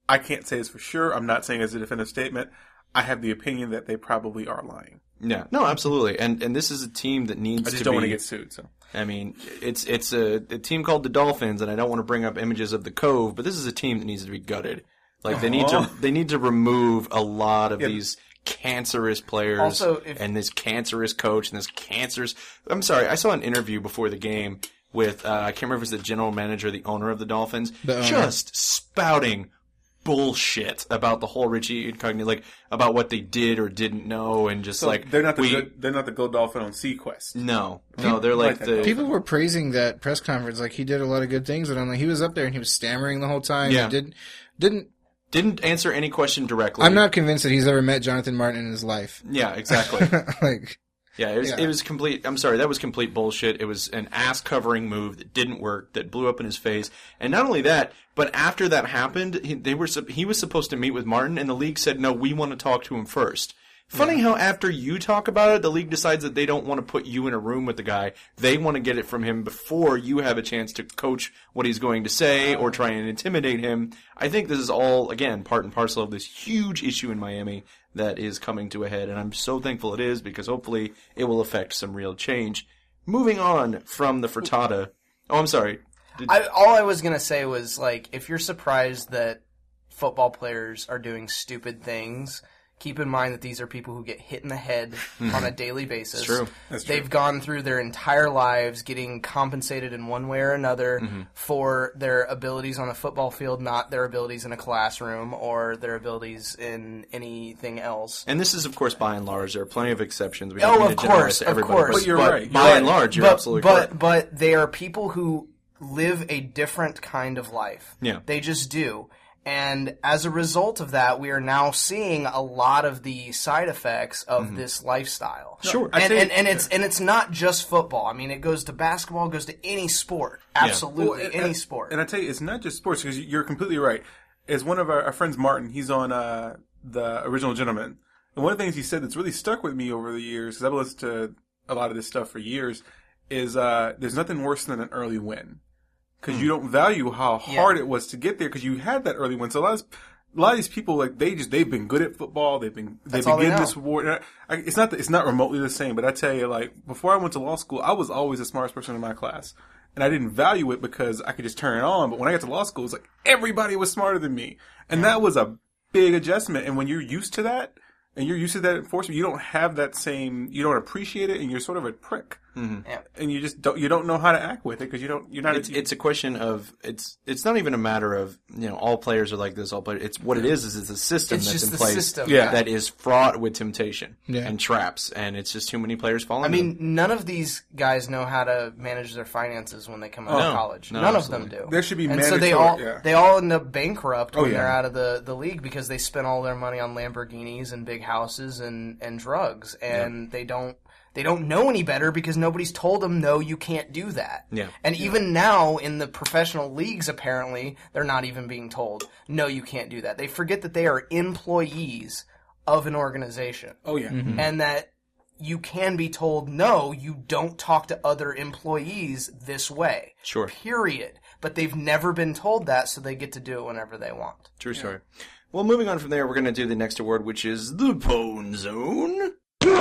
Speaker 2: I can't say this for sure. I'm not saying as a definitive statement. I have the opinion that they probably are lying.
Speaker 1: Yeah, no, absolutely. And and this is a team that needs
Speaker 2: I just
Speaker 1: to
Speaker 2: don't
Speaker 1: be,
Speaker 2: want to get sued. So
Speaker 1: I mean, it's it's a, a team called the Dolphins, and I don't want to bring up images of the Cove, but this is a team that needs to be gutted. Like they need to they need to remove a lot of
Speaker 2: Yeah.
Speaker 1: these cancerous players
Speaker 4: Also, if-
Speaker 1: and this cancerous coach and this cancerous. I'm sorry, I saw an interview before the game with uh, I can't remember if it was the general manager, or the owner of the Dolphins,
Speaker 3: The owner.
Speaker 1: just spouting bullshit about the whole Richie Incognito, like about what they did or didn't know, and just
Speaker 2: So
Speaker 1: like
Speaker 2: they're not the
Speaker 1: we,
Speaker 2: good, they're not the Gold Dolphin on Sequest.
Speaker 1: No, no, they're like
Speaker 2: like
Speaker 1: the
Speaker 2: that.
Speaker 3: People were praising that press conference, like he did a lot of good things, but I'm like, he was up there and he was stammering the whole time.
Speaker 1: Yeah.
Speaker 3: He didn't, didn't,
Speaker 1: didn't answer any question directly.
Speaker 3: I'm not convinced that he's ever met Jonathan Martin in his life.
Speaker 1: Yeah, exactly.
Speaker 3: like,
Speaker 1: Yeah, it was
Speaker 3: Yeah.
Speaker 1: it was complete. I'm sorry, that was complete bullshit. It was an ass covering move that didn't work, that blew up in his face. And not only that, but after that happened, he, they were sup- he was supposed to meet with Martin, and the league said, "No, we want to talk to him first." Funny how after you talk about it, the league decides that they don't want to put you in a room with the guy. They want to get it from him before you have a chance to coach what he's going to say or try and intimidate him. I think this is all, again, part and parcel of this huge issue in Miami that is coming to a head, and I'm so thankful it is because hopefully it will affect some real change. Moving on from the frittata. Oh, I'm sorry. Did-
Speaker 4: I, all I was gonna say was like, if you're surprised that football players are doing stupid things, keep in mind that these are people who get hit in the head on a daily basis.
Speaker 1: It's true.
Speaker 2: That's true.
Speaker 4: They've gone through their entire lives getting compensated in one way or another for their abilities on a football field, not their abilities in a classroom or their abilities in anything else.
Speaker 1: And this is, of course, by and large. There are plenty of exceptions. We don't
Speaker 4: Oh,
Speaker 1: mean
Speaker 4: of
Speaker 1: to generalize
Speaker 4: course,
Speaker 1: to
Speaker 4: of
Speaker 1: everybody,
Speaker 4: course.
Speaker 1: But,
Speaker 2: But you're
Speaker 1: but
Speaker 2: right.
Speaker 1: by
Speaker 2: You're
Speaker 1: and
Speaker 2: right.
Speaker 1: large, you're
Speaker 4: but,
Speaker 1: absolutely
Speaker 4: but,
Speaker 1: correct.
Speaker 4: But they are people who live a different kind of life.
Speaker 1: Yeah.
Speaker 4: They just do. And as a result of that, we are now seeing a lot of the side effects of this lifestyle.
Speaker 1: Sure.
Speaker 2: I
Speaker 4: And,
Speaker 2: say-
Speaker 4: and, and it's and it's not just football. I mean, it goes to basketball, it goes to any sport. Absolutely,
Speaker 2: Well, and-
Speaker 4: any
Speaker 2: and-
Speaker 4: sport.
Speaker 2: And I tell you, it's not just sports because you're completely right. As one of our, our friends, Martin, he's on uh, the Original Gentleman, and one of the things he said that's really stuck with me over the years, because I've listened to a lot of this stuff for years, is uh, there's nothing worse than an early win because you don't value how hard it was to get there because you had that early win. So a lot of a lot of these people, like they just they've been good at football. They've been they've
Speaker 4: That's all
Speaker 2: been
Speaker 4: they
Speaker 2: getting
Speaker 4: know.
Speaker 2: this award. And I, I, it's not that, it's not remotely the same, but I tell you, like before I went to law school, I was always the smartest person in my class, and I didn't value it because I could just turn it on. But when I got to law school, it's like everybody was smarter than me, and that was a big adjustment. And when you're used to that, and you're used to that enforcement, you don't have that same, you don't appreciate it, and you're sort of a prick.
Speaker 4: Yeah.
Speaker 2: And you just don't, you don't know how to act with it because you don't, you're not.
Speaker 1: It's, it's a question of it's it's not even a matter of you know all players are like this all players it's what it is is it's a system
Speaker 4: It's
Speaker 1: that's
Speaker 4: just
Speaker 1: in
Speaker 4: the
Speaker 1: place
Speaker 4: system.
Speaker 2: Yeah.
Speaker 1: that is fraught with temptation
Speaker 3: Yeah.
Speaker 1: and traps and it's just too many players fall
Speaker 4: I
Speaker 1: into
Speaker 4: mean,
Speaker 1: them.
Speaker 4: none of these guys know how to manage their finances when they come out
Speaker 1: No.
Speaker 4: of college.
Speaker 1: No,
Speaker 4: None
Speaker 1: absolutely.
Speaker 4: of them do.
Speaker 2: There should be
Speaker 4: and so they
Speaker 2: mandatory-
Speaker 4: all
Speaker 2: yeah.
Speaker 4: they all end up bankrupt when
Speaker 2: Oh, yeah.
Speaker 4: they're out of the, the league because they spent all their money on Lamborghinis and big houses and, and drugs, and they don't they don't know any better because nobody's told them no, you can't do that.
Speaker 1: Yeah.
Speaker 4: And even now in the professional leagues, apparently they're not even being told no, you can't do that. They forget that they are employees of an organization.
Speaker 2: oh yeah.
Speaker 4: And that you can be told, no, you don't talk to other employees this way.
Speaker 1: Sure.
Speaker 4: Period. But they've never been told that, so they get to do it whenever they want.
Speaker 1: True story. Well, moving on from there, we're going to do the next award, which is the Pwn Zone.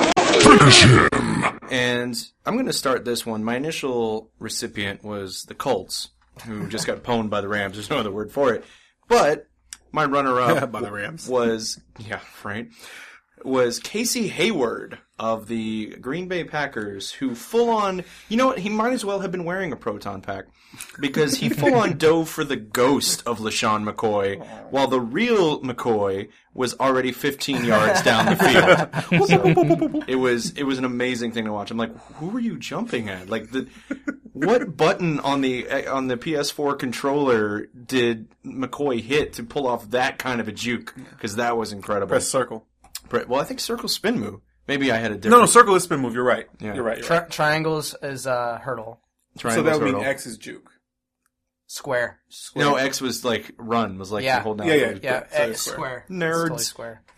Speaker 1: And I'm going to start this one. My initial recipient was the Colts, who just got pwned by the Rams. There's no other word for it. But my runner-up
Speaker 2: By the Rams.
Speaker 1: was, yeah, right, was Casey Hayward of the Green Bay Packers, who full-on, you know what, he might as well have been wearing a Proton Pack, because he full-on dove for the ghost of LaShawn McCoy, while the real McCoy was already fifteen yards down the field. So, it was it was an amazing thing to watch. I'm like, who were you jumping at? Like, the what button on the on the P S four controller did McCoy hit to pull off that kind of a juke? Because that was incredible.
Speaker 2: Press circle.
Speaker 1: Well, I think circle spin move. Maybe I had a different.
Speaker 2: No, no, circle is spin move. You're right.
Speaker 1: Yeah.
Speaker 2: You're right. You're
Speaker 4: Tri-
Speaker 2: right.
Speaker 4: triangles is uh, hurdle.
Speaker 2: So
Speaker 1: triangle
Speaker 2: that would
Speaker 1: turtle.
Speaker 2: mean X is juke.
Speaker 4: Square. Square.
Speaker 1: No, X was like run. Was like
Speaker 4: Yeah.
Speaker 1: you hold down.
Speaker 2: Yeah, yeah,
Speaker 1: the-
Speaker 4: Yeah,
Speaker 2: So
Speaker 4: it's
Speaker 2: square.
Speaker 4: square.
Speaker 1: Nerds.
Speaker 4: It's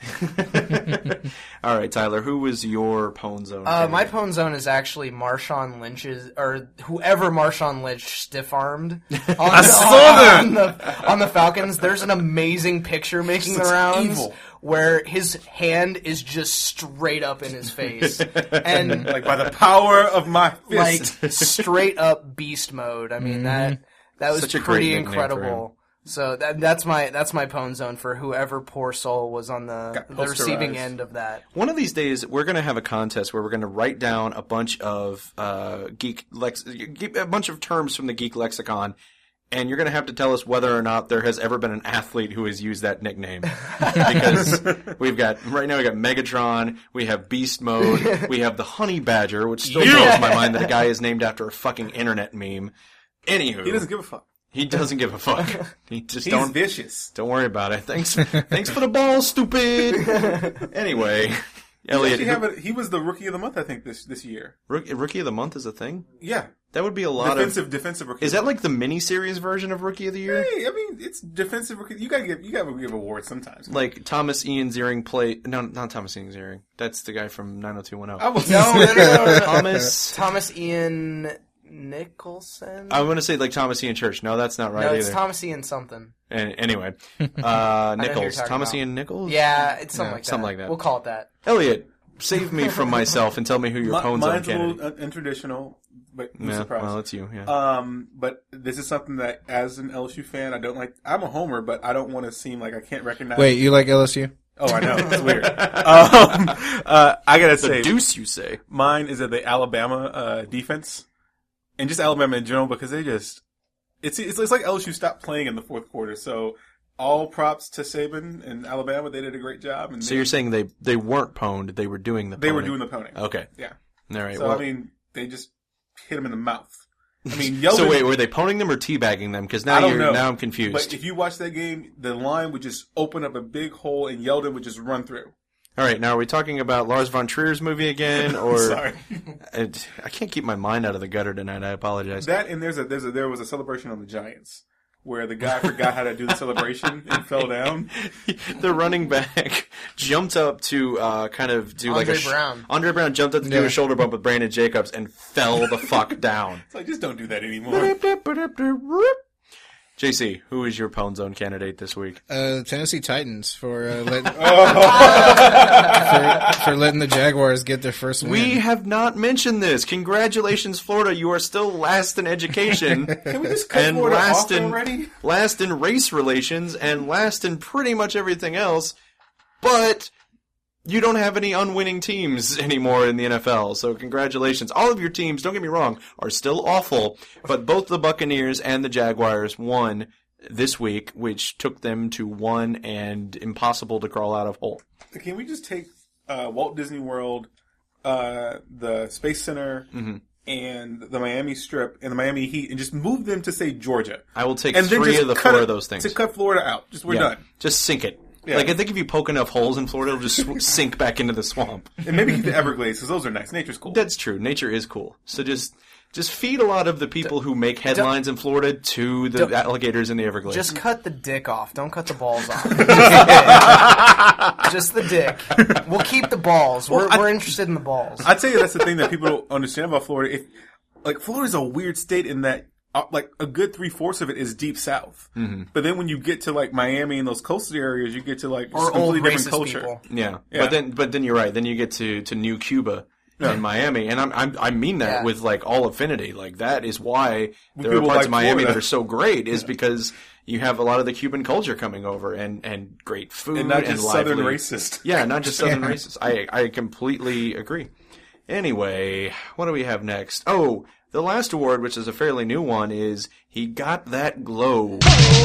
Speaker 4: totally square.
Speaker 1: All right, Tyler. Who was your Pwn Zone?
Speaker 4: Uh, my
Speaker 1: candidate?
Speaker 4: Pwn Zone is actually Marshawn Lynch's, or whoever Marshawn Lynch stiff-armed. On, I
Speaker 2: saw that!
Speaker 4: On the, on the Falcons. There's an amazing picture making the
Speaker 2: It's
Speaker 4: rounds
Speaker 2: evil.
Speaker 4: where his hand is just straight up in his face. And
Speaker 2: Like by the power of my
Speaker 4: like
Speaker 2: fist.
Speaker 4: straight up beast mode. I mean that that was
Speaker 1: Such a great
Speaker 4: pretty
Speaker 1: nickname for
Speaker 4: incredible. So that that's my that's my Pwn Zone for whoever poor soul was on the,
Speaker 2: Got
Speaker 4: the receiving
Speaker 2: posterized.
Speaker 4: end of that.
Speaker 1: One of these days, we're going to have a contest where we're going to write down a bunch of uh, geek lex- a bunch of terms from the geek lexicon, and you're going to have to tell us whether or not there has ever been an athlete who has used that nickname. Because we've got right now we got Megatron, we have Beast Mode, we have the Honey Badger, which still blows my mind that a guy is named after a fucking internet meme. Anywho,
Speaker 2: He doesn't give a fuck.
Speaker 1: He doesn't give a fuck. He just
Speaker 2: He's
Speaker 1: don't.
Speaker 2: vicious.
Speaker 1: Don't worry about it. Thanks. Thanks for the ball, stupid. Anyway, Elliot,
Speaker 2: Actually have a, he was the rookie of the month, I think, this this year.
Speaker 1: rookie, rookie of the month is a thing.
Speaker 2: Yeah,
Speaker 1: That would be a lot
Speaker 2: defensive
Speaker 1: of.
Speaker 2: defensive rookie.
Speaker 1: Is that like the mini-series version of Rookie of the Year?
Speaker 2: Hey, I mean, it's defensive rookie. You gotta give you gotta give awards sometimes.
Speaker 1: Like Thomas Ian Ziering play? No, not Thomas Ian Ziering. That's the guy from nine oh two one
Speaker 2: I
Speaker 1: oh.
Speaker 2: was
Speaker 4: No, no, no, no, no.
Speaker 1: Thomas.
Speaker 4: Thomas Ian Nicholson.
Speaker 1: I'm gonna say like Thomas Ian Church. No, that's not right
Speaker 4: no, it's
Speaker 1: either.
Speaker 4: Thomas Ian something.
Speaker 1: And, anyway, uh,
Speaker 4: who you're
Speaker 1: Nichols.
Speaker 4: talking
Speaker 1: Thomas
Speaker 4: about.
Speaker 1: Ian Nichols.
Speaker 4: Yeah, it's something
Speaker 1: Yeah,
Speaker 4: like that.
Speaker 1: something like that.
Speaker 4: We'll call it that.
Speaker 1: Elliot, save me from myself and tell me who your
Speaker 2: Mi-
Speaker 1: Pwn Zone
Speaker 2: mine's a
Speaker 1: candidate.
Speaker 2: little uh, untraditional, but I'm
Speaker 1: Yeah,
Speaker 2: surprised.
Speaker 1: well, it's you. Yeah.
Speaker 2: Um, but this is something that, as an L S U fan, I don't like. I'm a homer, but I don't want to seem like I can't recognize.
Speaker 3: Wait, you like L S U?
Speaker 2: Oh, I know. It's weird. um, uh, I gotta
Speaker 1: the
Speaker 2: say,
Speaker 1: deuce, you say?
Speaker 2: mine is at the Alabama uh, defense, and just Alabama in general, because they just it's it's, it's like L S U stopped playing in the fourth quarter. So all props to Saban and Alabama. They did a great job. And
Speaker 1: So
Speaker 2: they,
Speaker 1: you're saying they they weren't pwned, they were doing the
Speaker 2: they were
Speaker 1: pwning.
Speaker 2: doing the pwning.
Speaker 1: Okay.
Speaker 2: Yeah.
Speaker 1: All right.
Speaker 2: So
Speaker 1: well,
Speaker 2: I mean, they just hit him in the mouth. I mean, Yeldon,
Speaker 1: so wait, were they pwning them or teabagging them? Because now
Speaker 2: I don't
Speaker 1: you're
Speaker 2: know.
Speaker 1: now I'm confused.
Speaker 2: But if you watch that game, the line would just open up a big hole, and Yeldon would just run through.
Speaker 1: All right, now are we talking about Lars von Trier's movie again, or
Speaker 2: Sorry.
Speaker 1: I, I can't keep my mind out of the gutter tonight. I apologize.
Speaker 2: That and there's a there's a there was a celebration on the Giants where the guy forgot how to do the celebration and fell down.
Speaker 1: The running back jumped up to uh, kind of do like
Speaker 4: Andre
Speaker 1: a sh-
Speaker 4: Brown.
Speaker 1: Andre Brown jumped up to do
Speaker 3: Yeah.
Speaker 1: a shoulder bump with Brandon Jacobs and fell the fuck down.
Speaker 2: It's like, just don't do that anymore.
Speaker 1: J C, who is your Pwn Zone candidate this week?
Speaker 3: Uh, Tennessee Titans for uh, letting
Speaker 2: Oh.
Speaker 3: for, for letting the Jaguars get their first win.
Speaker 1: We have not mentioned this. Congratulations, Florida. You are still last in education.
Speaker 2: Can we just cut
Speaker 1: and
Speaker 2: Florida
Speaker 1: last
Speaker 2: off
Speaker 1: in
Speaker 2: already?
Speaker 1: last in race relations and last in pretty much everything else, but you don't have any unwinning teams anymore in the N F L. So congratulations. All of your teams, don't get me wrong, are still awful, but both the Buccaneers and the Jaguars won this week, which took them to one and impossible to crawl out of hole.
Speaker 2: Can we just take uh, Walt Disney World, uh, the Space Center,
Speaker 1: Mm-hmm.
Speaker 2: and the Miami Strip and the Miami Heat, and just move them to say Georgia?
Speaker 1: I will take
Speaker 2: And then
Speaker 1: three
Speaker 2: just
Speaker 1: of the
Speaker 2: cut
Speaker 1: four
Speaker 2: it-
Speaker 1: of those things.
Speaker 2: to cut Florida out. Just we're
Speaker 1: Yeah.
Speaker 2: done.
Speaker 1: Just sink it.
Speaker 2: Yeah.
Speaker 1: Like, I think if you poke enough holes in Florida, it'll just sw- sink back into the swamp.
Speaker 2: And maybe keep the Everglades because those are nice. Nature's cool.
Speaker 1: That's true. Nature is cool. So just just feed a lot of the people who make headlines in Florida to the alligators in the Everglades.
Speaker 4: Just cut the dick off. Don't cut the balls off. Just the dick. We'll keep the balls. We're, we're interested in the balls.
Speaker 2: I'd say that's the thing that people don't understand about Florida. If like Florida's a weird state in that uh, like a good three fourths of it is deep south, mm-hmm. but then when you get to like Miami and those coastal areas, you get to like just
Speaker 4: Or old
Speaker 2: completely
Speaker 4: racist
Speaker 2: different culture.
Speaker 4: people.
Speaker 1: yeah.
Speaker 2: Yeah.
Speaker 1: But then but then you're right. Then you get to, to New Cuba in Miami, and I'm, I'm I mean that
Speaker 4: Yeah.
Speaker 1: with like all affinity. Like that is why there are
Speaker 2: people
Speaker 1: parts
Speaker 2: like
Speaker 1: of Miami
Speaker 2: Florida.
Speaker 1: that are so great is because you have a lot of the Cuban culture coming over and, and great food
Speaker 2: And not just southern
Speaker 1: lively-
Speaker 2: racist.
Speaker 1: Yeah, not just southern racist. I I completely agree. Anyway, what do we have next? Oh, the last award, which is a fairly new one, is He Got That Glow.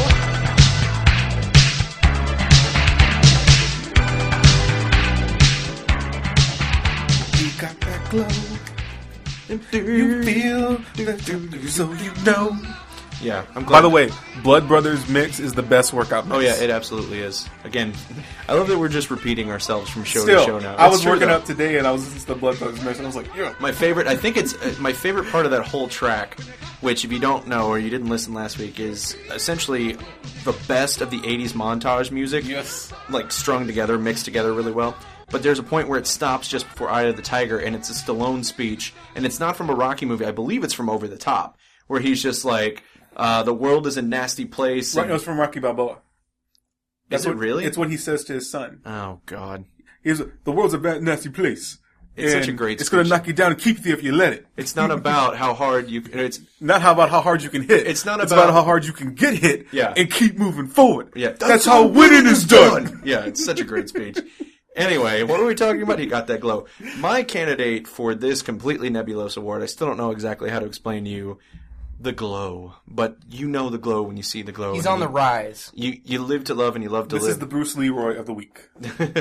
Speaker 2: You got that glow. You feel that, so you know.
Speaker 1: Yeah, I'm glad.
Speaker 2: By the way, Blood Brothers mix is the best workout mix.
Speaker 1: Oh yeah, it absolutely is. Again, I love that we're just repeating ourselves from show
Speaker 2: Still,
Speaker 1: to show now.
Speaker 2: I
Speaker 1: It's
Speaker 2: was
Speaker 1: true,
Speaker 2: working
Speaker 1: though.
Speaker 2: up today and I was listening to the Blood Brothers mix and I was like, yeah.
Speaker 1: My favorite, I think it's uh, my favorite part of that whole track, which if you don't know or you didn't listen last week, is essentially the best of the eighties montage music.
Speaker 2: Yes.
Speaker 1: Like strung together, mixed together really well. But there's a point where it stops just before Eye of the Tiger, and it's a Stallone speech, and it's not from a Rocky movie. I believe it's from Over the Top, where he's just like, uh, the world is a nasty place.
Speaker 2: Right,
Speaker 1: and-
Speaker 2: no, it's from Rocky Balboa. That's
Speaker 1: Is it
Speaker 2: what,
Speaker 1: really?
Speaker 2: It's what he says to his son.
Speaker 1: Oh, God.
Speaker 2: He's the world's a bad, nasty place.
Speaker 1: It's
Speaker 2: and
Speaker 1: such a great
Speaker 2: It's going to
Speaker 1: speech.
Speaker 2: knock you down and keep you there if you let it.
Speaker 1: It's not about how hard you... It's
Speaker 2: Not how about how hard you can hit.
Speaker 1: It's not
Speaker 2: It's
Speaker 1: about-
Speaker 2: about how hard you can get hit
Speaker 1: Yeah.
Speaker 2: and keep moving forward.
Speaker 1: Yeah,
Speaker 2: That's, how winning is done.
Speaker 1: Yeah, it's such a great speech. Anyway, what are we talking about? He got that glow. My candidate for this completely nebulous award, I still don't know exactly how to explain to you the glow, but you know the glow when you see the glow.
Speaker 4: He's
Speaker 1: and
Speaker 4: on
Speaker 1: you,
Speaker 4: the rise.
Speaker 1: You you live to love and you love to
Speaker 2: This
Speaker 1: live.
Speaker 2: is the Bruce Leroy of the week.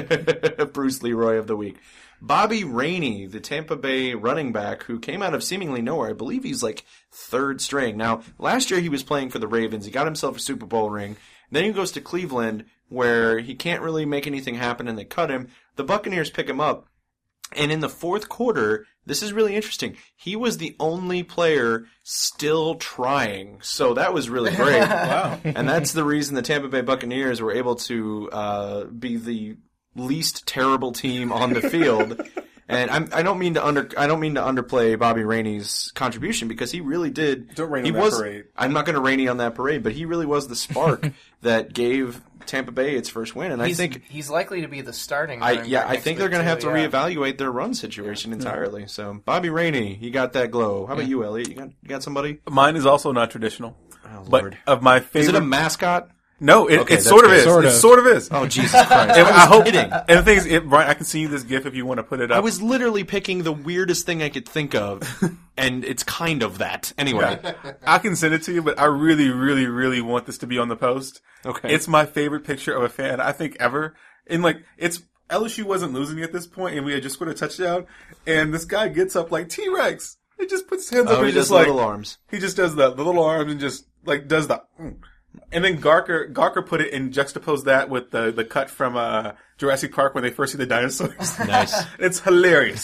Speaker 1: Bruce Leroy of the week. Bobby Rainey, the Tampa Bay running back who came out of seemingly nowhere. I believe he's like third string. Now, last year he was playing for the Ravens. He got himself a Super Bowl ring. Then he goes to Cleveland where he can't really make anything happen and they cut him. The Buccaneers pick him up. And in the fourth quarter, this is really interesting. He was the only player still trying. So that was really great.
Speaker 2: Wow.
Speaker 1: And that's the reason the Tampa Bay Buccaneers were able to uh, be the least terrible team on the field. And I'm, I don't mean to under I don't mean to underplay Bobby Rainey's contribution because he really did.
Speaker 2: Don't rain
Speaker 1: he
Speaker 2: on that
Speaker 1: was,
Speaker 2: parade.
Speaker 1: I'm not going to rainy on that parade, but he really was the spark that gave Tampa Bay its first win. And
Speaker 4: He's,
Speaker 1: I think
Speaker 4: he's likely to be the starting.
Speaker 1: I
Speaker 4: running
Speaker 1: yeah
Speaker 4: back
Speaker 1: I
Speaker 4: next
Speaker 1: think they're
Speaker 4: week,
Speaker 1: going to have
Speaker 4: too,
Speaker 1: to
Speaker 4: yeah.
Speaker 1: reevaluate their run situation entirely. So Bobby Rainey, he got that glow. How about you, Elliot? You got you got somebody?
Speaker 2: Mine is also not traditional.
Speaker 1: Oh,
Speaker 2: But
Speaker 1: Lord.
Speaker 2: of my favorite...
Speaker 1: Is it a mascot?
Speaker 2: No, it,
Speaker 1: Okay,
Speaker 2: it
Speaker 1: that's
Speaker 2: sort of
Speaker 1: good.
Speaker 2: is.
Speaker 3: Sort
Speaker 2: It
Speaker 3: of.
Speaker 2: sort of is.
Speaker 1: Oh Jesus Christ!
Speaker 2: And
Speaker 1: I
Speaker 2: I,
Speaker 1: was
Speaker 2: hope.
Speaker 1: kidding.
Speaker 2: And the thing is, it, Brian, I can see this GIF if you want to put it up.
Speaker 1: I was literally picking the weirdest thing I could think of, and it's kind of that. Anyway,
Speaker 2: I can send it to you, but I really, really, really want this to be on the post.
Speaker 1: Okay.
Speaker 2: It's my favorite picture of a fan I think ever. And like, it's L S U wasn't losing at this point, and we had just scored a touchdown, and this guy gets up like T-Rex. He just puts his hands up
Speaker 1: oh,
Speaker 2: and
Speaker 1: he
Speaker 2: just
Speaker 1: does
Speaker 2: like
Speaker 1: little arms.
Speaker 2: he just does the, the little arms and just like does the. Mm. And then Garker Garker put it and juxtaposed that with the the cut from uh, Jurassic Park when they first see the dinosaurs.
Speaker 1: Nice.
Speaker 2: It's hilarious.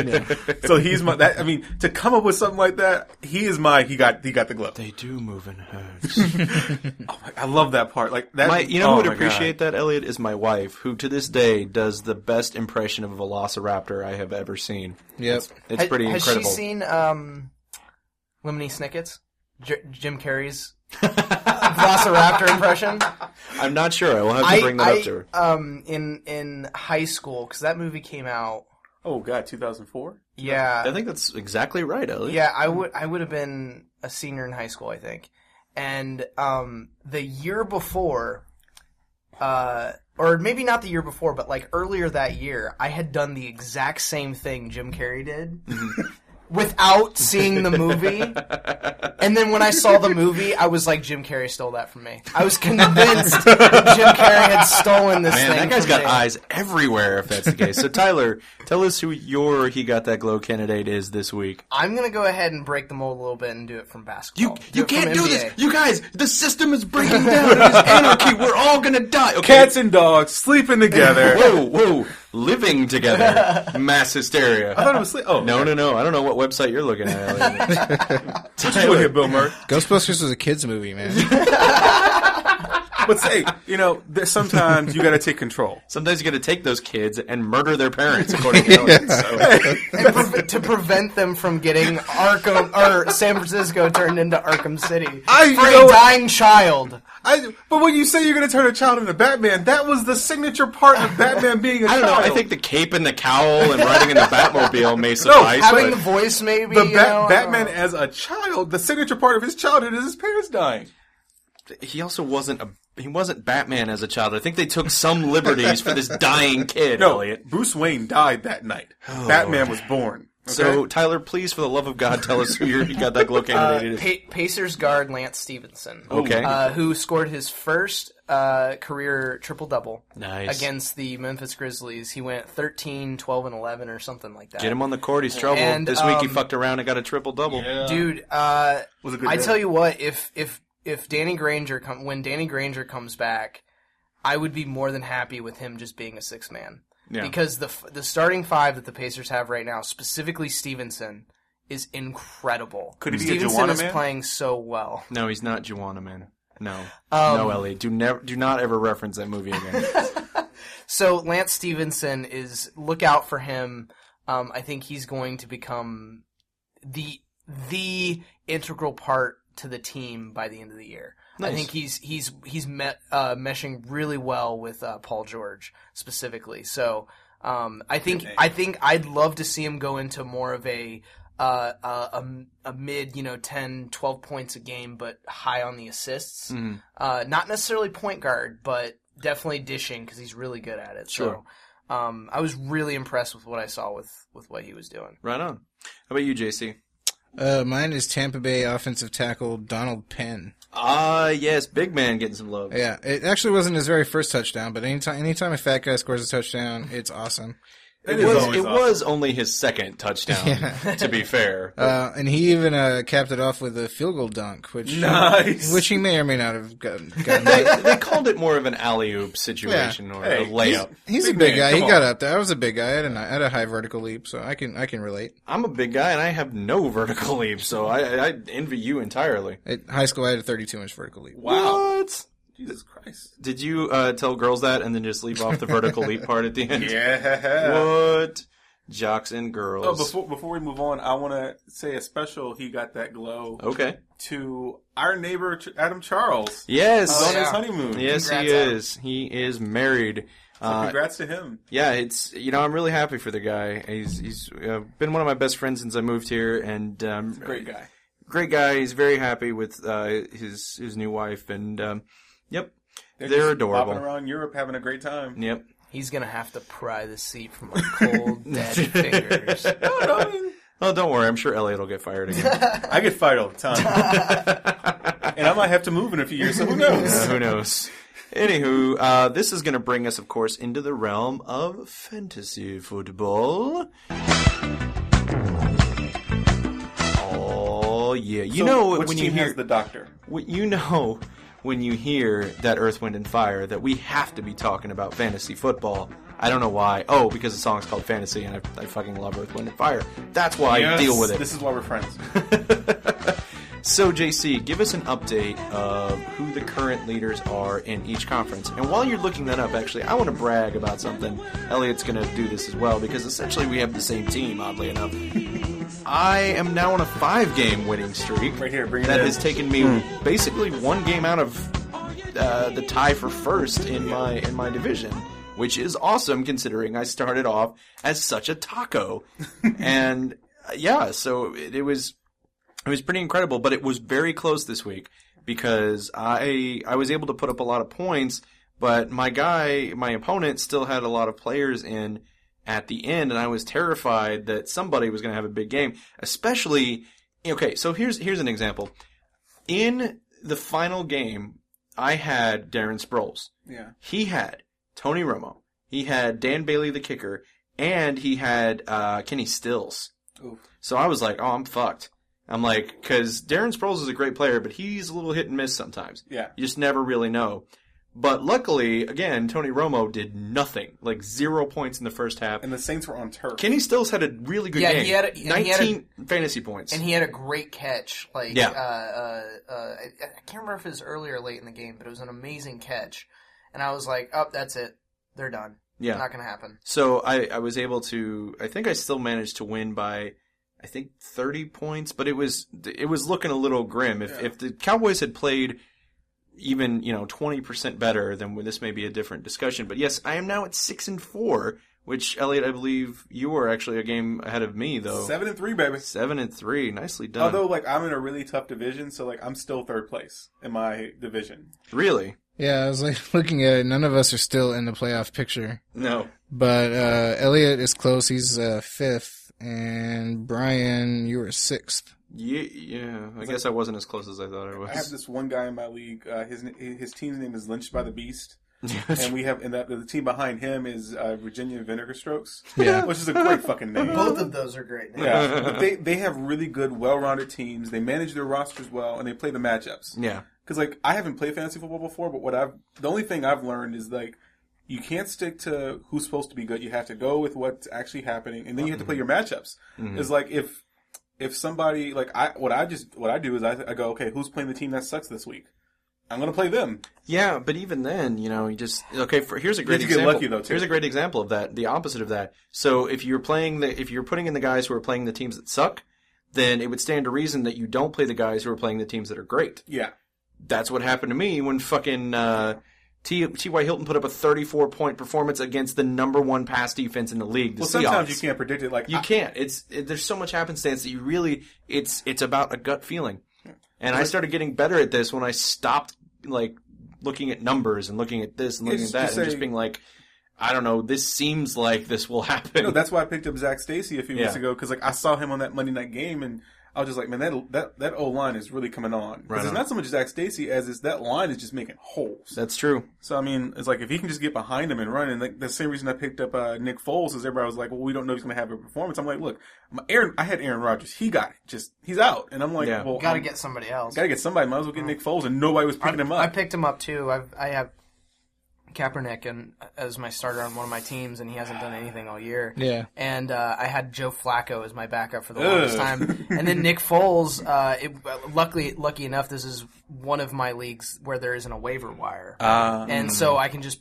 Speaker 2: So he's my. That, I mean, to come up with something like that, he is my. He got he got the glove.
Speaker 1: They do move in herds.
Speaker 2: Oh my, I love that part. Like that.
Speaker 1: My, you know
Speaker 2: oh
Speaker 1: who would
Speaker 2: my
Speaker 1: appreciate
Speaker 2: God.
Speaker 1: that, Elliot, is my wife, who to this day does the best impression of a velociraptor I have ever seen.
Speaker 3: Yep.
Speaker 1: It's
Speaker 4: Ha-
Speaker 1: pretty
Speaker 4: has
Speaker 1: incredible.
Speaker 4: she seen um, Lemony Snicket's J- Jim Carrey's Velociraptor impression?
Speaker 1: I'm not sure. I will have to bring that
Speaker 4: I,
Speaker 1: up to her.
Speaker 4: Um, in in high school, because that movie came out.
Speaker 2: Oh God, two thousand four.
Speaker 4: Yeah,
Speaker 1: I think that's exactly right, Elliot.
Speaker 4: yeah. I would I would have been a senior in high school, I think, and um, the year before, uh, or maybe not the year before, but like earlier that year, I had done the exact same thing Jim Carrey did. Without seeing the movie. And then when I saw the movie, I was like, Jim Carrey stole that from me. I was convinced that Jim Carrey had stolen this
Speaker 1: Man,
Speaker 4: thing
Speaker 1: that guy's
Speaker 4: from
Speaker 1: got
Speaker 4: me.
Speaker 1: eyes everywhere if that's the case. So, Tyler, tell us who your He Got That Glow candidate is this week.
Speaker 4: I'm going to go ahead and break the mold a little bit and do it from
Speaker 1: You
Speaker 4: basketball.
Speaker 1: you
Speaker 4: it from
Speaker 1: can't do
Speaker 4: N B A.
Speaker 1: this. You guys, the system is breaking down. It is anarchy. We're all going to die. Okay.
Speaker 2: Cats and dogs sleeping together.
Speaker 1: Whoa, whoa. Living together. Mass hysteria.
Speaker 2: I thought it was sleep. Oh
Speaker 1: No, no, no. I don't know what website you're looking at, Elliot.
Speaker 2: What you doing here, Bill Murray?
Speaker 3: Ghostbusters was a kids movie, man.
Speaker 2: But say, you know, there's sometimes you got to take control.
Speaker 1: Sometimes you got to take those kids and murder their parents, according to Elliot. So.
Speaker 4: And pre- to prevent them from getting Arkham or San Francisco turned into Arkham City
Speaker 2: I
Speaker 4: for
Speaker 2: know-
Speaker 4: a dying child.
Speaker 2: I, but when you say you're going to turn a child into Batman, that was the signature part of Batman being a
Speaker 1: I don't know.
Speaker 2: child.
Speaker 1: I think the cape and the cowl and riding in the Batmobile may suffice.
Speaker 4: Having
Speaker 1: but
Speaker 4: the voice, maybe.
Speaker 2: the
Speaker 4: you
Speaker 2: Bat-
Speaker 4: know,
Speaker 2: Batman
Speaker 4: uh,
Speaker 2: as a child, the signature part of his childhood is his parents dying.
Speaker 1: he also wasn't a he wasn't Batman as a child. I think they took some liberties for this dying kid,
Speaker 2: No,
Speaker 1: Elliot.
Speaker 2: Bruce Wayne died that night. Batman was born.
Speaker 1: So, Tyler, please, for the love of God, tell us who your, you got that glow
Speaker 4: Uh,
Speaker 1: candidate is.
Speaker 4: Pa- Pacers guard Lance Stevenson.
Speaker 1: Okay.
Speaker 4: Uh, who scored his first uh, career triple-double
Speaker 1: Nice.
Speaker 4: against the Memphis Grizzlies. He went thirteen, twelve, and eleven or something like that.
Speaker 1: Get him on the court. He's trouble.
Speaker 4: And,
Speaker 1: this week he
Speaker 4: um,
Speaker 1: fucked around and got a triple-double.
Speaker 4: Dude, uh,
Speaker 2: Was a good
Speaker 4: I
Speaker 2: day.
Speaker 4: tell you what, if if if Danny Granger come when Danny Granger comes back, I would be more than happy with him just being a six man.
Speaker 1: Yeah.
Speaker 4: Because the f- the starting five that the Pacers have right now, specifically Stevenson, is incredible.
Speaker 2: Could he be a
Speaker 4: Stevenson
Speaker 2: Joanna
Speaker 4: is
Speaker 2: man?
Speaker 4: playing so well.
Speaker 1: No, he's not Juana, man. No.
Speaker 4: Um,
Speaker 1: no, Elliot. Do, never, do not ever reference that movie again.
Speaker 4: So Lance Stevenson is look out for him. Um, I think he's going to become the the integral part to the team by the end of the year.
Speaker 1: Nice.
Speaker 4: I think he's he's he's met, uh, meshing really well with uh, Paul George specifically. So um, I think I think I'd love to see him go into more of a uh, uh, a, a mid, you know, ten, twelve points a game, but high on the assists.
Speaker 1: Mm-hmm.
Speaker 4: Uh, not necessarily point guard, but definitely dishing because he's really good at it.
Speaker 1: Sure.
Speaker 4: So um, I was really impressed with what I saw with, with what he was doing.
Speaker 1: Right on. How about you, J C?
Speaker 3: Uh, mine is Tampa Bay offensive tackle Donald Penn.
Speaker 1: Ah, yes. Big man getting some love.
Speaker 3: Yeah, it actually wasn't his very first touchdown, but anytime anytime a fat guy scores a touchdown, it's awesome.
Speaker 1: It,
Speaker 2: is
Speaker 1: was,
Speaker 2: always
Speaker 1: it
Speaker 2: awesome.
Speaker 1: was only his second touchdown, to be fair.
Speaker 3: Uh, and he even uh, capped it off with a field goal dunk, which
Speaker 2: Nice.
Speaker 3: which he may or may not have gotten. gotten
Speaker 1: they, they called it more of an alley-oop situation or
Speaker 2: Hey,
Speaker 1: a layup.
Speaker 3: He's
Speaker 2: Big
Speaker 3: a big
Speaker 2: man,
Speaker 3: guy.
Speaker 2: come
Speaker 3: He
Speaker 2: on.
Speaker 3: got up there. I was a big guy. I had a, I had a high vertical leap, so I can I can relate.
Speaker 1: I'm a big guy, and I have no vertical leap, so I, I envy you entirely.
Speaker 3: At high school, I had a thirty-two inch vertical leap.
Speaker 2: Wow.
Speaker 1: What?
Speaker 2: Jesus Christ.
Speaker 1: Did you uh, tell girls that and then just leave off the vertical leap part at the end?
Speaker 2: Yeah.
Speaker 1: What? Jocks and girls.
Speaker 2: Oh, before before we move on, I want to say a special "He Got That Glow"
Speaker 1: Okay.
Speaker 2: to our neighbor Ch- Adam Charles.
Speaker 1: Yes.
Speaker 2: He's on
Speaker 4: yeah.
Speaker 2: his honeymoon.
Speaker 1: Yes,
Speaker 4: Congrats,
Speaker 1: he
Speaker 4: Adam.
Speaker 1: is. He is married.
Speaker 2: So
Speaker 1: Uh,
Speaker 2: congrats to him.
Speaker 1: yeah, it's you know I'm really happy for the guy. He's he's uh, been one of my best friends since I moved here, and um,
Speaker 2: Great guy.
Speaker 1: Great guy. He's very happy with uh, his his new wife, and um, yep,
Speaker 2: They're,
Speaker 1: they're
Speaker 2: just
Speaker 1: adorable.
Speaker 2: Bopping around Europe, having a great time.
Speaker 1: Yep.
Speaker 4: He's going to have to pry the seat from my cold, dead fingers.
Speaker 2: No, no, I mean,
Speaker 1: Oh, don't worry. I'm sure Elliot will get fired again.
Speaker 2: I get fired all the time, and I might have to move in a few years. So who knows?
Speaker 1: Uh, who knows? Anywho, uh, this is going to bring us, of course, into the realm of fantasy football. Oh yeah, you
Speaker 2: So
Speaker 1: know
Speaker 2: which
Speaker 1: when
Speaker 2: team
Speaker 1: you hear
Speaker 2: has the doctor?
Speaker 1: What you know when you hear that Earth, Wind, and Fire that we have to be talking about fantasy football. I don't know why. Oh, because the song's called Fantasy, and I, I fucking love Earth, Wind, and Fire. That's why
Speaker 2: Yes,
Speaker 1: I deal with it.
Speaker 2: This is why we're friends.
Speaker 1: So, J C, give us an update of who the current leaders are in each conference. And while you're looking that up, actually, I want to brag about something. Elliot's going to do this as well, because essentially we have the same team, oddly enough. I am now on a five-game winning streak.
Speaker 2: Right here, bring it
Speaker 1: That
Speaker 2: in.
Speaker 1: has taken me basically one game out of uh, the tie for first in my in my division, which is awesome considering I started off as such a taco. And uh, yeah, so it, it was it was pretty incredible, but it was very close this week because I I was able to put up a lot of points, but my guy, my opponent, still had a lot of players in at the end, and I was terrified that somebody was going to have a big game, especially. Okay, so here's here's an example. In the final game, I had Darren Sproles.
Speaker 2: Yeah.
Speaker 1: He had Tony Romo. He had Dan Bailey, the kicker, and he had uh, Kenny Stills.
Speaker 2: Oof.
Speaker 1: So I was like, oh, I'm fucked. I'm like, because Darren Sproles is a great player, but he's a little hit and miss sometimes.
Speaker 2: Yeah.
Speaker 1: You just never really know. But luckily, again, Tony Romo did nothing. Like zero points in the first half.
Speaker 2: And the Saints were on turf.
Speaker 1: Kenny Stills had a really good
Speaker 4: Yeah,
Speaker 1: game.
Speaker 4: he had a- and he had a-
Speaker 1: nineteen fantasy points.
Speaker 4: And he had a great catch. Like,
Speaker 1: Yeah.
Speaker 4: uh, uh, uh, I, I can't remember if it was early or late in the game, but it was an amazing catch. And I was like, oh, that's it. They're done.
Speaker 1: Yeah.
Speaker 4: Not going to happen.
Speaker 1: So I, I was able to. I think I still managed to win by, I think thirty points. But it was it was looking a little grim. If
Speaker 2: Yeah.
Speaker 1: if the Cowboys had played even you know twenty percent better, then this may be a different discussion. But yes, I am now at six and four. Which Elliot, I believe you were actually a game ahead of me though.
Speaker 2: Seven and three, baby.
Speaker 1: Seven and three, nicely done.
Speaker 2: Although, like, I'm in a really tough division, so like, I'm still third place in my division.
Speaker 1: Really,
Speaker 3: Yeah, I was like looking at it. None of us are still in the playoff picture,
Speaker 1: no.
Speaker 3: but uh, Elliot is close. He's uh, fifth, And Brian, you were sixth.
Speaker 1: Yeah, yeah. I guess I wasn't as close as I thought I was.
Speaker 2: I have this one guy in my league. Uh, his his team's name is Lynched by the Beast. And we have, and that, the team behind him is uh, Virginia Vinegar Strokes.
Speaker 3: Yeah.
Speaker 2: Which is a great fucking name.
Speaker 4: Both of those are great names.
Speaker 2: Yeah. But they, they have really good, well-rounded teams. They manage their rosters well, and they play the matchups.
Speaker 1: Yeah.
Speaker 2: Because, like, I haven't played fantasy football before, but what I've, the only thing I've learned is, like, you can't stick to who's supposed to be good. You have to go with what's actually happening, and then you have to play your matchups.
Speaker 1: Mm-hmm.
Speaker 2: It's like, if, if somebody, like, I, what I just, what I do is I, I go, okay, who's playing the team that sucks this week? I'm going to play them.
Speaker 1: Yeah, but even then, you know, you just okay. For, here's a great
Speaker 2: You have to get
Speaker 1: example.
Speaker 2: lucky, though, too.
Speaker 1: Here's a great example of that. The opposite of that. So if you're playing the, if you're putting in the guys who are playing the teams that suck, then it would stand to reason that you don't play the guys who are playing the teams that are great.
Speaker 2: Yeah.
Speaker 1: That's what happened to me when fucking uh, T. T. Y. Hilton put up a thirty-four point performance against the number one pass defense in the league. The
Speaker 2: Well,
Speaker 1: Seahawks.
Speaker 2: sometimes you can't predict it. Like
Speaker 1: You
Speaker 2: I,
Speaker 1: can't. It's it, there's so much happenstance that you really. It's it's about a gut feeling. And I started getting better at this when I stopped like. looking at numbers and looking at this and looking
Speaker 2: It's
Speaker 1: at that
Speaker 2: just
Speaker 1: and
Speaker 2: say-
Speaker 1: just being like, I don't know, this seems like this will happen.
Speaker 2: No, that's why I picked up Zach Stacy a few weeks
Speaker 1: Yeah.
Speaker 2: ago, because like I saw him on that Monday night game, and I was just like, man, that that that O line is really coming on. Because
Speaker 1: Right
Speaker 2: it's
Speaker 1: on.
Speaker 2: not so much Zach Stacy as it's that line is just making holes.
Speaker 1: That's true.
Speaker 2: So I mean, it's like if he can just get behind him and run, and like the same reason I picked up uh, Nick Foles is everybody was like, well, we don't know if he's going to have a performance. I'm like, look, my Aaron, I had Aaron Rodgers, he got it, just he's out, and I'm like,
Speaker 1: Yeah.
Speaker 2: well,
Speaker 4: Got to
Speaker 2: I'm-
Speaker 4: get somebody else.
Speaker 2: gotta get somebody. Might as well get Nick Foles, and nobody was picking
Speaker 4: I,
Speaker 2: him up.
Speaker 4: I picked him up too. I've, I have Kaepernick and as my starter on one of my teams, and he hasn't done anything all year.
Speaker 3: Yeah.
Speaker 4: And uh, I had Joe Flacco as my backup for the longest
Speaker 2: Ugh.
Speaker 4: time, and then Nick Foles. Uh, it, luckily, lucky enough, this is one of my leagues where there isn't a waiver wire,
Speaker 2: Uh,
Speaker 4: and so I can just.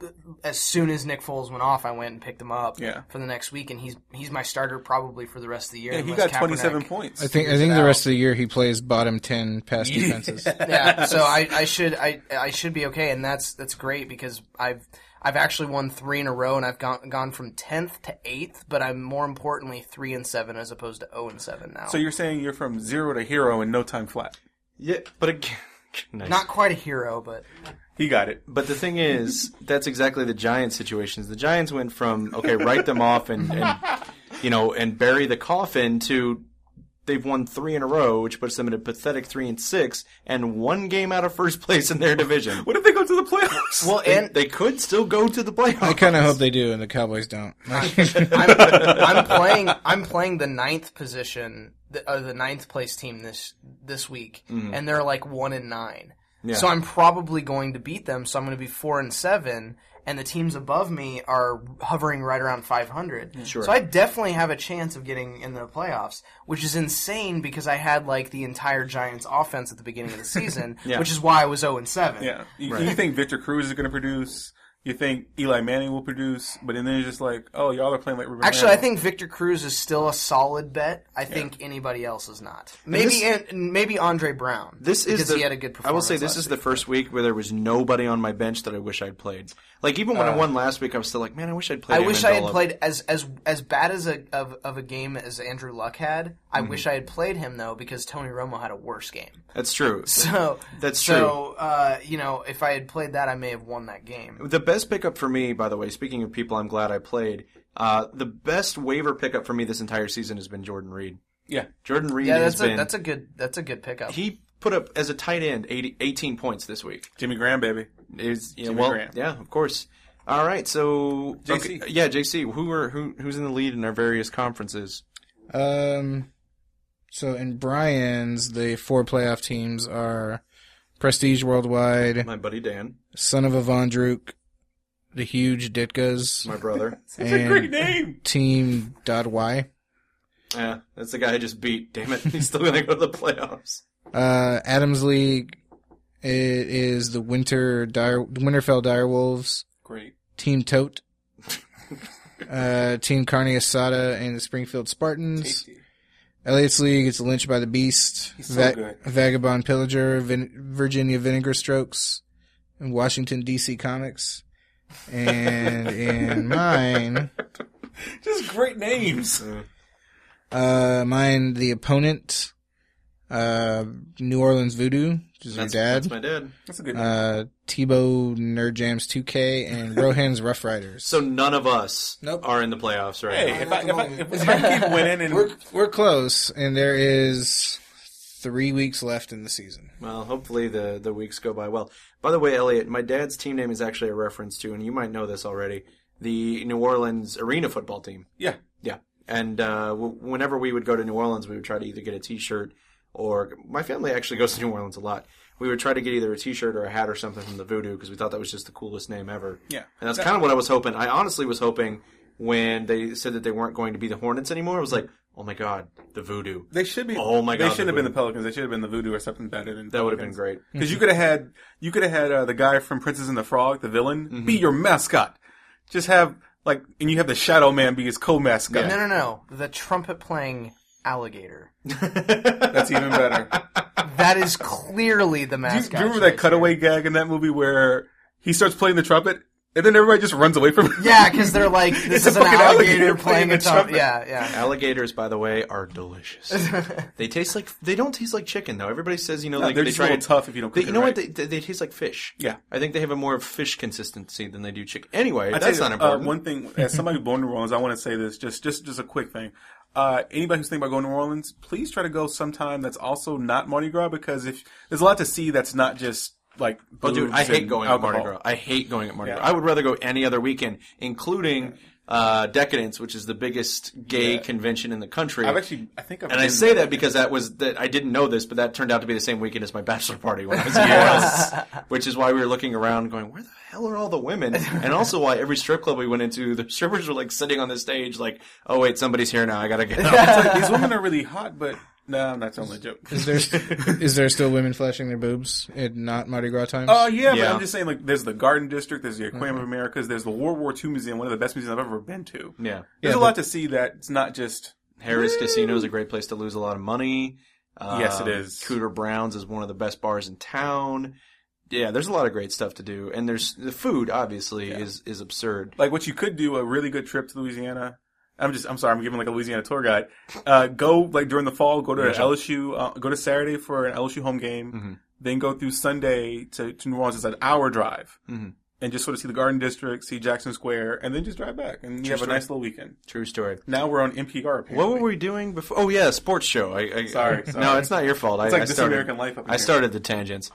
Speaker 4: As soon as Nick Foles went off, I went and picked him up
Speaker 2: Yeah.
Speaker 4: for the next week, and he's he's my starter probably for the rest of the year.
Speaker 2: yeah, he
Speaker 4: unless
Speaker 2: got twenty-seven
Speaker 4: Kaepernick-
Speaker 2: points.
Speaker 3: I think I think the rest of the year he plays bottom ten pass defenses.
Speaker 4: Yeah, so I, I should I I should be okay, and that's that's great because I've I've actually won three in a row, and I've gone gone from tenth to eighth, but I'm more importantly three and seven as opposed to zero and seven now.
Speaker 2: So you're saying you're from zero to hero in no time flat.
Speaker 1: Yeah, but again, nice.
Speaker 4: Not quite a hero, but
Speaker 2: He got it.
Speaker 1: But the thing is, that's exactly the Giants situations. The Giants went from, okay, write them off and, and you know, and bury the coffin to they've won three in a row, which puts them at a pathetic three and six and one game out of first place in their division.
Speaker 2: What if they go to the playoffs?
Speaker 4: well,
Speaker 1: They,
Speaker 4: and
Speaker 1: they could still go to the playoffs.
Speaker 3: I kind of hope they do, and the Cowboys don't.
Speaker 4: I'm, I'm playing I'm playing the ninth position, the, uh, the ninth place team this this week, and they're like one and nine.
Speaker 1: Yeah.
Speaker 4: So I'm probably going to beat them. So I'm going to be four and seven, and the teams above me are hovering right around five hundred.
Speaker 1: Sure.
Speaker 4: So I definitely have a chance of getting in the playoffs, which is insane because I had like the entire Giants offense at the beginning of the season,
Speaker 1: Yeah.
Speaker 4: which is why I was zero and seven.
Speaker 2: Yeah. You,
Speaker 1: Right.
Speaker 2: you think Victor Cruz is going to produce. You think Eli Manning will produce. But then you're just like, oh, y'all are playing like Ruben
Speaker 4: Actually, I
Speaker 2: Randle.
Speaker 4: think Victor Cruz is still a solid bet. I think anybody else is not. Maybe
Speaker 1: this-
Speaker 4: and maybe Andre Brown.
Speaker 1: This is
Speaker 4: because
Speaker 1: the,
Speaker 4: he had a good performance.
Speaker 1: I will say this
Speaker 4: last
Speaker 1: is the
Speaker 4: week.
Speaker 1: first week where there was nobody on my bench that I wish I'd played. Like even when I won last week, I was still like, man, I wish I'd played.
Speaker 4: I wish I had
Speaker 1: Amendola.
Speaker 4: played as as as bad as a of, of a game as Andrew Luck had. I
Speaker 1: Mm-hmm.
Speaker 4: wish I had played him though because Tony Romo had a worse game.
Speaker 1: That's true.
Speaker 4: So
Speaker 1: That's
Speaker 4: so, uh, you know, if I had played that, I may have won that game.
Speaker 1: The best pickup for me, by the way, speaking of people I'm glad I played, uh, the best waiver pickup for me this entire season has been Jordan Reed.
Speaker 2: Yeah.
Speaker 1: Jordan Reed
Speaker 4: Yeah,
Speaker 1: has
Speaker 4: that's a
Speaker 1: been.
Speaker 4: that's a good that's a good pickup.
Speaker 1: he put up as a tight end eighty, eighteen points this week.
Speaker 2: Jimmy Graham, baby.
Speaker 1: Is you know,
Speaker 2: Jimmy
Speaker 1: well,
Speaker 2: Graham.
Speaker 1: yeah, of course. All right, so
Speaker 2: J C.
Speaker 1: okay, yeah, J C. Who are who who's in the lead in our various conferences?
Speaker 3: Um, so in Brian's, the four playoff teams are Prestige Worldwide,
Speaker 1: My buddy Dan,
Speaker 3: Son of a Vondruk, the Huge Ditkas,
Speaker 1: my brother.
Speaker 2: That's a great
Speaker 3: and
Speaker 2: name.
Speaker 3: Team .y.
Speaker 1: Yeah, that's the guy I just beat. Damn it, he's still gonna go to the playoffs.
Speaker 3: Uh, Adams League it is the Winter Dire, Winterfell Direwolves,
Speaker 2: Great.
Speaker 3: Team Tote, uh, Team Carne Asada, and the Springfield Spartans.
Speaker 2: Tasty.
Speaker 3: Elliot's League, it's Lynched by the Beast,
Speaker 2: He's so good.
Speaker 3: Vagabond Pillager, Vin- Virginia Vinegar Strokes, and Washington, D C Comics. And in mine,
Speaker 2: Just great names.
Speaker 3: uh, mine, The Opponent, Uh, New Orleans Voodoo, which is
Speaker 1: That's,
Speaker 3: your dad.
Speaker 1: that's my dad.
Speaker 2: That's a good name.
Speaker 3: Uh, Tebow Nerd Jams two K, and Rohan's Rough Riders.
Speaker 1: So none of us
Speaker 3: Nope.
Speaker 1: are in the playoffs right
Speaker 2: Hey,
Speaker 1: now.
Speaker 2: if I, if, I, if, if I can keep winning and
Speaker 3: we're we're close, and there is three weeks left in the season.
Speaker 1: Well, hopefully the, the weeks go by well. By the way, Elliot, my dad's team name is actually a reference to, and you might know this already, the New Orleans Arena football team.
Speaker 2: yeah,
Speaker 1: Yeah. And uh, w- whenever we would go to New Orleans, we would try to either get a T-shirt or my family actually goes to New Orleans a lot. We would try to get either a T-shirt or a hat or something from the Voodoo because we thought that was just the coolest name ever.
Speaker 2: Yeah.
Speaker 1: And that's kind of what I was hoping. I honestly was hoping when they said that they weren't going to be the Hornets anymore. I was like, oh my god, the Voodoo.
Speaker 2: they should be.
Speaker 1: Oh my
Speaker 2: They
Speaker 1: God,
Speaker 2: shouldn't
Speaker 1: the
Speaker 2: have been the
Speaker 1: Voodoo.
Speaker 2: Pelicans. They should have been the Voodoo or something better than.
Speaker 1: That would have been great.
Speaker 2: Because you could have had you could have had uh, the guy from Princess and the Frog, the villain,
Speaker 1: Mm-hmm.
Speaker 2: be your mascot. Just have like, and you have the Shadow Man be his co-mascot.
Speaker 4: No, no, no. The trumpet playing alligator.
Speaker 2: That's even better.
Speaker 4: That is clearly the
Speaker 2: Do you,
Speaker 4: mascot.
Speaker 2: do you remember that
Speaker 4: choice
Speaker 2: cutaway gag in that movie where he starts playing the trumpet and then everybody just runs away from him?
Speaker 4: here. Yeah, because they're like, this
Speaker 2: It's a
Speaker 4: is an
Speaker 2: fucking
Speaker 4: alligator,
Speaker 2: alligator
Speaker 4: playing
Speaker 2: playing
Speaker 4: a
Speaker 2: the
Speaker 4: trumpet.
Speaker 2: trumpet.
Speaker 4: Yeah, yeah.
Speaker 1: Alligators, by the way, are delicious. They taste like they don't taste like chicken though. Everybody says you know
Speaker 2: No,
Speaker 1: like
Speaker 2: they're
Speaker 1: they
Speaker 2: just
Speaker 1: try
Speaker 2: a little
Speaker 1: to-
Speaker 2: tough if you don't
Speaker 1: They,
Speaker 2: cook
Speaker 1: you
Speaker 2: it
Speaker 1: know
Speaker 2: right.
Speaker 1: what? They, they, they taste like fish.
Speaker 2: Yeah.
Speaker 1: I think they have a more of fish consistency than they do chicken. Anyway,
Speaker 2: I
Speaker 1: that's
Speaker 2: tell
Speaker 1: not
Speaker 2: you, uh,
Speaker 1: important.
Speaker 2: one thing, as somebody who's born in New Orleans, I want to say this, just, just, just a quick thing. Uh, anybody who's thinking about going to New Orleans, please try to go sometime that's also not Mardi Gras, because if there's a lot to see that's not just like
Speaker 1: Oh, dude, I
Speaker 2: boobs
Speaker 1: hate
Speaker 2: and
Speaker 1: going
Speaker 2: alcohol.
Speaker 1: at Mardi Gras. I hate going at Mardi
Speaker 2: Yeah.
Speaker 1: Gras. I would rather go any other weekend, including uh, Decadence, which is the biggest gay
Speaker 2: Yeah.
Speaker 1: convention in the country.
Speaker 2: I've actually, I think I've
Speaker 1: and I
Speaker 2: been
Speaker 1: say
Speaker 2: there.
Speaker 1: that because that was that I didn't know this, but that turned out to be the same weekend as my bachelor party when I was a year old, which is why we were looking around, going, "Where the hell are all the women?" And also why every strip club we went into, the strippers were like sitting on the stage, like, "Oh wait, somebody's here now. I gotta get out."
Speaker 2: It's like, these women are really hot, but no, that's only a joke.
Speaker 3: Is there is there still women flashing their boobs at not Mardi Gras times?
Speaker 2: Oh yeah, but
Speaker 1: Yeah.
Speaker 2: I'm just saying, like, there's the Garden District, there's the Aquarium of Americas, there's the World War Two Museum, one of the best museums I've ever been to.
Speaker 1: Yeah,
Speaker 2: There's
Speaker 3: Yeah,
Speaker 2: a lot
Speaker 3: but-
Speaker 2: to see that it's not just.
Speaker 1: Harris Casino is a great place to lose a lot of money. Um,
Speaker 2: Yes, it is.
Speaker 1: Cooter Brown's is one of the best bars in town. Yeah, there's a lot of great stuff to do, and there's the food. Obviously, is is absurd.
Speaker 2: Like, what you could do, a really good trip to Louisiana. I'm just, I'm sorry, I'm giving like a Louisiana tour guide. Uh, go, like, during the fall, go to
Speaker 1: Yeah.
Speaker 2: L S U, uh, go to Saturday for an L S U home game,
Speaker 1: Mm-hmm.
Speaker 2: then go through Sunday to, to New Orleans. It's an hour drive.
Speaker 1: Mm-hmm.
Speaker 2: And just sort of see the Garden District, see Jackson Square, and then just drive back. And you
Speaker 1: True
Speaker 2: have
Speaker 1: story.
Speaker 2: a nice little weekend.
Speaker 1: True story.
Speaker 2: Now we're on N P R, apparently.
Speaker 1: What were we doing before? Oh yeah, sports show. I, I,
Speaker 2: Sorry,
Speaker 1: I-
Speaker 2: sorry.
Speaker 1: No, it's not your fault.
Speaker 2: It's
Speaker 1: I,
Speaker 2: like
Speaker 1: I
Speaker 2: This
Speaker 1: started,
Speaker 2: American Life up in
Speaker 1: I
Speaker 2: here.
Speaker 1: started the tangents.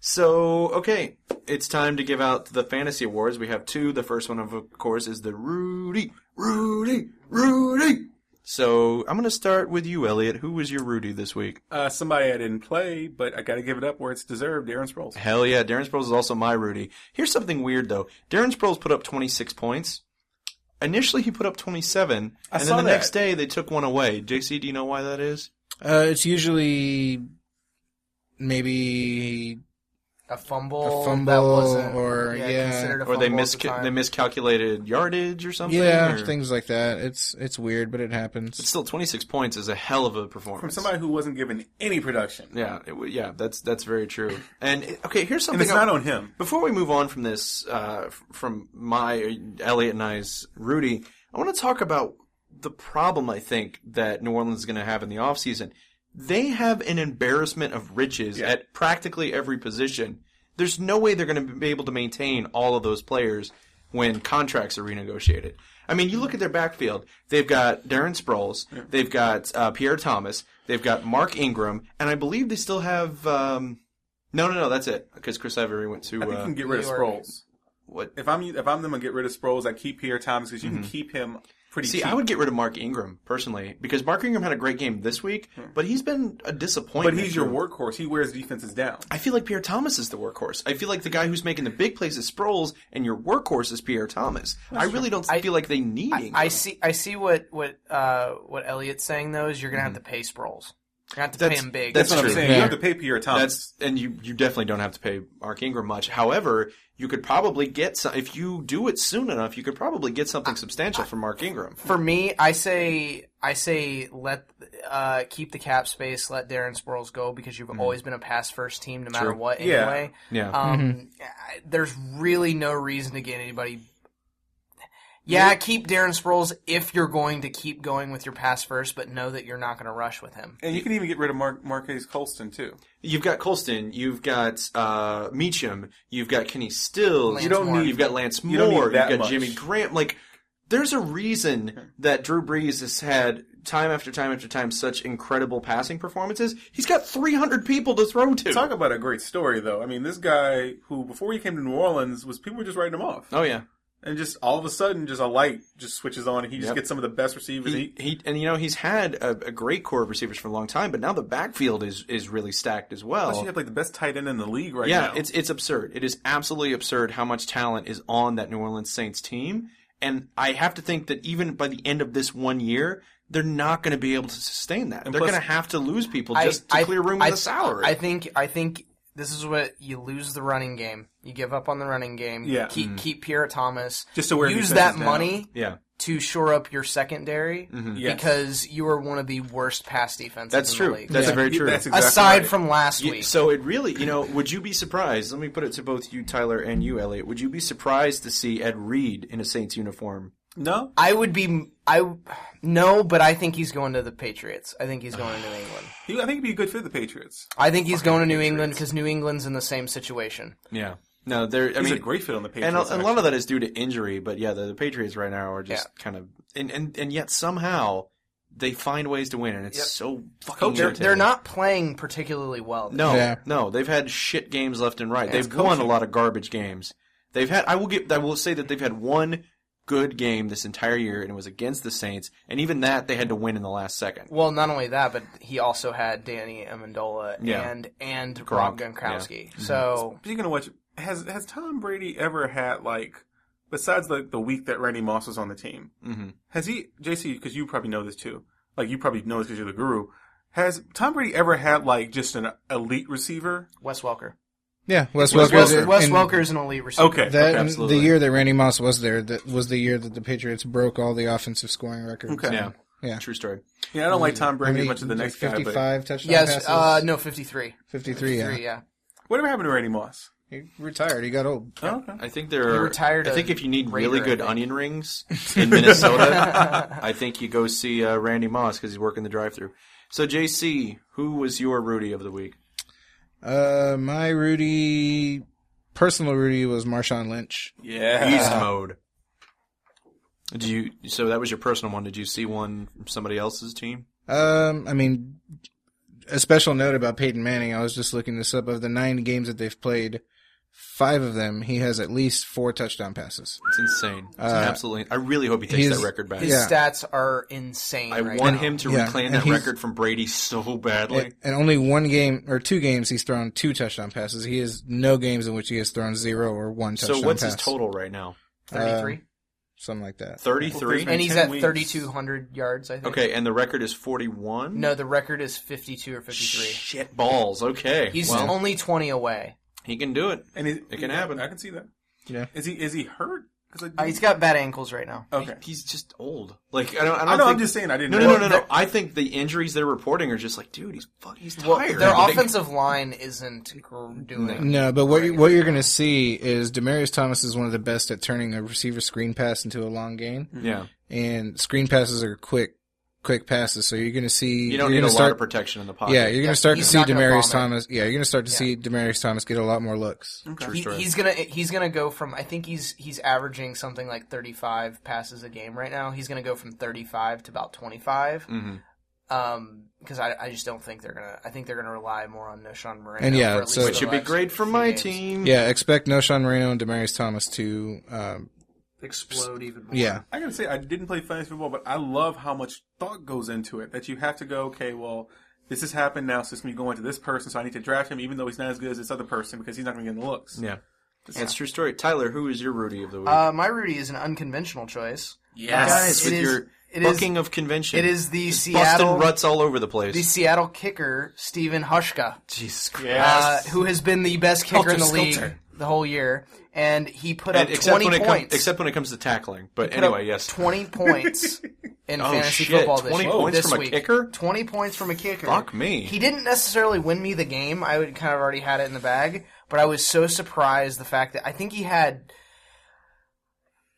Speaker 1: So okay, it's time to give out the fantasy awards. We have two. The first one, of course, is the Rudy, Rudy, Rudy. So I'm going to start with you, Elliot. Who was your Rudy this week?
Speaker 2: Uh, somebody I didn't play, but I gotta give it up where it's deserved, Darren Sproles.
Speaker 1: Hell yeah, Darren Sproles is also my Rudy. Here's something weird though. Darren Sproles put up twenty-six points. Initially, he put up twenty-seven,
Speaker 2: I
Speaker 1: and
Speaker 2: saw
Speaker 1: then the
Speaker 2: that.
Speaker 1: next day they took one away. J C, do you know why that is?
Speaker 3: Uh, it's usually maybe
Speaker 4: A fumble,
Speaker 3: A fumble
Speaker 4: that wasn't,
Speaker 3: or- yeah.
Speaker 4: considered a
Speaker 1: Or they
Speaker 4: fumble at
Speaker 1: mis
Speaker 4: the time.
Speaker 1: they miscalculated yardage or something.
Speaker 3: yeah
Speaker 1: or-
Speaker 3: things like that. It's it's weird, but it
Speaker 1: But
Speaker 3: happens.
Speaker 1: still, twenty-six points is a hell of a
Speaker 2: From
Speaker 1: performance.
Speaker 2: somebody who wasn't given any production.
Speaker 1: Yeah, it, w- yeah, that's that's very true. And okay, here's
Speaker 2: And
Speaker 1: something.
Speaker 2: it's not on him.
Speaker 1: Before we move on from this, uh, f- from my Elliot and I's Rudy, I want to talk about the problem I think that New Orleans is going to have in the offseason. They have an embarrassment of riches
Speaker 2: Yeah.
Speaker 1: at practically every position. There's no way they're going to be able to maintain all of those players when contracts are renegotiated. I mean, you look at their backfield. They've got Darren Sproles. They've got uh, Pierre Thomas. They've got Mark Ingram. And I believe they still have... Um, no, no, no, that's it. Because Chris Ivory went to...
Speaker 2: I think
Speaker 1: Uh,
Speaker 2: you can get rid of
Speaker 4: New York.
Speaker 2: Sproles.
Speaker 1: what?
Speaker 2: If I'm if I'm them, I get rid of Sproles. I keep Pierre Thomas because you can keep him pretty
Speaker 1: See,
Speaker 2: cheap.
Speaker 1: I would get rid of Mark Ingram, personally. Because Mark Ingram had a great game this week, but he's been a disappointment.
Speaker 2: but he's your
Speaker 1: for-
Speaker 2: workhorse. He wears defenses down.
Speaker 1: I feel like Pierre Thomas is the workhorse. I feel like the guy who's making the big plays is Sproles, and your workhorse is Pierre Thomas. I really don't
Speaker 4: I-
Speaker 1: feel like they need Ingram.
Speaker 4: I see. I see what what uh, what Elliot's saying though is you're gonna have to pay Sproles. You're gonna have to
Speaker 1: That's-
Speaker 4: pay him big.
Speaker 1: that's
Speaker 2: That's what
Speaker 1: true.
Speaker 2: I'm saying.
Speaker 3: Yeah.
Speaker 2: You have to pay Pierre Thomas.
Speaker 1: That's and you you definitely don't have to pay Mark Ingram much. However, you could probably get some if you do it soon enough. You could probably get something substantial from Mark Ingram.
Speaker 4: For me, I say I say let uh, keep the cap space. Let Darren Sproles go because you've always been a pass first team no matter
Speaker 1: True.
Speaker 4: what.
Speaker 2: Yeah.
Speaker 4: Anyway,
Speaker 1: Yeah.
Speaker 4: um, I- there's really no reason to get anybody. Yeah, keep Darren Sproles if you're going to keep going with your pass first, but know that you're not going to rush with him.
Speaker 2: And you can even get rid of Mar- Marquez Colston, too.
Speaker 1: You've got Colston, you've got uh, Meacham, you've got Kenny Stills,
Speaker 4: Lance
Speaker 1: you don't
Speaker 4: Moore.
Speaker 1: need, you've got Lance
Speaker 2: You don't need
Speaker 1: Moore, you've
Speaker 2: that
Speaker 1: got
Speaker 2: much.
Speaker 1: Jimmy Graham. Like, there's a reason that Drew Brees has had time after time after time such incredible passing performances. He's got three hundred people to throw to.
Speaker 2: Talk about a great story, though. I mean, this guy who, before he came to New Orleans, was people were just writing him off.
Speaker 1: Oh, yeah.
Speaker 2: And just all of a sudden, just a light just switches on, and he just
Speaker 1: Yep.
Speaker 2: gets some of the best receivers.
Speaker 1: He, he and you know he's had a, a great core of receivers for a long time, but now the backfield is is really stacked as well.
Speaker 2: Plus, you have like the best tight end in the league right
Speaker 1: yeah,
Speaker 2: now.
Speaker 1: it's it's absurd. It is absolutely absurd how much talent is on that New Orleans Saints team, and I have to think that even by the end of this one year, they're not going to be able to sustain that.
Speaker 2: And
Speaker 1: they're
Speaker 2: plus-
Speaker 1: going to have to lose people
Speaker 4: I-
Speaker 1: just to
Speaker 4: I-
Speaker 1: clear room
Speaker 4: I,
Speaker 1: in the salary.
Speaker 4: I think. I think this is what you lose the running game. You give up on the running game.
Speaker 2: Yeah.
Speaker 4: Keep keep Pierre Thomas.
Speaker 2: Just to wear
Speaker 4: use
Speaker 2: defenses
Speaker 4: that
Speaker 2: down.
Speaker 4: money
Speaker 1: yeah,
Speaker 4: to shore up your secondary
Speaker 2: Yes.
Speaker 4: because you are one of the worst pass defenses.
Speaker 1: that's
Speaker 4: in
Speaker 1: true.
Speaker 4: The league.
Speaker 1: That's
Speaker 3: Yeah.
Speaker 1: very true.
Speaker 2: That's exactly
Speaker 4: Aside
Speaker 2: right.
Speaker 4: from last
Speaker 1: You-
Speaker 4: week.
Speaker 1: so it really, you know, would you be surprised? Let me put it to both you, Tyler, and you, Elliot. Would you be surprised to see Ed Reed in a Saints uniform?
Speaker 2: No?
Speaker 4: I would be. I no, but I think he's going to the Patriots. I think he's going to New England.
Speaker 2: He, I think he'd be a good fit for the Patriots.
Speaker 4: I think he's going to New
Speaker 2: Patriots.
Speaker 4: England because New England's in the same situation.
Speaker 1: Yeah. No, they're. I
Speaker 2: He's
Speaker 1: mean,
Speaker 2: a great fit on the Patriots.
Speaker 1: and a, and a lot of
Speaker 2: actually.
Speaker 1: that is due to injury. But yeah, the, the Patriots right now are just kind of, and, and and yet somehow they find ways to win, and it's
Speaker 4: Yep.
Speaker 1: so fucking.
Speaker 4: They're,
Speaker 1: irritating.
Speaker 4: they're not playing particularly well.
Speaker 1: No,
Speaker 3: Yeah.
Speaker 1: no, they've had shit games left and right.
Speaker 2: Yeah,
Speaker 1: they've
Speaker 2: it's
Speaker 1: won a
Speaker 2: coaching.
Speaker 1: lot of garbage games. They've had. I will give. I will say that they've had one good game this entire year, and it was against the Saints. And even that, they had to win in the last second.
Speaker 4: Well, not only that, but he also had Danny Amendola
Speaker 1: Yeah.
Speaker 4: and and
Speaker 1: Gronk,
Speaker 4: Rob Gronkowski. So
Speaker 2: Speaking of which, has has Tom Brady ever had, like, besides the, the week that Randy Moss was on the team,
Speaker 1: Mm-hmm.
Speaker 2: has he, J C, because you probably know this too, like, you probably know this because you're the guru, has Tom Brady ever had, like, just an elite receiver?
Speaker 4: Wes Welker.
Speaker 3: Yeah, Wes
Speaker 2: Wes
Speaker 3: Welker.
Speaker 2: Welker.
Speaker 3: and-
Speaker 4: Wes
Speaker 3: and
Speaker 4: Welker's an elite receiver.
Speaker 2: Okay.
Speaker 3: That
Speaker 2: okay.
Speaker 3: and
Speaker 1: absolutely.
Speaker 3: the year that Randy Moss was there, that was the year that the Patriots broke all the offensive scoring records.
Speaker 2: Okay.
Speaker 1: Yeah,
Speaker 3: Yeah.
Speaker 1: true story.
Speaker 2: Yeah, I don't like Tom
Speaker 3: How
Speaker 2: Brady
Speaker 3: many-
Speaker 2: as much as the next guy, but
Speaker 3: fifty-five touchdown
Speaker 4: Yes,
Speaker 3: passes.
Speaker 4: uh, no, fifty-three.
Speaker 3: fifty-three. Yeah.
Speaker 4: Fifty-three, yeah.
Speaker 2: whatever happened to Randy Moss?
Speaker 3: He retired. He got old.
Speaker 2: Oh, okay.
Speaker 1: I think there.
Speaker 4: He
Speaker 1: Are,
Speaker 4: retired
Speaker 1: I think
Speaker 4: a
Speaker 1: if you need
Speaker 4: Raider,
Speaker 1: really
Speaker 4: I
Speaker 1: good
Speaker 4: think.
Speaker 1: onion rings in Minnesota, I think you go see uh, Randy Moss because he's working the drive-through. So J C, who was your Rudy of the week?
Speaker 3: Uh, my Rudy, personal Rudy was Marshawn Lynch.
Speaker 2: Yeah.
Speaker 1: Beast mode. Did you? So that was your personal one. Did you see one from somebody else's team?
Speaker 3: Um, I mean, a special note about Peyton Manning. I was just looking this up. Of the nine games that they've played, five of them he has at least four touchdown passes.
Speaker 1: It's insane. It's
Speaker 3: Uh,
Speaker 1: absolutely. I really hope he takes
Speaker 3: he's-
Speaker 1: that record back.
Speaker 4: His
Speaker 3: Yeah.
Speaker 4: stats are insane
Speaker 1: I
Speaker 4: right
Speaker 1: want
Speaker 4: now.
Speaker 1: him to
Speaker 3: Yeah,
Speaker 1: reclaim
Speaker 3: and
Speaker 1: that
Speaker 3: he's-
Speaker 1: record from Brady so badly.
Speaker 3: And only one game or two games he's thrown two touchdown passes. He has no games in which he has thrown zero or one
Speaker 1: So
Speaker 3: touchdown
Speaker 1: what's
Speaker 3: pass.
Speaker 1: his total right now?
Speaker 4: thirty-three.
Speaker 3: Something like that.
Speaker 1: Thirty-three.
Speaker 2: Well,
Speaker 4: And he's
Speaker 2: ten
Speaker 4: at
Speaker 2: weeks.
Speaker 4: thirty-two hundred yards, I think.
Speaker 1: Okay, and the record is forty-one.
Speaker 4: No, the record is fifty-two or fifty-three.
Speaker 1: Shit balls. Okay,
Speaker 4: He's
Speaker 1: well,
Speaker 4: only twenty away.
Speaker 1: he can do it.
Speaker 2: And he,
Speaker 1: It can happen.
Speaker 2: I can see that.
Speaker 3: Yeah.
Speaker 2: Is he is he hurt? 'Cause I-
Speaker 4: Uh, he's got bad ankles right now.
Speaker 2: okay.
Speaker 1: He's just old. Like I don't. I don't
Speaker 2: I know.
Speaker 1: think,
Speaker 2: I'm just saying. I didn't.
Speaker 1: No,
Speaker 2: know.
Speaker 1: no, no, no, no.
Speaker 4: they're-
Speaker 1: I think the injuries they're reporting are just like, dude, he's fuck, he's
Speaker 4: Well,
Speaker 1: tired.
Speaker 4: their
Speaker 1: Like,
Speaker 4: offensive line isn't gr- doing.
Speaker 3: No, but what you, what you're going to see is Demaryius Thomas is one of the best at turning a receiver screen pass into a long gain,
Speaker 1: Yeah,
Speaker 3: and screen passes are quick, quick passes. So you're going to see
Speaker 1: you don't
Speaker 3: you're
Speaker 1: need a
Speaker 3: gonna
Speaker 1: lot
Speaker 3: start,
Speaker 1: of protection in the pocket.
Speaker 3: Yeah, you're going
Speaker 4: Yeah,
Speaker 3: to start to
Speaker 4: he's
Speaker 3: see
Speaker 4: not gonna
Speaker 3: Demaryius
Speaker 4: bomb it.
Speaker 3: Thomas. Yeah, you're going to start to
Speaker 4: Yeah.
Speaker 3: see Demaryius Thomas get a lot more looks.
Speaker 1: True
Speaker 4: He,
Speaker 1: story.
Speaker 4: he's gonna he's gonna go from I think he's he's averaging something like thirty-five passes a game right now. He's gonna go from thirty-five to about twenty-five.
Speaker 1: Mhm.
Speaker 4: Um, because I, I just don't think they're gonna. I think they're gonna rely more on Noshawn Moreno.
Speaker 3: And yeah,
Speaker 4: for at
Speaker 3: so-
Speaker 4: least
Speaker 1: Which
Speaker 4: the
Speaker 1: would be
Speaker 4: last
Speaker 1: great for
Speaker 4: few
Speaker 1: my
Speaker 4: games.
Speaker 1: team.
Speaker 3: Yeah, expect Noshawn Moreno and Demaryius Thomas to. Um,
Speaker 4: Explode even more.
Speaker 3: yeah,
Speaker 2: I gotta say, I didn't play fantasy football, but I love how much thought goes into it. That you have to go, okay, well, this has happened now, so it's going to be going to this person, so I need to draft him, even though he's not as good as this other person, because he's not going to get the looks.
Speaker 1: Yeah, that's true story. Tyler, who is your Rudy of the week?
Speaker 4: Uh, my Rudy is an unconventional choice.
Speaker 1: yes,
Speaker 4: Guys,
Speaker 1: with
Speaker 4: it is-
Speaker 1: your
Speaker 4: it is-
Speaker 1: booking of convention.
Speaker 4: It is the
Speaker 1: Just
Speaker 4: Seattle
Speaker 1: busting ruts all over the place.
Speaker 4: the Seattle kicker Steven Hushka,
Speaker 1: Jesus Christ.
Speaker 4: uh, who has been the best kicker in the
Speaker 1: Helter
Speaker 4: league
Speaker 1: skelter.
Speaker 4: the whole year, and he put
Speaker 1: And
Speaker 4: up
Speaker 1: except
Speaker 4: twenty
Speaker 1: when it
Speaker 4: points.
Speaker 1: comes, except when it comes to tackling. But
Speaker 4: put
Speaker 1: anyway,
Speaker 4: up
Speaker 1: yes.
Speaker 4: twenty points in
Speaker 1: Oh,
Speaker 4: fantasy
Speaker 1: shit.
Speaker 4: football this,
Speaker 1: twenty
Speaker 4: year,
Speaker 1: points
Speaker 4: this
Speaker 1: from a
Speaker 4: week.
Speaker 1: kicker?
Speaker 4: twenty points from a kicker.
Speaker 1: Fuck me.
Speaker 4: He didn't necessarily win me the game. I would kind of already had it in the bag, but I was so surprised the fact that I think he had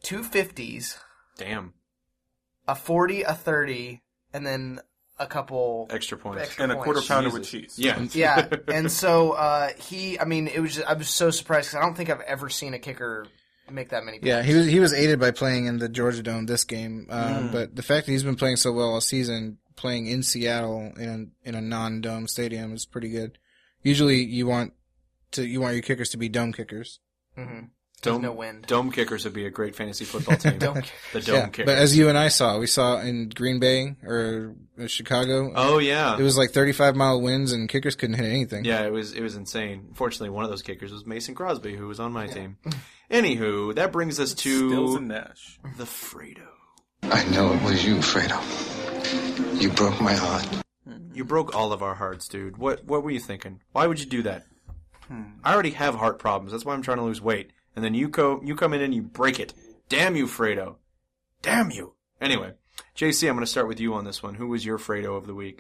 Speaker 4: two fifties,
Speaker 1: Damn.
Speaker 4: a forty, a thirty, and then a couple
Speaker 1: Extra points.
Speaker 4: extra
Speaker 2: And a
Speaker 4: points.
Speaker 2: quarter pounder with
Speaker 1: Jesus.
Speaker 2: cheese.
Speaker 1: Yeah.
Speaker 4: Yeah, and so uh, he, I mean, it was. Just, I was so surprised because I don't think I've ever seen a kicker make that many points.
Speaker 3: Yeah, he was he was aided by playing in the Georgia Dome this game, uh,
Speaker 1: Mm.
Speaker 3: but the fact that he's been playing so well all season, playing in Seattle in a, in a non-dome stadium is pretty good. Usually, you want to you want your kickers to be dome kickers.
Speaker 4: Mm-hmm.
Speaker 1: Dome,
Speaker 4: no wind.
Speaker 1: Dome kickers would be a great fantasy football team.
Speaker 4: Dome
Speaker 1: the dome
Speaker 3: Yeah,
Speaker 1: kickers.
Speaker 3: but as you and I saw, we saw in Green Bay or uh, Chicago.
Speaker 1: oh yeah.
Speaker 3: It was like thirty-five mile winds and kickers couldn't hit anything.
Speaker 1: Yeah, it was it was insane. Fortunately, one of those kickers was Mason Crosby, who was on my team. Anywho, that brings us
Speaker 2: Stills
Speaker 1: to
Speaker 2: and Nash.
Speaker 1: the Fredo.
Speaker 9: I know it was you, Fredo. You broke my heart.
Speaker 1: You broke all of our hearts, dude. What what were you thinking? Why would you do that? I already have heart problems. That's why I'm trying to lose weight. And then you co- you come in and you break it. Damn you, Fredo. Damn you. Anyway, J C, I'm going to start with you on this one. Who was your Fredo of the week?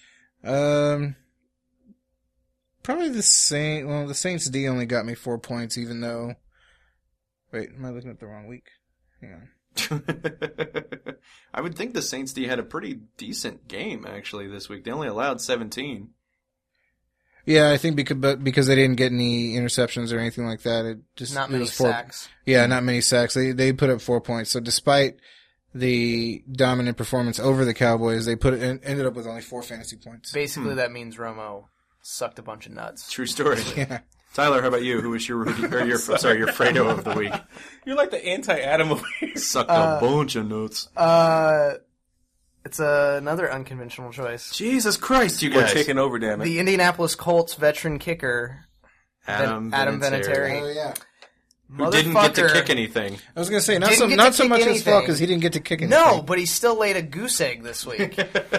Speaker 3: Um, probably the Saint. Well, the Saints D only got me four points, even though. Wait, am I looking at the wrong week? Hang on.
Speaker 1: I would think the Saints D had a pretty decent game, actually, this week. They only allowed seventeen.
Speaker 3: Yeah, I think because but because they didn't get any interceptions or anything like that, it just
Speaker 4: Not
Speaker 3: it
Speaker 4: many
Speaker 3: was four,
Speaker 4: sacks.
Speaker 3: Yeah, not many sacks. They they put up four points. So despite the dominant performance over the Cowboys, they put it, ended up with only four fantasy points.
Speaker 4: Basically, that means Romo sucked a bunch of nuts.
Speaker 1: True story.
Speaker 3: Yeah.
Speaker 1: Tyler, how about you? Who was your rookie, or your sorry, your Fredo of the week?
Speaker 2: You're like the anti-Adam over here.
Speaker 1: Sucked a bunch of nuts.
Speaker 4: Uh, it's uh, another unconventional choice.
Speaker 1: Jesus Christ, you
Speaker 2: We're
Speaker 1: guys!
Speaker 2: taking over, damn it.
Speaker 4: The Indianapolis Colts veteran kicker,
Speaker 1: Adam,
Speaker 4: Adam
Speaker 1: Vinatieri,
Speaker 4: Vinatieri.
Speaker 3: Oh yeah.
Speaker 1: who didn't get to
Speaker 4: Motherfucker.
Speaker 1: kick anything.
Speaker 3: I was gonna say not
Speaker 4: Didn't
Speaker 3: so
Speaker 4: get
Speaker 3: not
Speaker 4: to
Speaker 3: so
Speaker 4: kick
Speaker 3: much his fault
Speaker 4: anything.
Speaker 3: because he didn't get to kick anything.
Speaker 4: No, but he still laid a goose egg this week.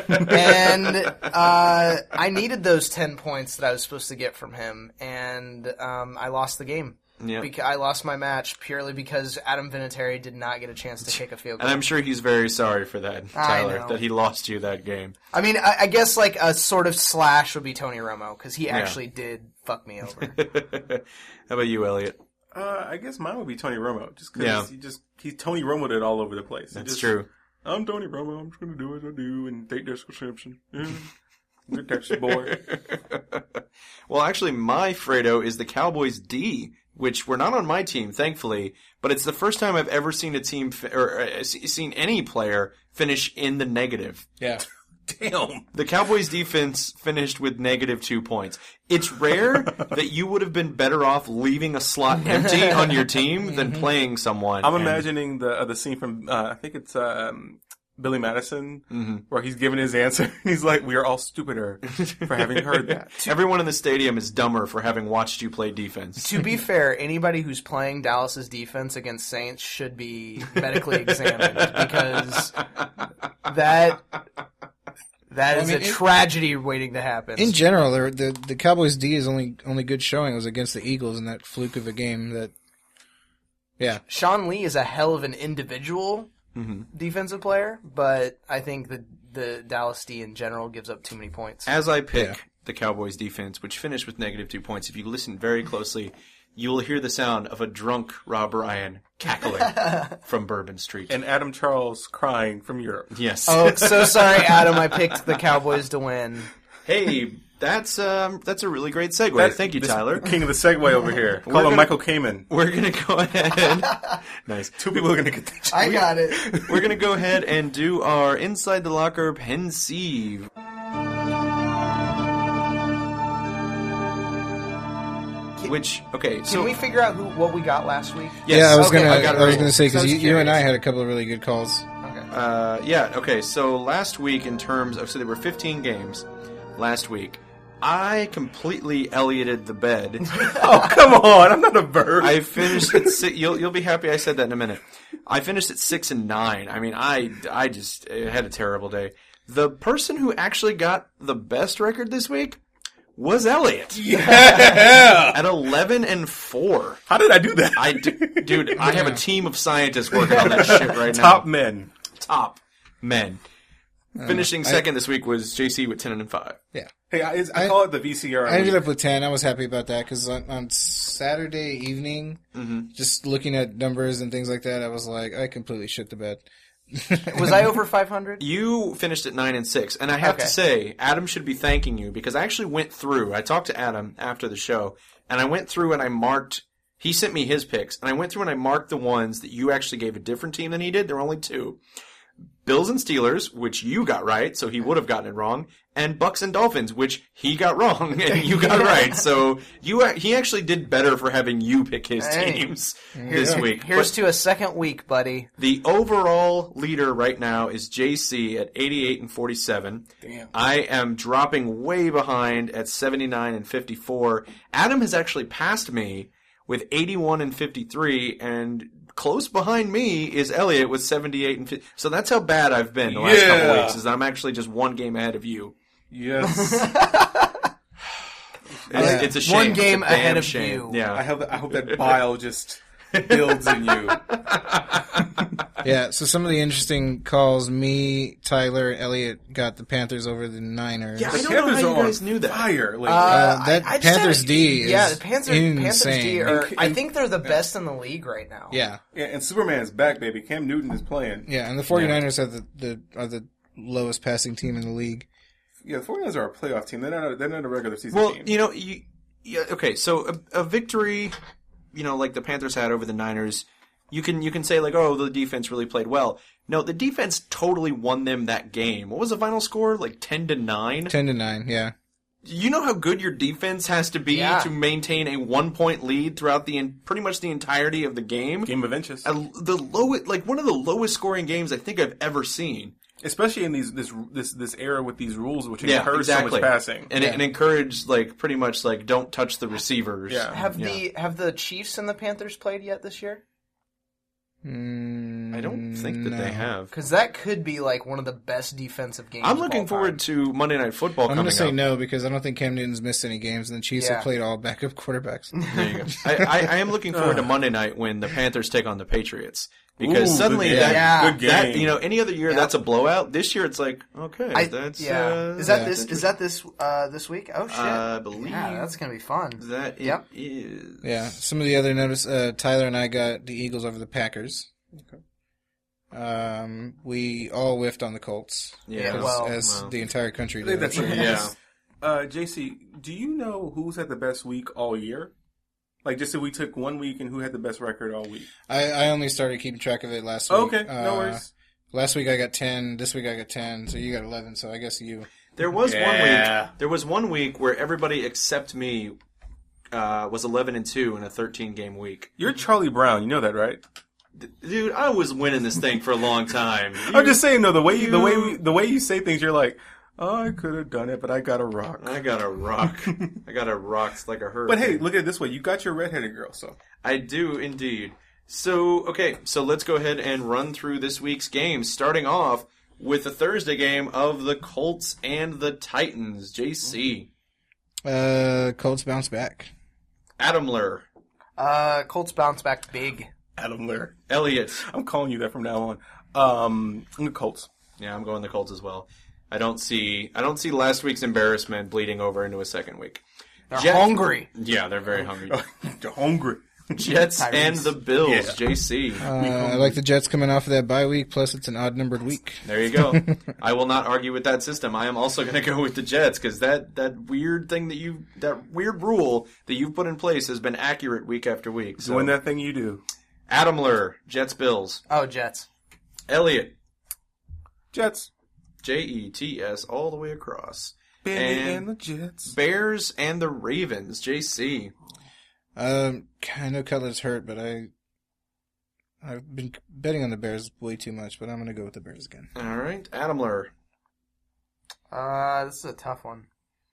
Speaker 4: and uh, I needed those ten points that I was supposed to get from him, and um, I lost the game.
Speaker 1: Yeah.
Speaker 4: Beca- I lost my match purely because Adam Vinatieri did not get a chance to kick a field goal.
Speaker 1: And I'm sure he's very sorry for that,
Speaker 4: I
Speaker 1: Tyler,
Speaker 4: know.
Speaker 1: that he lost you that game.
Speaker 4: I mean, I, I guess like a sort of slash would be Tony Romo, because he actually did fuck me over.
Speaker 1: How about you, Elliot?
Speaker 2: Uh, I guess mine would be Tony Romo, just because
Speaker 1: Yeah.
Speaker 2: he just he's Tony Romo'd it all over the place. He
Speaker 1: That's
Speaker 2: just,
Speaker 1: true.
Speaker 2: I'm Tony Romo. I'm just gonna do what I do and take this reception. Yeah. Good Texas boy.
Speaker 1: Well, actually, my Fredo is the Cowboys D, which were not on my team, thankfully, but it's the first time I've ever seen a team, fi- or uh, se- seen any player finish in the negative.
Speaker 3: Yeah.
Speaker 2: Damn.
Speaker 1: The Cowboys defense finished with negative two points. It's rare that you would have been better off leaving a slot empty on your team than playing someone.
Speaker 2: I'm
Speaker 1: And-
Speaker 2: imagining the uh, the scene from uh, I think it's um, Billy Madison where he's giving his answer. And he's like, "We are all stupider for having heard that."
Speaker 1: Everyone in the stadium is dumber for having watched you play defense.
Speaker 4: To be fair, anybody who's playing Dallas's defense against Saints should be medically examined, because that that is
Speaker 3: I mean,
Speaker 4: a
Speaker 3: in-
Speaker 4: tragedy waiting to happen.
Speaker 3: In general, the, the the Cowboys D is only only good showing was against the Eagles in that fluke of a game. That yeah,
Speaker 4: Sean Lee is a hell of an individual defensive player, but I think the the Dallas D in general gives up too many points.
Speaker 1: As I pick
Speaker 3: Yeah.
Speaker 1: the Cowboys defense, which finished with negative two points, if you listen very closely, you will hear the sound of a drunk Rob Ryan cackling from Bourbon Street.
Speaker 2: And Adam Charles crying from Europe.
Speaker 1: Yes.
Speaker 4: Oh, so sorry, Adam. I picked the Cowboys to win.
Speaker 1: Hey, that's um, that's a really great segue.
Speaker 2: That-
Speaker 1: Thank you,
Speaker 2: this-
Speaker 1: Tyler.
Speaker 2: King of the segue over here. Call
Speaker 1: We're
Speaker 2: him
Speaker 1: gonna-
Speaker 2: Michael Kamen.
Speaker 1: We're gonna go ahead. Nice.
Speaker 2: Two people are going to get that.
Speaker 4: I got it.
Speaker 1: We're gonna go ahead and do our Inside the Locker pensieve. Which okay, so
Speaker 4: Can we figure out who what we got last week?
Speaker 1: yes,
Speaker 3: yeah. I was
Speaker 4: okay,
Speaker 3: gonna
Speaker 4: I
Speaker 3: I,
Speaker 4: got it
Speaker 3: was
Speaker 4: right.
Speaker 3: gonna say because
Speaker 4: So I
Speaker 3: you,
Speaker 4: was
Speaker 3: you and I
Speaker 4: curious.
Speaker 3: had a couple of really good calls.
Speaker 4: Okay.
Speaker 1: Uh, yeah, okay, so last week in terms of, so there were fifteen games last week. I completely Ellioted the bed.
Speaker 2: Oh, come on. I'm not a bird.
Speaker 1: I finished at six, you'll, you'll be happy I said that in a minute. I finished at six and nine. I mean, I, I just I had a terrible day. The person who actually got the best record this week was Elliot.
Speaker 2: yeah.
Speaker 1: At eleven and four.
Speaker 2: How did I do that?
Speaker 1: I, d- dude, I have a team of scientists working on that shit right now.
Speaker 2: Top men.
Speaker 1: Top men. Finishing second this week was J C with ten and five.
Speaker 3: Yeah.
Speaker 2: Hey, I, I
Speaker 3: I-
Speaker 2: call it the V C R.
Speaker 3: I ended up with ten. I was happy about that because on, on s- Saturday evening,
Speaker 1: Mm-hmm.
Speaker 3: just looking at numbers and things like that, I was like, I completely shit the bed.
Speaker 4: Was I over five hundred?
Speaker 1: You finished at nine and six, and I have
Speaker 4: Okay.
Speaker 1: to say, Adam should be thanking you because I actually went through. I talked to Adam after the show, and I went through and I marked. He sent me his picks, and I went through and I marked the ones that you actually gave a different team than he did. There were only two: Bills and Steelers, which you got right, so he would have gotten it wrong, and Bucks and Dolphins, which he got wrong and you got right. So you he actually did better for having you pick his
Speaker 4: Hey.
Speaker 1: teams this week.
Speaker 4: Here's
Speaker 1: But
Speaker 4: to a second week, buddy.
Speaker 1: the overall leader right now is J C at eighty-eight and forty-seven.
Speaker 2: Damn.
Speaker 1: I am dropping way behind at seventy-nine and fifty-four. Adam has actually passed me with eighty-one and fifty-three, and close behind me is Elliot with seventy-eight and fifty. So that's how bad I've been the last couple
Speaker 2: Yeah.
Speaker 1: weeks, is I'm actually just one game ahead of you.
Speaker 2: Yes.
Speaker 1: It's, it's a shame.
Speaker 4: One
Speaker 1: It's a
Speaker 4: game
Speaker 1: damn
Speaker 4: ahead of
Speaker 1: shame.
Speaker 4: you.
Speaker 1: Yeah.
Speaker 2: I hope, I hope that bile just builds in you.
Speaker 3: Yeah, so some of the interesting calls, me, Tyler, Elliot got the Panthers over the Niners.
Speaker 1: Yeah, I
Speaker 2: The
Speaker 1: don't know how
Speaker 2: Panthers
Speaker 1: you
Speaker 2: are
Speaker 1: guys
Speaker 2: on
Speaker 1: knew that.
Speaker 2: fire lately.
Speaker 3: Uh, that
Speaker 4: I- I just
Speaker 3: Panthers
Speaker 4: had a-
Speaker 3: D is
Speaker 4: yeah, the Panthers, Panthers
Speaker 3: insane.
Speaker 4: D are.
Speaker 2: And-
Speaker 4: I think they're the best in the league right now.
Speaker 3: Yeah,
Speaker 2: yeah, and Superman's back, baby. Cam Newton is playing.
Speaker 3: yeah, and the 49ers are the, the are the lowest passing team in the league.
Speaker 2: Yeah, the 49ers are a playoff team. They're not a, they're not a regular season
Speaker 1: Well,
Speaker 2: team.
Speaker 1: you know, you, yeah, okay, so a, a victory, you know, like the Panthers had over the Niners, you can you can say like, oh, the defense really played well. No, the defense totally won them that game. What was the final score? Like ten to nine.
Speaker 3: Ten to nine, yeah.
Speaker 1: You know how good your defense has to be
Speaker 4: Yeah.
Speaker 1: to maintain a one point lead throughout the en- pretty much the entirety of the game.
Speaker 2: Game of inches.
Speaker 1: Uh, the lowest, like one of the lowest scoring games I think I've ever seen.
Speaker 2: Especially in these this this this era with these rules, which
Speaker 1: Yeah,
Speaker 2: encourage
Speaker 1: exactly.
Speaker 2: so much passing.
Speaker 1: And
Speaker 3: Yeah.
Speaker 1: it, it encouraged like pretty much like don't touch the receivers.
Speaker 2: Yeah.
Speaker 4: Have
Speaker 1: Yeah.
Speaker 4: the have the Chiefs and the Panthers played yet this year?
Speaker 3: Mm,
Speaker 1: I don't think that
Speaker 3: no.
Speaker 1: they have.
Speaker 4: Because that could be like one of the best defensive games.
Speaker 1: I'm
Speaker 4: of all
Speaker 1: looking forward
Speaker 4: time.
Speaker 1: to Monday Night Football
Speaker 3: I'm
Speaker 1: coming
Speaker 3: going to say
Speaker 1: up.
Speaker 3: no because I don't think Cam Newton's missed any games, and the Chiefs
Speaker 4: Yeah.
Speaker 3: have played all backup quarterbacks.
Speaker 1: There you go. I, I, I am looking forward to Monday night when the Panthers take on the Patriots because
Speaker 2: Ooh,
Speaker 1: suddenly
Speaker 2: good
Speaker 1: that,
Speaker 2: game.
Speaker 4: Yeah.
Speaker 2: Good game.
Speaker 1: that you know any other year
Speaker 4: Yeah.
Speaker 1: that's a blowout. This year it's like okay,
Speaker 4: I,
Speaker 1: that's
Speaker 4: yeah.
Speaker 1: uh,
Speaker 4: is that
Speaker 3: yeah.
Speaker 4: this? Is that this? Uh, this week? Oh shit!
Speaker 1: I believe
Speaker 4: yeah, that's gonna be fun.
Speaker 1: that it
Speaker 4: Yep.
Speaker 1: is.
Speaker 3: Yeah, some of the other notice. Uh, Tyler and I got the Eagles over the Packers. Okay. Um, we all whiffed on the Colts.
Speaker 1: Yeah,
Speaker 3: as,
Speaker 4: well,
Speaker 3: as
Speaker 1: well.
Speaker 3: the entire country
Speaker 2: I think
Speaker 3: did.
Speaker 2: that's right.
Speaker 1: Yeah.
Speaker 2: Uh, J C, do you know who's had the best week all year? Like, just if we took one week and who had the best record all week?
Speaker 3: I, I only started keeping track of it last week.
Speaker 2: Okay, no
Speaker 3: Uh,
Speaker 2: worries.
Speaker 3: Last week I got ten. This week I got ten. So you got eleven. So I guess you.
Speaker 1: There was
Speaker 2: Yeah.
Speaker 1: one week. There was one week where everybody except me uh, was eleven and two in a thirteen game week.
Speaker 2: You're Charlie Brown. You know that, right?
Speaker 1: Dude, I was winning this thing for a long time.
Speaker 2: I'm just saying, though, the way you, the way
Speaker 1: you-
Speaker 2: we, the way you say things, you're like, oh, I could have done it, but I got a rock.
Speaker 1: I got a rock. I got a rock like a hurricane.
Speaker 2: But hey, look at it this way: you got your redheaded girl, so
Speaker 1: I do indeed. So, okay, so let's go ahead and run through this week's games, starting off with the Thursday game of the Colts and the Titans. J C.
Speaker 3: Uh, Colts bounce back.
Speaker 1: Adamler.
Speaker 4: Uh, Colts bounce back big.
Speaker 2: Adam Lear.
Speaker 1: Elliot.
Speaker 2: I'm calling you that from now on. Um, I'm the Colts.
Speaker 1: Yeah, I'm going the Colts as well. I don't see I don't see last week's embarrassment bleeding over into a second week.
Speaker 4: They're
Speaker 1: Jet-
Speaker 4: hungry.
Speaker 1: Yeah, they're very hungry.
Speaker 2: You're hungry.
Speaker 1: Jets
Speaker 4: Tyrese.
Speaker 1: and the Bills.
Speaker 2: Yeah.
Speaker 1: J C.
Speaker 3: Uh, I like the Jets coming off of that bye week. Plus, it's an odd numbered week.
Speaker 1: There you go. I will not argue with that system. I am also going to go with the Jets because that, that weird thing that you that weird rule that you've put in place has been accurate week after week. So
Speaker 2: Doing that thing you do.
Speaker 1: Adamler, Jets, Bills.
Speaker 4: Oh, Jets.
Speaker 1: Elliot,
Speaker 2: Jets.
Speaker 1: J E T S all the way across.
Speaker 2: Benny
Speaker 1: And
Speaker 2: and the Jets.
Speaker 1: Bears and the Ravens. J C.
Speaker 3: Um, I know Cutler's hurt, but I, I've been betting on the Bears way too much. But I'm going to go with the Bears again.
Speaker 1: All right, Adamler.
Speaker 4: Uh, this is a tough one.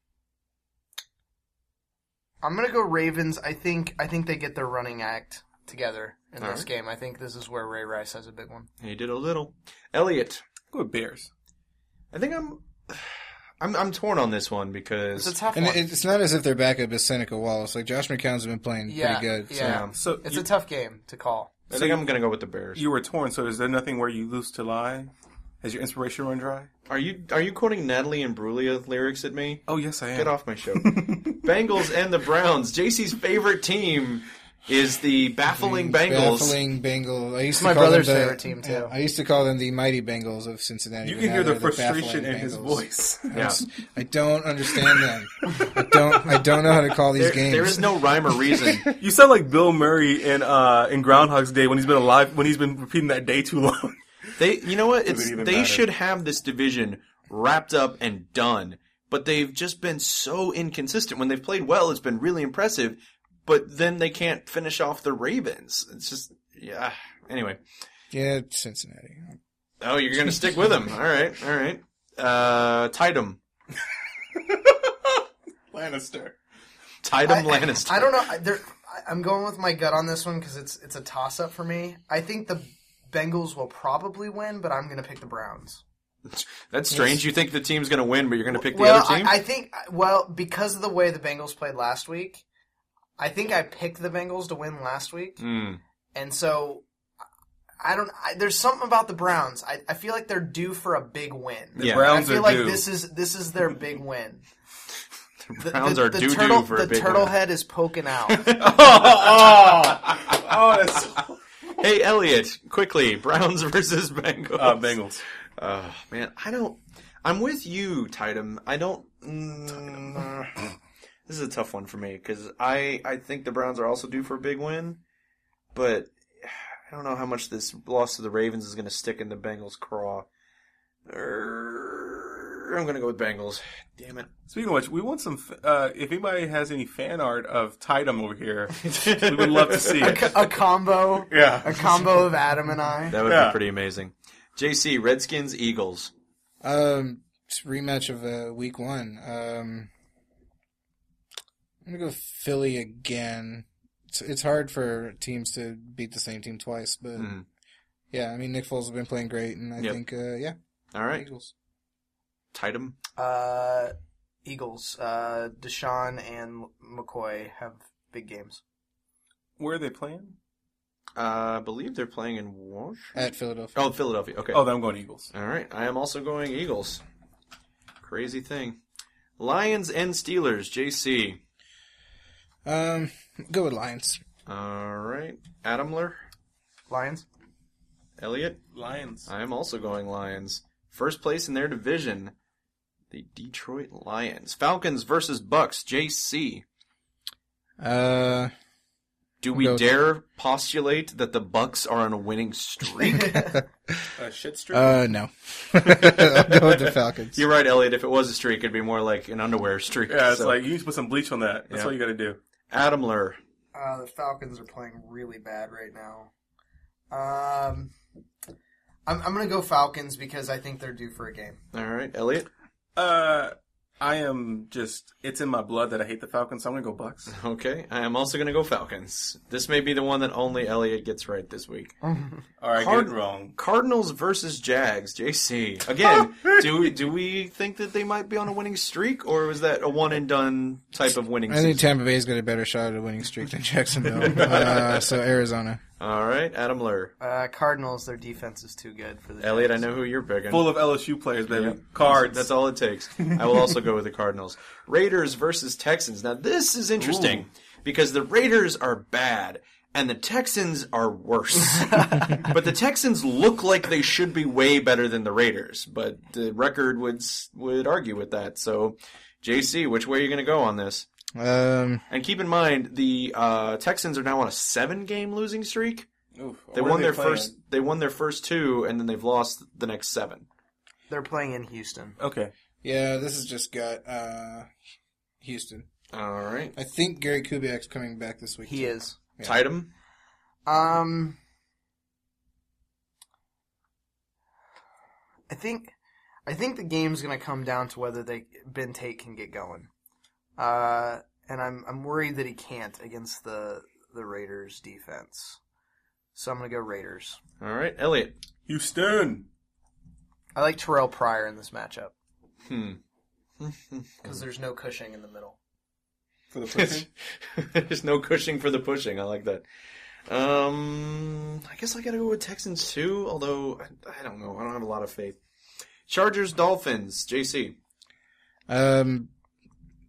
Speaker 4: I'm gonna go Ravens. I think I think they get their running act together in
Speaker 1: All
Speaker 4: this
Speaker 1: right.
Speaker 4: game. I think this is where Ray Rice has a big one.
Speaker 1: He did a little. Elliot.
Speaker 2: Go with Bears.
Speaker 1: I think I'm, I'm, I'm torn on this one because
Speaker 4: It's a tough
Speaker 3: And
Speaker 4: one.
Speaker 3: it- it's not as if their backup is Seneca Wallace. Like Josh McCown's been playing
Speaker 4: yeah,
Speaker 3: pretty good. So.
Speaker 4: yeah.
Speaker 2: So
Speaker 4: It's
Speaker 2: you,
Speaker 4: a tough game to call.
Speaker 1: I think I'm going to go with the Bears.
Speaker 2: you were torn. So is there nothing where you lose to lie? Has your inspiration run dry?
Speaker 1: Are you are you quoting Natalie Imbruglia lyrics at me?
Speaker 2: Oh yes, I am.
Speaker 1: Get off my show. Bengals and the Browns. J C's favorite team is the baffling Bengals.
Speaker 3: Baffling Bengal. I used
Speaker 4: It's
Speaker 3: to
Speaker 4: my
Speaker 3: call
Speaker 4: brother's
Speaker 3: them the,
Speaker 4: favorite team, too.
Speaker 3: yeah, I used to call them the mighty Bengals of Cincinnati.
Speaker 2: You
Speaker 3: but
Speaker 2: can
Speaker 3: now
Speaker 2: hear the
Speaker 3: they're
Speaker 2: frustration
Speaker 3: baffling
Speaker 2: in his
Speaker 3: Bengals.
Speaker 2: voice.
Speaker 1: Yeah.
Speaker 3: I don't understand them. I don't. I don't know how to call these
Speaker 1: There,
Speaker 3: games.
Speaker 1: there is no rhyme or reason.
Speaker 2: You sound like Bill Murray in uh, in Groundhog's Day when he's been alive when he's been repeating that day too long.
Speaker 1: They, you know what?
Speaker 2: Does
Speaker 1: It's
Speaker 2: it even
Speaker 1: they
Speaker 2: matter?
Speaker 1: should have this division wrapped up and done. But they've just been so inconsistent. When they've played well, it's been really impressive. But then they can't finish off the Ravens. It's just, yeah. Anyway.
Speaker 3: Yeah, Cincinnati.
Speaker 1: Oh, you're going to stick with them. All right, all right. Uh, Tatum.
Speaker 2: Lannister.
Speaker 1: Tatum
Speaker 4: I,
Speaker 1: Lannister.
Speaker 4: I don't know. I, there, I- I'm going with my gut on this one because it's it's a toss up for me. I think the Bengals will probably win, but I'm going to pick the Browns.
Speaker 1: That's strange. You think the team's going to win, but you're going to pick the
Speaker 4: well,
Speaker 1: other team?
Speaker 4: I, I think well because of the way the Bengals played last week. I think I picked the Bengals to win last week,
Speaker 1: Mm.
Speaker 4: and so I don't. I, there's something about the Browns. I, I feel like they're due for a big win.
Speaker 2: The
Speaker 1: Yeah.
Speaker 2: Browns
Speaker 4: I feel
Speaker 2: are
Speaker 4: like
Speaker 2: due.
Speaker 4: this is this is their big win.
Speaker 1: The Browns are due
Speaker 4: turtle,
Speaker 1: due for
Speaker 4: the
Speaker 1: a big
Speaker 4: turtle
Speaker 1: win.
Speaker 4: head is poking out.
Speaker 2: oh, oh, that's
Speaker 1: Hey, Elliot, quickly. Browns versus Bengals.
Speaker 2: uh, Bengals.
Speaker 1: Oh, man, I don't... I'm with you, Tatum. I don't... Mm, this is a tough one for me, because I, I think the Browns are also due for a big win, but I don't know how much this loss to the Ravens is going to stick in the Bengals' craw. Er, I'm going to go with Bengals. Damn it.
Speaker 2: Speaking of which, we want some. Uh, if anybody has any fan art of Tatum over here, we would love to see
Speaker 4: a,
Speaker 2: it.
Speaker 4: co- a combo,
Speaker 2: Yeah.
Speaker 4: a combo of Adam and I.
Speaker 1: That would
Speaker 2: Yeah.
Speaker 1: be pretty amazing. J C, Redskins, Eagles.
Speaker 3: Um, it's a rematch of uh, week one. Um, I'm gonna go Philly again. It's, it's hard for teams to beat the same team twice, but
Speaker 1: Mhm.
Speaker 3: yeah, I mean Nick Foles has been playing great, and I
Speaker 1: Yep.
Speaker 3: think uh, yeah,
Speaker 1: All right.
Speaker 3: Eagles.
Speaker 1: Tatum.
Speaker 4: Uh, Eagles. Uh, Deshaun and McCoy have big games.
Speaker 2: Where are they playing?
Speaker 1: Uh, I believe they're playing in Washington.
Speaker 3: At Philadelphia.
Speaker 1: Oh, Philadelphia. Okay.
Speaker 2: Oh, then I'm going Eagles.
Speaker 1: All right. I am also going Eagles. Crazy thing. Lions and Steelers. J C.
Speaker 3: Um, go with Lions.
Speaker 1: All right. Adamler.
Speaker 4: Lions.
Speaker 1: Elliot.
Speaker 2: Lions.
Speaker 1: I am also going Lions. First place in their division. The Detroit Lions. Falcons versus Bucks. J C.
Speaker 3: Uh,
Speaker 1: Do we
Speaker 3: Go-
Speaker 1: dare postulate that the Bucks are on a winning streak?
Speaker 2: Uh, shit streak.
Speaker 3: uh, no. I'll go with the Falcons.
Speaker 1: You're right, Elliot. If it was a streak, it'd be more like an underwear streak.
Speaker 2: yeah, it's
Speaker 1: So,
Speaker 2: like you need to put some bleach on that. That's
Speaker 1: Yeah.
Speaker 2: all you got to do.
Speaker 1: Adamler.
Speaker 4: Uh, the Falcons are playing really bad right now. Um, I'm I'm gonna go Falcons because I think they're due for a game.
Speaker 1: All right. Elliot.
Speaker 2: Uh, I am just. It's in my blood that I hate the Falcons, so I'm gonna go Bucks.
Speaker 1: Okay. I am also going to go Falcons. This may be the one that only Elliot gets right this week.
Speaker 2: All right,
Speaker 1: Card-
Speaker 2: get it wrong.
Speaker 1: Cardinals versus Jags. J C. Again, do we, do we think that they might be on a winning streak, or was that a one and done type of winning
Speaker 3: I think
Speaker 1: season?
Speaker 3: Tampa Bay's got a better shot at a winning streak than Jacksonville. uh, so Arizona.
Speaker 1: All right. Adamler.
Speaker 4: Uh, Cardinals, their defense is too good for the
Speaker 1: Elliot, I
Speaker 4: Jags.
Speaker 1: know who you're picking.
Speaker 2: Full of L S U players, baby.
Speaker 1: Yep.
Speaker 2: Cards.
Speaker 1: That's all it takes. I will also go with the Cardinals. Raiders versus Texans. Now, this is interesting because the Raiders are bad and the Texans are worse. But the Texans look like they should be way better than the Raiders, but the record would s- would argue with that. So, J C, which way are you going to go on this?
Speaker 3: Um,
Speaker 1: And keep in mind, the uh, Texans are now on a seven-game losing streak.
Speaker 2: Oof.
Speaker 1: They
Speaker 2: Where are
Speaker 1: won their
Speaker 2: playing?
Speaker 1: first. They won their first two, and then they've lost the next seven.
Speaker 4: They're playing in Houston.
Speaker 2: Okay.
Speaker 3: yeah, this has just got uh, Houston.
Speaker 1: All right,
Speaker 3: I think Gary Kubiak's coming back this week.
Speaker 4: He
Speaker 3: too.
Speaker 4: is.
Speaker 3: Yeah.
Speaker 1: Tatum.
Speaker 4: Um, I think, I think the game's going to come down to whether they Ben Tate can get going. Uh, and I'm I'm worried that he can't against the the Raiders defense. So I'm going to go Raiders.
Speaker 1: All right, Elliot.
Speaker 2: Houston.
Speaker 4: I like Terrell Pryor in this matchup
Speaker 1: Hmm.
Speaker 4: because there's no Cushing in the middle.
Speaker 2: For the pushing.
Speaker 1: There's no Cushing for the pushing. I like that. Um, I guess I gotta go with Texans too. Although I, I don't know, I don't have a lot of faith. Chargers, Dolphins, J C.
Speaker 3: Um,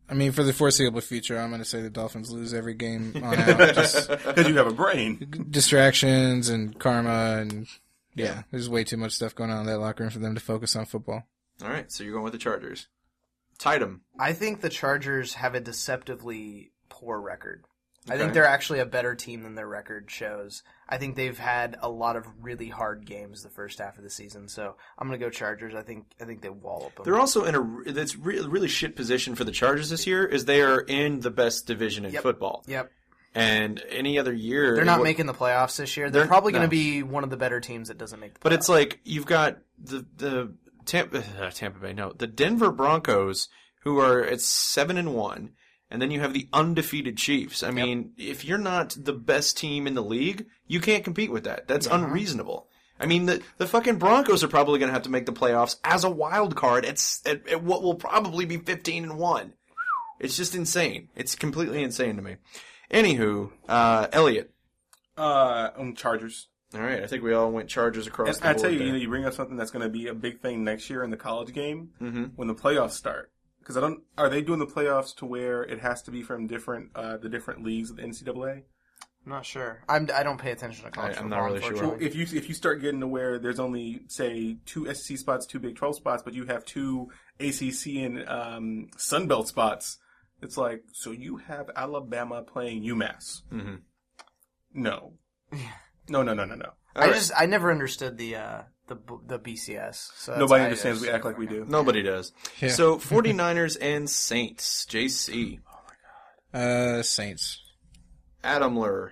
Speaker 3: I mean, for the foreseeable future, I'm going to say the Dolphins lose every game on out. Just
Speaker 2: Because you have a brain.
Speaker 3: distractions and karma and, yeah, yeah, there's way too much stuff going on in that locker room for them to focus on football.
Speaker 1: All right, so you're going with the Chargers. Tidum.
Speaker 4: I think the Chargers have a deceptively poor record. I
Speaker 1: Okay.
Speaker 4: think they're actually a better team than their record shows. I think they've had a lot of really hard games the first half of the season, so I'm going to go Chargers. I think I think they wallop them.
Speaker 1: They're also in a that's re- really shit position for the Chargers this year. Is they are in the best division in
Speaker 4: Yep.
Speaker 1: football.
Speaker 4: Yep.
Speaker 1: And any other year,
Speaker 4: They're not
Speaker 1: what-
Speaker 4: making the playoffs this year. They're,
Speaker 1: They're-
Speaker 4: probably going
Speaker 1: no.
Speaker 4: to be one of the better teams that doesn't make the playoffs.
Speaker 1: But it's like you've got the the Tampa, uh, Tampa Bay, no, the Denver Broncos, who are at seven and one, and then you have the undefeated Chiefs. I mean, if you're not the best team in the league, you can't compete with that. That's unreasonable. I mean, the the fucking Broncos are probably going to have to make the playoffs as a wild card at, s- at at what will probably be fifteen and one. It's just insane. It's completely insane to me. Anywho, uh, Elliot.
Speaker 2: Uh, um, Chargers.
Speaker 1: All right, I think we all went Chargers across
Speaker 2: And
Speaker 1: the
Speaker 2: I
Speaker 1: board
Speaker 2: tell you,
Speaker 1: there.
Speaker 2: you know, you bring up something that's going to be a big thing next year in the college game
Speaker 1: Mm-hmm.
Speaker 2: when the playoffs start. Because I don't, are they doing the playoffs to where it has to be from different, uh, the different leagues of the N C double A?
Speaker 4: I'm not sure. I'm, I don't pay attention to college
Speaker 1: I- I'm
Speaker 4: football,
Speaker 1: not really sure.
Speaker 4: unfortunately.
Speaker 2: If you if you start getting to where there's only say two S E C spots, two Big twelve spots, but you have two A C C and um, Sun Belt spots, it's like so you have Alabama playing UMass.
Speaker 1: Mm-hmm.
Speaker 2: No, no, no, no, no, no.
Speaker 4: I just I never understood the uh, the the B C S. So that's-
Speaker 2: Nobody
Speaker 4: I
Speaker 2: understands.
Speaker 4: just-
Speaker 2: We act like we do.
Speaker 1: Nobody does.
Speaker 3: Yeah.
Speaker 1: So, 49ers and Saints. J C.
Speaker 3: Uh, Saints.
Speaker 1: Adamler.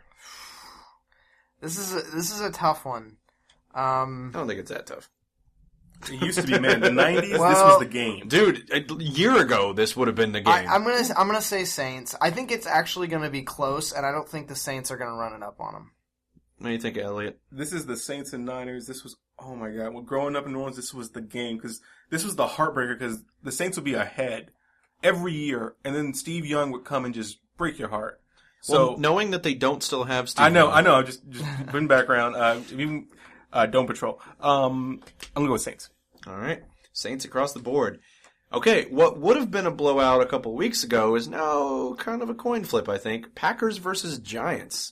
Speaker 4: This is a, this is a tough one. Um,
Speaker 1: I don't think it's that tough.
Speaker 2: It used to be, man. The nineties, this
Speaker 4: Well-
Speaker 2: was the game.
Speaker 1: Dude, a year ago, this would have been the game.
Speaker 4: I, I'm gonna I'm gonna say Saints. I think it's actually gonna be close, and I don't think the Saints are gonna run it up on them.
Speaker 1: What do you think, Elliot?
Speaker 2: This is the Saints and Niners. This was, oh my God. Well, growing up in New Orleans, this was the game because this was the heartbreaker because the Saints would be ahead every year, and then Steve Young would come and just break your heart. So
Speaker 1: Well, knowing that they don't still have Steve
Speaker 2: I know,
Speaker 1: Young-
Speaker 2: I know. Just just putting background. Uh, even uh, Dome Patrol. Um, I'm gonna go with Saints.
Speaker 1: All right. Saints across the board. Okay, what would have been a blowout a couple weeks ago is now kind of a coin flip, I think. Packers versus Giants.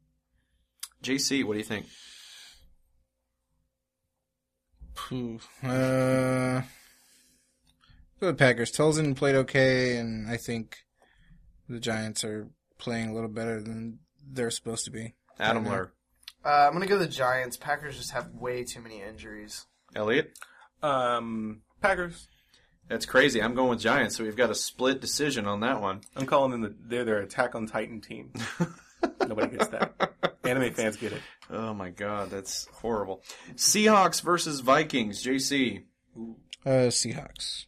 Speaker 1: J C, what do you think?
Speaker 3: Phew. Uh, go with Packers. Tolson played okay, and I think the Giants are playing a little better than they're supposed to be.
Speaker 1: Adamler.
Speaker 4: Uh, I'm gonna go the Giants. Packers just have way too many injuries.
Speaker 1: Elliot?
Speaker 2: Um, Packers.
Speaker 1: That's crazy. I'm going with Giants, so we've got a split decision on that one.
Speaker 2: I'm calling them the they're their Attack on Titan team. Nobody gets that. Anime fans get it.
Speaker 1: Oh my god, that's horrible. Seahawks versus Vikings. J C.
Speaker 3: Uh, Seahawks.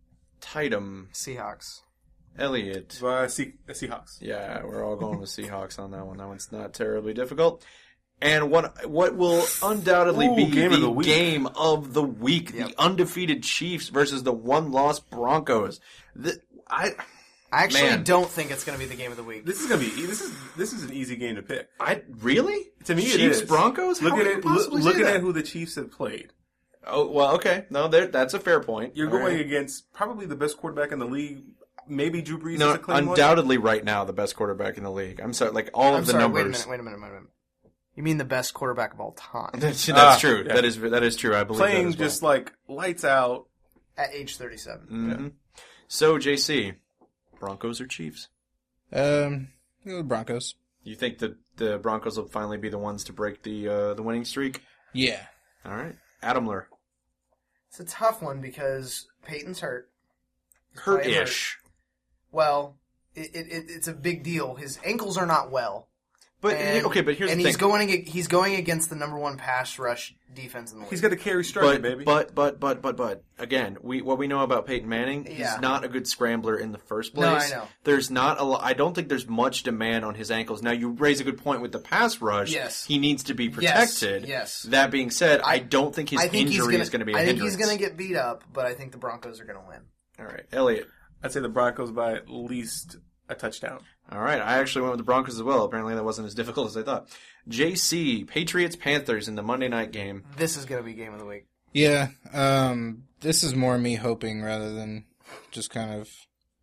Speaker 1: Tidum.
Speaker 4: Seahawks.
Speaker 1: Elliot.
Speaker 2: Uh, Se- Seahawks.
Speaker 1: Yeah, we're all going with Seahawks on that one. That one's not terribly difficult. And what what will undoubtedly
Speaker 2: Ooh,
Speaker 1: be
Speaker 2: game
Speaker 1: the,
Speaker 2: of the week.
Speaker 1: game of the week,
Speaker 4: Yep.
Speaker 1: the undefeated Chiefs versus the one-loss Broncos. The, I
Speaker 4: I actually
Speaker 1: Man.
Speaker 4: don't think it's gonna be the game of the week.
Speaker 2: This is gonna be this is this is an easy game to pick.
Speaker 1: I really
Speaker 2: To me, it
Speaker 1: Chiefs
Speaker 2: is.
Speaker 1: Broncos.
Speaker 2: Look
Speaker 1: How
Speaker 2: at
Speaker 1: could you
Speaker 2: it. Look,
Speaker 1: possibly say
Speaker 2: looking
Speaker 1: that?
Speaker 2: at who the Chiefs have played.
Speaker 1: Oh well, okay. No, there. That's a fair point.
Speaker 2: You're
Speaker 1: All
Speaker 2: going
Speaker 1: right.
Speaker 2: against probably the best quarterback in the league. Maybe Drew Brees
Speaker 1: No,
Speaker 2: is a claim one.
Speaker 1: undoubtedly, right now the best quarterback in the league. I'm sorry, like all
Speaker 4: I'm
Speaker 1: of the
Speaker 4: sorry.
Speaker 1: numbers.
Speaker 4: Wait a minute. Wait a minute. Wait a minute. You mean the best quarterback of all time
Speaker 1: That's, that's
Speaker 2: Ah,
Speaker 1: true.
Speaker 2: yeah.
Speaker 1: That is that is true. I believe
Speaker 2: Playing
Speaker 1: that as well.
Speaker 2: just like lights out.
Speaker 4: at age thirty-seven?
Speaker 1: Mhm. So, J C, Broncos or Chiefs?
Speaker 3: Um, go with Broncos.
Speaker 1: You think that the Broncos will finally be the ones to break the uh, the winning streak?
Speaker 3: Yeah.
Speaker 1: All right, Adamler,
Speaker 4: It's a tough one because Peyton's hurt.
Speaker 1: hurt-ish,
Speaker 4: Well, it, it, it, it's a big deal. His ankles are not well.
Speaker 1: but
Speaker 4: And-
Speaker 1: okay. But here's
Speaker 4: and
Speaker 1: the
Speaker 4: he's
Speaker 1: thing.
Speaker 4: going ag- he's going against the number one pass rush defense in the league.
Speaker 2: He's got to carry structure,
Speaker 1: But,
Speaker 2: baby.
Speaker 1: but but but but but again, we what we know about Peyton Manning,
Speaker 4: Yeah.
Speaker 1: he's not a good scrambler in the first place.
Speaker 4: No, I know.
Speaker 1: There's not a lot. I don't think there's much demand on his ankles. Now, you raise a good point with the pass rush.
Speaker 4: Yes.
Speaker 1: he needs to be
Speaker 4: Yes,
Speaker 1: protected.
Speaker 4: yes.
Speaker 1: That being said, I,
Speaker 4: I-
Speaker 1: don't think his
Speaker 4: I think he's
Speaker 1: injury
Speaker 4: gonna,
Speaker 1: is going to be a
Speaker 4: I think
Speaker 1: hindrance.
Speaker 4: he's going to get beat up, but I think the Broncos are going to win.
Speaker 1: All right, Elliot.
Speaker 2: I'd say the Broncos by at least a touchdown.
Speaker 1: All right, I actually went with the Broncos as well. Apparently, that wasn't as difficult as I thought. J C, Patriots Panthers in the Monday night game.
Speaker 4: This is going to be game of the week.
Speaker 3: Yeah. Um, this is more me hoping rather than just kind of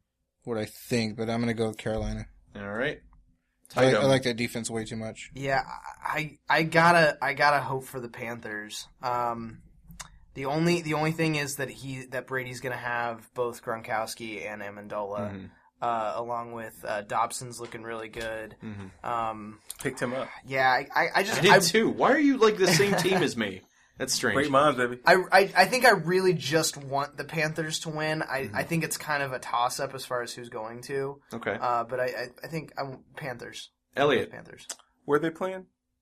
Speaker 3: what I think, but I'm going to go with Carolina.
Speaker 1: All right.
Speaker 3: I like,
Speaker 1: Tight
Speaker 3: I
Speaker 1: em.
Speaker 3: like that defense way too much.
Speaker 4: Yeah, I I gotta I gotta hope for the Panthers. Um, the only the only thing is that he that Brady's gonna have both Gronkowski and Amendola,
Speaker 1: Mm-hmm.
Speaker 4: uh, along with uh, Dobson's looking really good.
Speaker 1: Mm-hmm.
Speaker 4: Um,
Speaker 2: Picked him up.
Speaker 4: yeah, I, I, I just
Speaker 1: I did
Speaker 4: I,
Speaker 1: too. Why are you like the same team as me? That's strange.
Speaker 2: Great minds, baby.
Speaker 4: I, I, I think I really just want the Panthers to win. I,
Speaker 1: Mm-hmm.
Speaker 4: I think it's kind of a toss up as far as who's going to.
Speaker 1: Okay.
Speaker 4: Uh, but I, I, I think I'm Panthers.
Speaker 1: Elliot.
Speaker 4: Panthers.
Speaker 2: Where are they playing?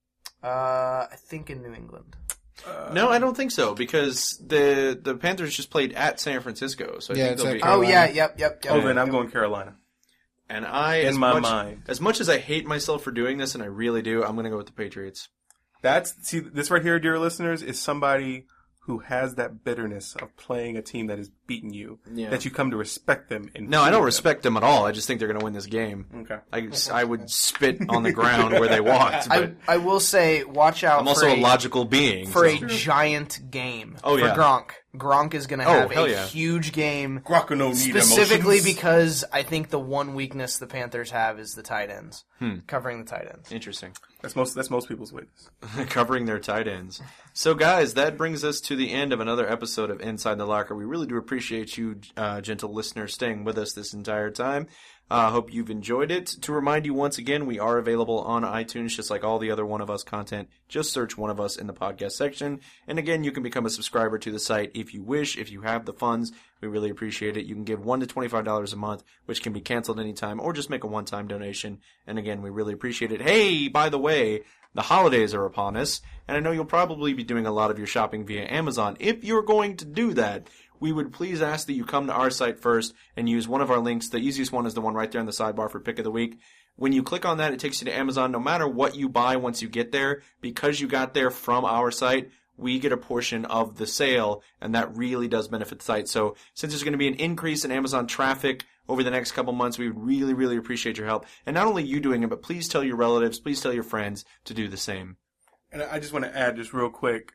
Speaker 4: Uh, I think in New England.
Speaker 1: No, I don't think so because the the Panthers just played at San Francisco. So I
Speaker 3: Yeah,
Speaker 1: think
Speaker 3: it's
Speaker 1: they'll
Speaker 3: at
Speaker 1: be.
Speaker 3: Carolina.
Speaker 4: Oh yeah, yep, yep, yep.
Speaker 2: Oh, then I'm going Carolina.
Speaker 1: And I,
Speaker 2: In
Speaker 1: as
Speaker 2: my
Speaker 1: much,
Speaker 2: mind.
Speaker 1: as much as I hate myself for doing this, and I really do, I'm going to go with the Patriots.
Speaker 2: That's see this right here, dear listeners, is somebody who has that bitterness of playing a team that has beaten you,
Speaker 1: Yeah.
Speaker 2: that you come to respect them. And
Speaker 1: No, I
Speaker 2: fear
Speaker 1: don't
Speaker 2: them.
Speaker 1: respect them at all. I just think they're going to win this game.
Speaker 2: Okay.
Speaker 1: I, I would spit on the ground where they walked,
Speaker 4: I,
Speaker 1: but
Speaker 4: I will say, watch out
Speaker 1: I'm also
Speaker 4: for
Speaker 1: a logical being.
Speaker 4: for
Speaker 1: so-
Speaker 4: a giant game
Speaker 1: Oh,
Speaker 4: for
Speaker 1: yeah.
Speaker 4: Gronk. Gronk is going to
Speaker 1: Oh,
Speaker 4: have
Speaker 1: hell
Speaker 4: a
Speaker 1: yeah.
Speaker 4: huge game.
Speaker 2: Gronk no need
Speaker 4: Specifically
Speaker 2: emotions.
Speaker 4: because I think the one weakness the Panthers have is the tight ends.
Speaker 1: Hmm.
Speaker 4: Covering the tight ends.
Speaker 1: Interesting.
Speaker 2: That's most that's most people's weakness.
Speaker 1: Covering their tight ends. So, guys, that brings us to the end of another episode of Inside the Locker. We really do appreciate you, uh, gentle listeners, staying with us this entire time. I uh, hope you've enjoyed it. To remind you once again, we are available on iTunes just like all the other One of Us content. Just search One of Us in the podcast section. And again, you can become a subscriber to the site if you wish, if you have the funds. We really appreciate it. You can give one to twenty-five dollars a month, which can be canceled anytime, or just make a one-time donation. And again, we really appreciate it. Hey, by the way, the holidays are upon us, and I know you'll probably be doing a lot of your shopping via Amazon. If you're going to do that, we would please ask that you come to our site first and use one of our links. The easiest one is the one right there in the sidebar for Pick of the Week. When you click on that, it takes you to Amazon. No matter what you buy once you get there, because you got there from our site, we get a portion of the sale, and that really does benefit the site. So since there's going to be an increase in Amazon traffic over the next couple months, we would really, really appreciate your help. And not only you doing it, but please tell your relatives, please tell your friends to do the same.
Speaker 2: And I just want to add just real quick,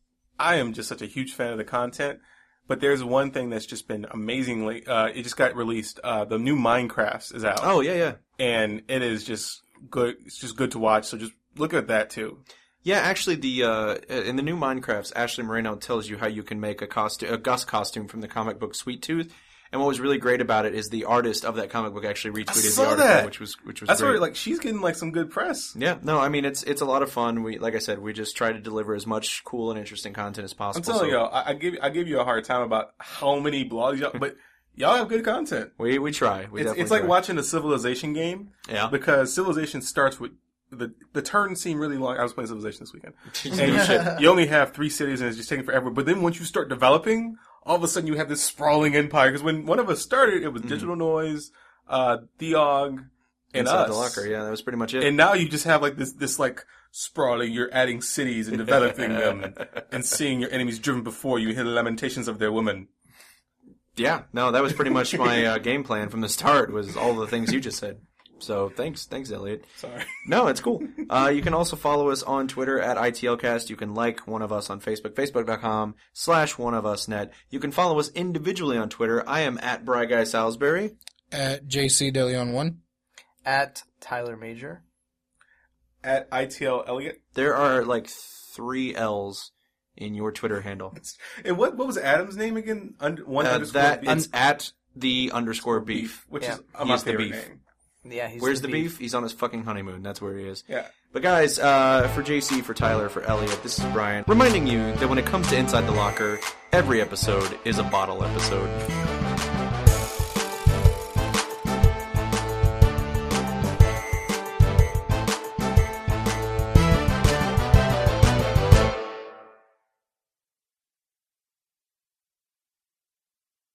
Speaker 2: I am just such a huge fan of the content, but there's one thing that's just been amazingly, uh, it just got released, uh, the new Minecraft is out.
Speaker 1: Oh, yeah, yeah.
Speaker 2: And it is just good, it's just good to watch, so just look at that too.
Speaker 1: Yeah, actually, the uh, in the new Minecrafts, Ashley Moreno tells you how you can make a costume, a Gus costume from the comic book Sweet Tooth. And what was really great about it is the artist of that comic book actually retweeted the
Speaker 2: saw
Speaker 1: article,
Speaker 2: that.
Speaker 1: which was which was
Speaker 2: That's
Speaker 1: great.
Speaker 2: where, like, she's getting, like, some good press.
Speaker 1: Yeah, no, I mean it's it's a lot of fun. We like I said, we just try to deliver as much cool and interesting content as
Speaker 2: I'm
Speaker 1: possible.
Speaker 2: telling
Speaker 1: so
Speaker 2: y'all, I, I give I give you a hard time about how many blogs y'all, but y'all have good content.
Speaker 1: we we try. We
Speaker 2: It's,
Speaker 1: definitely
Speaker 2: it's like
Speaker 1: try.
Speaker 2: watching a Civilization game.
Speaker 1: Yeah.
Speaker 2: Because Civilization starts with the the turns seem really long. I was playing Civilization this weekend,
Speaker 1: No
Speaker 2: and
Speaker 1: shit.
Speaker 2: you only have three cities, and it's just taking forever. But then once you start developing, all of a sudden you have this sprawling empire. Because when one of us started, it was Digital Noise, uh, Theog, and
Speaker 1: Inside
Speaker 2: us.
Speaker 1: the Locker. Yeah, that was pretty much it.
Speaker 2: And now you just have like this this like sprawling. You're adding cities and developing them, and seeing your enemies driven before you. You hear the lamentations of their women.
Speaker 1: Yeah, no, that was pretty much my uh, game plan from the start. Was all the things you just said. So thanks, thanks, Elliot.
Speaker 2: Sorry.
Speaker 1: No, it's cool. Uh, you can also follow us on Twitter at I T L cast. You can like One of Us on Facebook, facebook.com slash One of Us Net. You can follow us individually on Twitter. I am at Bry Guy Salisbury.
Speaker 3: At J C DeLeon one.
Speaker 4: At Tyler Major.
Speaker 2: At I T L Elliot.
Speaker 1: There are like three L's in your Twitter handle.
Speaker 2: And what what was Adam's name again? Under, one
Speaker 1: Uh,
Speaker 2: underscore
Speaker 1: that
Speaker 2: beef,
Speaker 1: it's at the underscore beef.
Speaker 2: which
Speaker 4: Yeah.
Speaker 2: is uh, my
Speaker 1: He's the
Speaker 2: favorite
Speaker 1: beef.
Speaker 2: name.
Speaker 4: Yeah, he's
Speaker 1: Where's the beef? He's on his fucking honeymoon. That's where he is.
Speaker 2: Yeah.
Speaker 1: But guys, uh, for J C, for Tyler, for Elliot, this is Brian, reminding you that when it comes to Inside the Locker, every episode is a bottle episode.